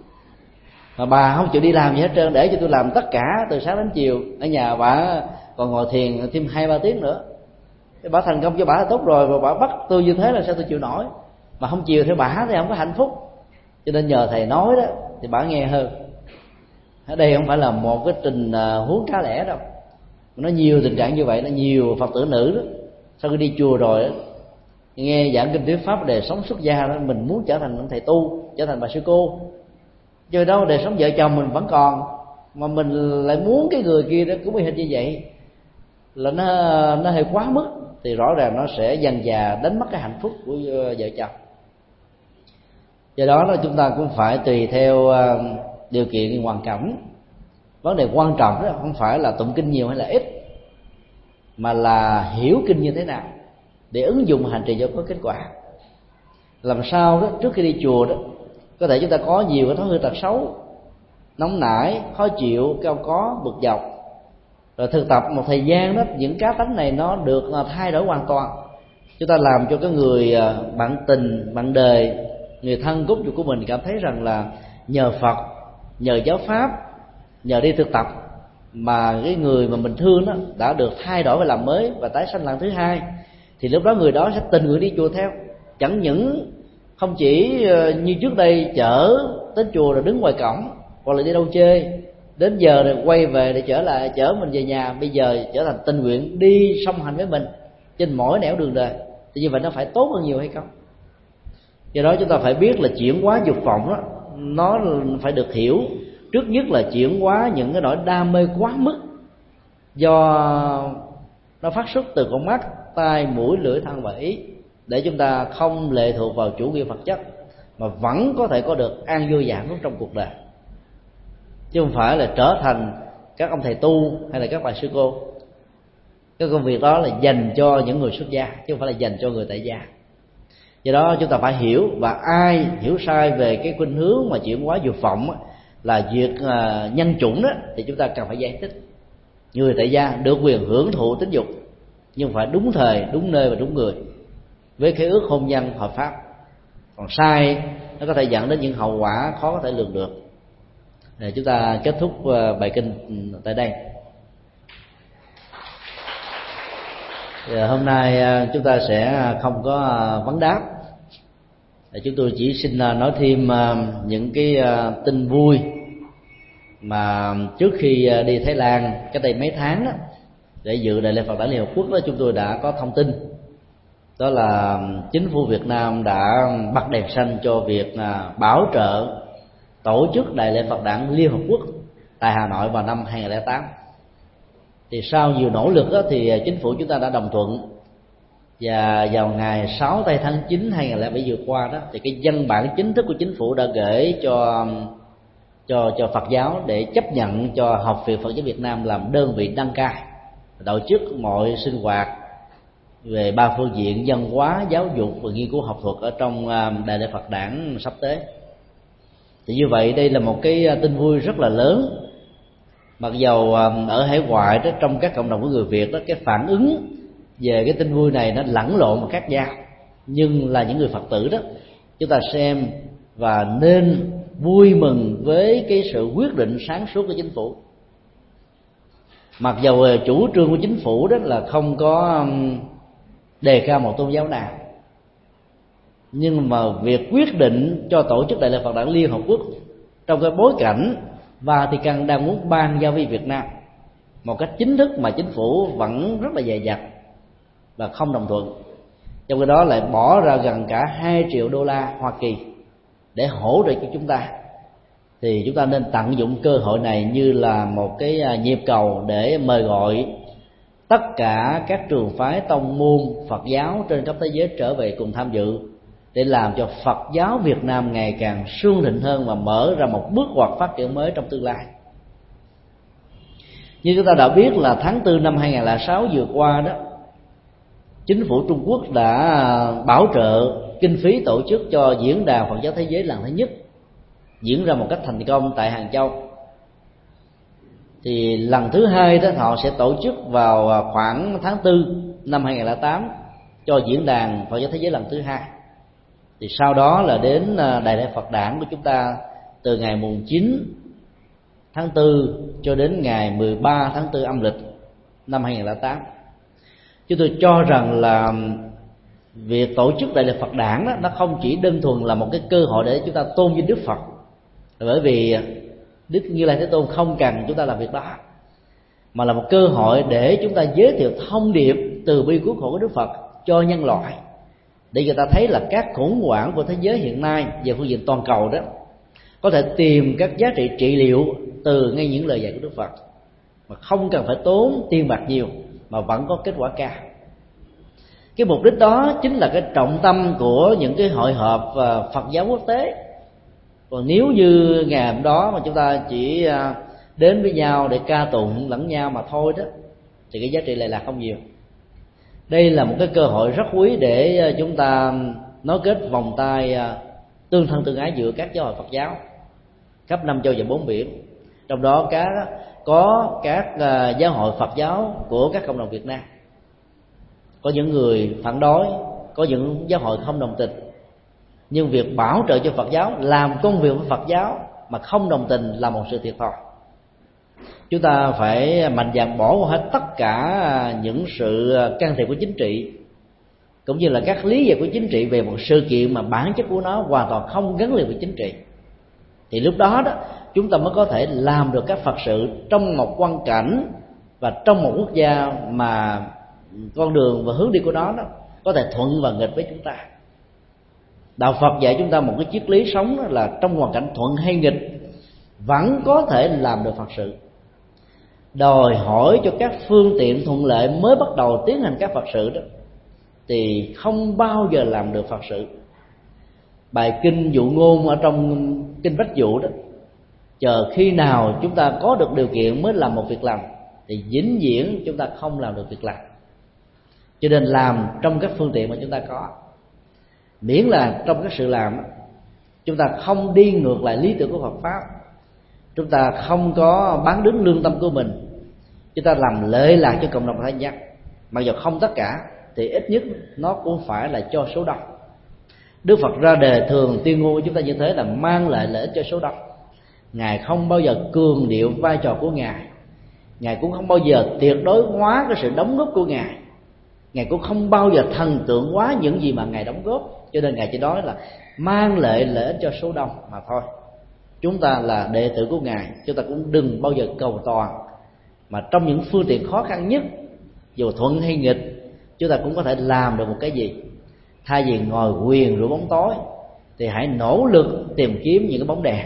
B: mà bà không chịu đi làm gì hết trơn, để cho tôi làm tất cả từ sáng đến chiều. Ở nhà bà còn ngồi thiền thêm 2-3 tiếng nữa. Cái bà thành công cho bà là tốt rồi, mà bà bắt tôi như thế là sao tôi chịu nổi. Mà không chiều theo bà thì không có hạnh phúc. Cho nên nhờ thầy nói đó thì bà nghe hơn. Ở đây không phải là một cái tình huống cá lẻ đâu, nó nhiều tình trạng như vậy. Nó nhiều Phật tử nữ đó, sau khi đi chùa rồi đó, nghe giảng kinh thuyết pháp đời sống xuất gia đó, mình muốn trở thành thầy tu, trở thành bà sư cô, chứ đâu đời sống vợ chồng mình vẫn còn, mà mình lại muốn cái người kia đó cũng bị hình như vậy, là nó hơi quá mức, thì rõ ràng nó sẽ dần dà đánh mất cái hạnh phúc của vợ chồng. Do đó là chúng ta cũng phải tùy theo điều kiện hoàn cảnh. Vấn đề quan trọng đó không phải là tụng kinh nhiều hay là ít, mà là hiểu kinh như thế nào để ứng dụng hành trì cho có kết quả. Làm sao đó trước khi đi chùa đó, có thể chúng ta có nhiều cái thói hư tật xấu, nóng nảy, khó chịu, cao có, bực dọc. Rồi thực tập một thời gian đó, những cá tánh này nó được thay đổi hoàn toàn. Chúng ta làm cho cái người bạn tình, bạn đời, người thân cốt nhục của mình cảm thấy rằng là nhờ Phật, nhờ giáo pháp, nhờ đi thực tập mà cái người mà mình thương đó đã được thay đổi và làm mới và tái sanh lần thứ hai. Thì lúc đó người đó sẽ tình nguyện đi chùa theo. Chẳng những không chỉ như trước đây chở đến chùa rồi đứng ngoài cổng, hoặc là đi đâu chơi, đến giờ rồi quay về để chở mình về nhà, bây giờ trở thành tình nguyện đi song hành với mình trên mỗi nẻo đường đời. Thì như vậy nó phải tốt hơn nhiều hay không? Do đó chúng ta phải biết là chuyển hóa dục vọng đó, nó phải được hiểu. Trước nhất là chuyển hóa những cái nỗi đam mê quá mức do nó phát xuất từ con mắt, tai, mũi, lưỡi, thân và ý, để chúng ta không lệ thuộc vào chủ nghĩa vật chất mà vẫn có thể có được an vui và hạnh phúc trong cuộc đời, chứ không phải là trở thành các ông thầy tu hay là các bà sư cô. Cái công việc đó là dành cho những người xuất gia chứ không phải là dành cho người tại gia. Do đó chúng ta phải hiểu, và ai hiểu sai về cái khuynh hướng mà chuyển hóa dục vọng là việc nhân chủng đó, thì chúng ta cần phải giải thích. Người tại gia được quyền hưởng thụ tính dục, nhưng phải đúng thời, đúng nơi và đúng người, với khế ước hôn nhân hợp pháp. Còn sai nó có thể dẫn đến những hậu quả khó có thể lường được. Để chúng ta kết thúc bài kinh tại đây. Hôm nay chúng ta sẽ không có vấn đáp. Chúng tôi chỉ xin nói thêm những cái tin vui mà trước khi đi Thái Lan cách đây mấy tháng đó, để dự Đại lễ Phật đản Liên Hợp Quốc đó, chúng tôi đã có thông tin. Đó là chính phủ Việt Nam đã bật đèn xanh cho việc bảo trợ tổ chức Đại lễ Phật đản Liên Hợp Quốc tại Hà Nội vào năm 2008. Thì sau nhiều nỗ lực đó, thì chính phủ chúng ta đã đồng thuận, và vào ngày 6 tháng 9 2007 vừa qua đó, thì cái văn bản chính thức của chính phủ đã gửi cho Phật giáo để chấp nhận cho Học viện Phật giáo Việt Nam làm đơn vị đăng cai tổ chức mọi sinh hoạt về ba phương diện văn hóa, giáo dục và nghiên cứu học thuật ở trong Đại lễ Phật đản sắp tới. Thì như vậy đây là một cái tin vui rất là lớn. Mặc dầu ở hải ngoại đó, trong các cộng đồng của người Việt đó, cái phản ứng về cái tin vui này nó lẫn lộn và khác nhau, nhưng là những người Phật tử đó, chúng ta xem và nên vui mừng với cái sự quyết định sáng suốt của chính phủ. Mặc dầu chủ trương của chính phủ đó là không có đề cao một tôn giáo nào, nhưng mà việc quyết định cho tổ chức Đại lễ Phật đản Liên Hợp Quốc trong cái bối cảnh Vatican đang muốn ban giao với Việt Nam một cách chính thức mà chính phủ vẫn rất là dè dặt và không đồng thuận, trong khi đó lại bỏ ra gần cả 2 triệu đô la Hoa Kỳ để hỗ trợ cho chúng ta, thì chúng ta nên tận dụng cơ hội này như là một cái nhịp cầu để mời gọi tất cả các trường phái tông môn Phật giáo trên khắp thế giới trở về cùng tham dự, để làm cho Phật giáo Việt Nam ngày càng sương thịnh hơn và mở ra một bước ngoặt phát triển mới trong tương lai. Như chúng ta đã biết là tháng 4 năm 2006 vừa qua đó, chính phủ Trung Quốc đã bảo trợ kinh phí tổ chức cho diễn đàn Phật giáo thế giới lần thứ nhất, diễn ra một cách thành công tại Hàng Châu. Thì lần thứ hai đó họ sẽ tổ chức vào khoảng tháng 4 năm 2008 cho diễn đàn Phật giáo thế giới lần thứ 2. Thì sau đó là đến Đại lễ Phật đản của chúng ta từ ngày mùng 9 tháng 4 cho đến ngày 13 tháng 4 âm lịch năm 2008. Chúng tôi cho rằng là việc tổ chức Đại lễ Phật đản đó, nó không chỉ đơn thuần là một cái cơ hội để chúng ta tôn vinh Đức Phật, bởi vì Đức Như Lai Thế Tôn không cần chúng ta làm việc đó, mà là một cơ hội để chúng ta giới thiệu thông điệp từ bi cứu khổ của Đức Phật cho nhân loại, để người ta thấy là các khủng hoảng của thế giới hiện nay về phương diện toàn cầu đó có thể tìm các giá trị trị liệu từ ngay những lời dạy của Đức Phật, mà không cần phải tốn tiền bạc nhiều mà vẫn có kết quả cao. Cái mục đích đó chính là cái trọng tâm của những cái hội họp Phật giáo quốc tế. Còn nếu như ngày hôm đó mà chúng ta chỉ đến với nhau để ca tụng lẫn nhau mà thôi đó, thì cái giá trị lại là không nhiều. Đây là một cái cơ hội rất quý để chúng ta nối kết vòng tay tương thân tương ái giữa các giáo hội Phật giáo khắp 5 châu và 4 biển. Trong đó có các giáo hội Phật giáo của các cộng đồng Việt Nam. Có những người phản đối, có những giáo hội không đồng tình, nhưng việc bảo trợ cho Phật giáo, làm công việc của Phật giáo mà không đồng tình là một sự thiệt thòi. Chúng ta phải mạnh dạn bỏ qua hết tất cả những sự can thiệp của chính trị, cũng như là các lý giải của chính trị về một sự kiện mà bản chất của nó hoàn toàn không gắn liền với chính trị. Thì lúc đó chúng ta mới có thể làm được các Phật sự trong một hoàn cảnh và trong một quốc gia mà con đường và hướng đi của nó có thể thuận và nghịch với chúng ta. Đạo Phật dạy chúng ta một cái triết lý sống đó là trong hoàn cảnh thuận hay nghịch vẫn có thể làm được Phật sự. Đòi hỏi cho các phương tiện thuận lợi mới bắt đầu tiến hành các Phật sự đó thì không bao giờ làm được Phật sự. Bài kinh dụ ngôn ở trong kinh Bách Dụ đó, chờ khi nào chúng ta có được điều kiện mới làm một việc làm, thì vĩnh viễn chúng ta không làm được việc làm. Cho nên làm trong các phương tiện mà chúng ta có, miễn là trong các sự làm chúng ta không đi ngược lại lý tưởng của Phật pháp, chúng ta không có bán đứng lương tâm của mình, chúng ta làm lợi lạc cho cộng đồng thế gian. Mặc dù không tất cả thì ít nhất nó cũng phải là cho số đông. Đức Phật ra đề thường tuyên ngôn của chúng ta như thế là mang lại lợi ích cho số đông. Ngài không bao giờ cường điệu vai trò của Ngài, Ngài cũng không bao giờ tuyệt đối hóa cái sự đóng góp của Ngài, Ngài cũng không bao giờ thần tượng hóa những gì mà Ngài đóng góp. Cho nên Ngài chỉ nói là mang lại lợi ích cho số đông mà thôi. Chúng ta là đệ tử của Ngài, chúng ta cũng đừng bao giờ cầu toàn, mà trong những phương tiện khó khăn nhất, dù thuận hay nghịch, chúng ta cũng có thể làm được một cái gì. Thay vì ngồi quyền rủa bóng tối thì hãy nỗ lực tìm kiếm những cái bóng đèn,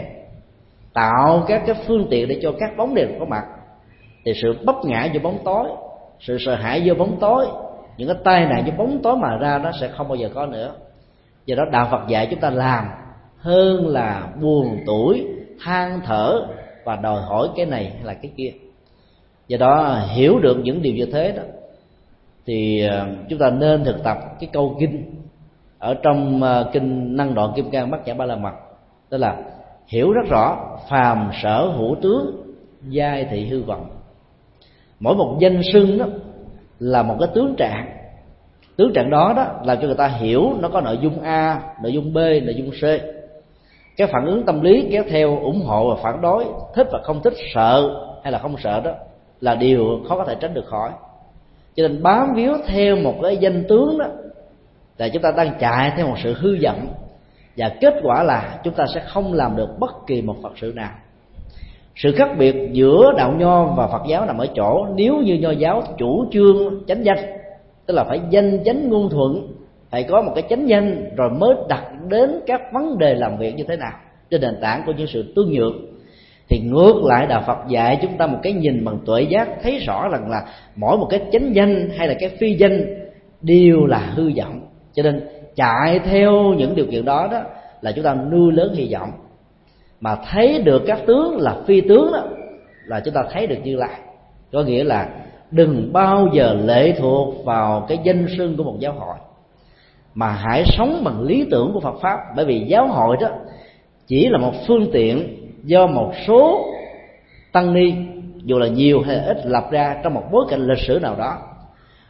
B: tạo các cái phương tiện để cho các bóng đèn có mặt. Thì sự bấp ngã do bóng tối, sự sợ hãi do bóng tối, những cái tai nạn do bóng tối mà ra nó sẽ không bao giờ có nữa. Do đó đạo Phật dạy chúng ta làm hơn là buồn tủi, than thở và đòi hỏi cái này hay là cái kia. Do đó hiểu được những điều như thế đó thì chúng ta nên thực tập cái câu kinh ở trong kinh Năng Đoạn Kim Cang Bát Nhã Ba La Mật, tức là hiểu rất rõ phàm sở hữu tướng, giai thị hư vọng. Mỗi một danh xưng đó là một cái tướng trạng. Tướng trạng đó làm cho người ta hiểu nó có nội dung A, nội dung B, nội dung C. Cái phản ứng tâm lý kéo theo ủng hộ và phản đối, thích và không thích, sợ hay là không sợ đó là điều khó có thể tránh được khỏi. Cho nên bám víu theo một cái danh tướng đó là chúng ta đang chạy theo một sự hư vọng, và kết quả là chúng ta sẽ không làm được bất kỳ một Phật sự nào. Sự khác biệt giữa đạo Nho và Phật giáo nằm ở chỗ, nếu như Nho giáo chủ trương chánh danh, tức là phải danh chánh ngôn thuận, phải có một cái chánh danh rồi mới đặt đến các vấn đề làm việc như thế nào trên nền tảng của những sự tương nhượng, thì ngược lại đạo Phật dạy chúng ta một cái nhìn bằng tuệ giác, thấy rõ rằng là mỗi một cái chánh danh hay là cái phi danh đều là hư vọng. Cho nên chạy theo những điều kiện đó là chúng ta nuôi lớn hy vọng, mà thấy được các tướng là phi tướng đó là chúng ta thấy được Như Lai. Có nghĩa là đừng bao giờ lệ thuộc vào cái danh xưng của một giáo hội, mà hãy sống bằng lý tưởng của Phật pháp. Bởi vì giáo hội đó chỉ là một phương tiện do một số tăng ni, dù là nhiều hay là ít, lập ra trong một bối cảnh lịch sử nào đó.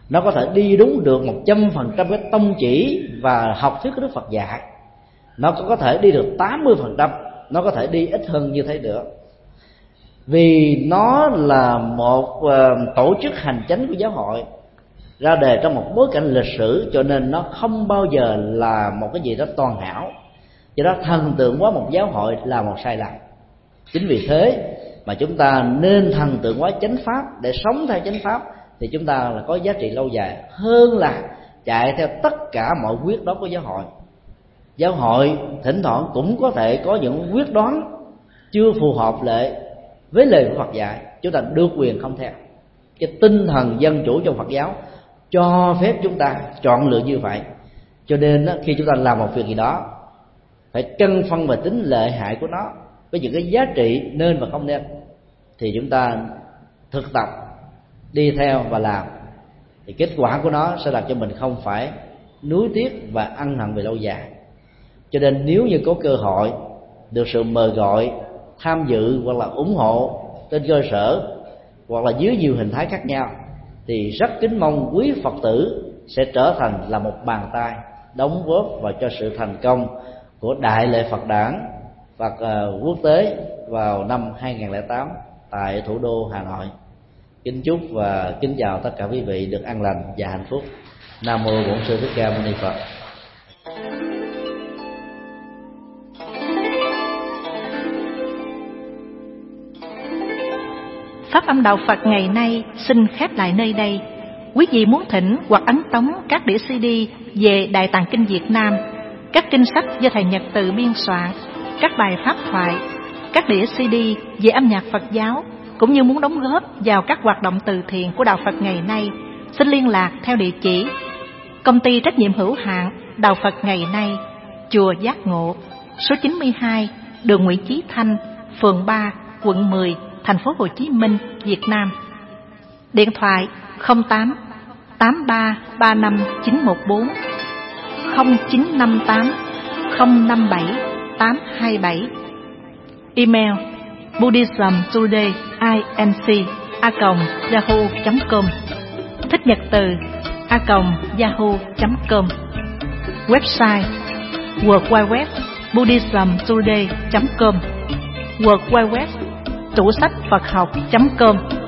B: nó có thể đi đúng được 100% cái tông chỉ và học thuyết của Đức Phật dạy, nó có thể đi được 80%, nó có thể đi ít hơn như thế nữa. Vì nó là một tổ chức hành chánh của giáo hội, ra đề trong một bối cảnh lịch sử, cho nên nó không bao giờ là một cái gì đó toàn hảo. Do đó thần tượng hóa một giáo hội là một sai lầm. Chính vì thế mà chúng ta nên thần tượng hóa chánh pháp để sống theo chánh pháp, thì chúng ta là có giá trị lâu dài hơn là chạy theo tất cả mọi quyết đoán của giáo hội. Giáo hội thỉnh thoảng cũng có thể có những quyết đoán chưa phù hợp lệ với lời của Phật dạy, chúng ta được quyền không theo. Cái tinh thần dân chủ trong Phật giáo cho phép chúng ta chọn lựa như vậy. Cho nên khi chúng ta làm một việc gì đó, phải cân phân và tính lợi hại của nó với những cái giá trị nên và không nên, thì chúng ta thực tập đi theo và làm, thì kết quả của nó sẽ làm cho mình không phải nuối tiếc và ân hận về lâu dài. Cho nên nếu như có cơ hội được sự mời gọi tham dự hoặc là ủng hộ trên cơ sở hoặc là dưới nhiều hình thái khác nhau, thì rất kính mong quý Phật tử sẽ trở thành là một bàn tay đóng góp vào cho sự thành công của Đại lễ Phật Đản Phật quốc tế vào năm 2008 tại thủ đô Hà Nội. Kính chúc và kính chào tất cả quý vị được an lành và hạnh phúc. Nam mô Bổn Sư Thích Ca Mâu Ni Phật.
C: Pháp âm Đạo Phật ngày nay xin khép lại nơi đây. Quý vị muốn thỉnh hoặc ấn tống các đĩa CD về Đại Tạng Kinh Việt Nam, các kinh sách do thầy Nhật Từ biên soạn, các bài pháp thoại, các đĩa CD về âm nhạc Phật giáo, cũng như muốn đóng góp vào các hoạt động từ thiện của Đạo Phật ngày nay, xin liên lạc theo địa chỉ: Công ty trách nhiệm hữu hạn Đạo Phật ngày nay, Chùa Giác Ngộ, số 92, đường Nguyễn Chí Thanh, phường 3, quận 10, thành phố Hồ Chí Minh, Việt Nam. Điện thoại 08 8335 914, 0958 057 827. Email buddhismtodayinc@yahoo.com, Thích Nhật Từ @yahoo.com. Website www.buddhismtoday.com, www.tủ sách Phật học.com.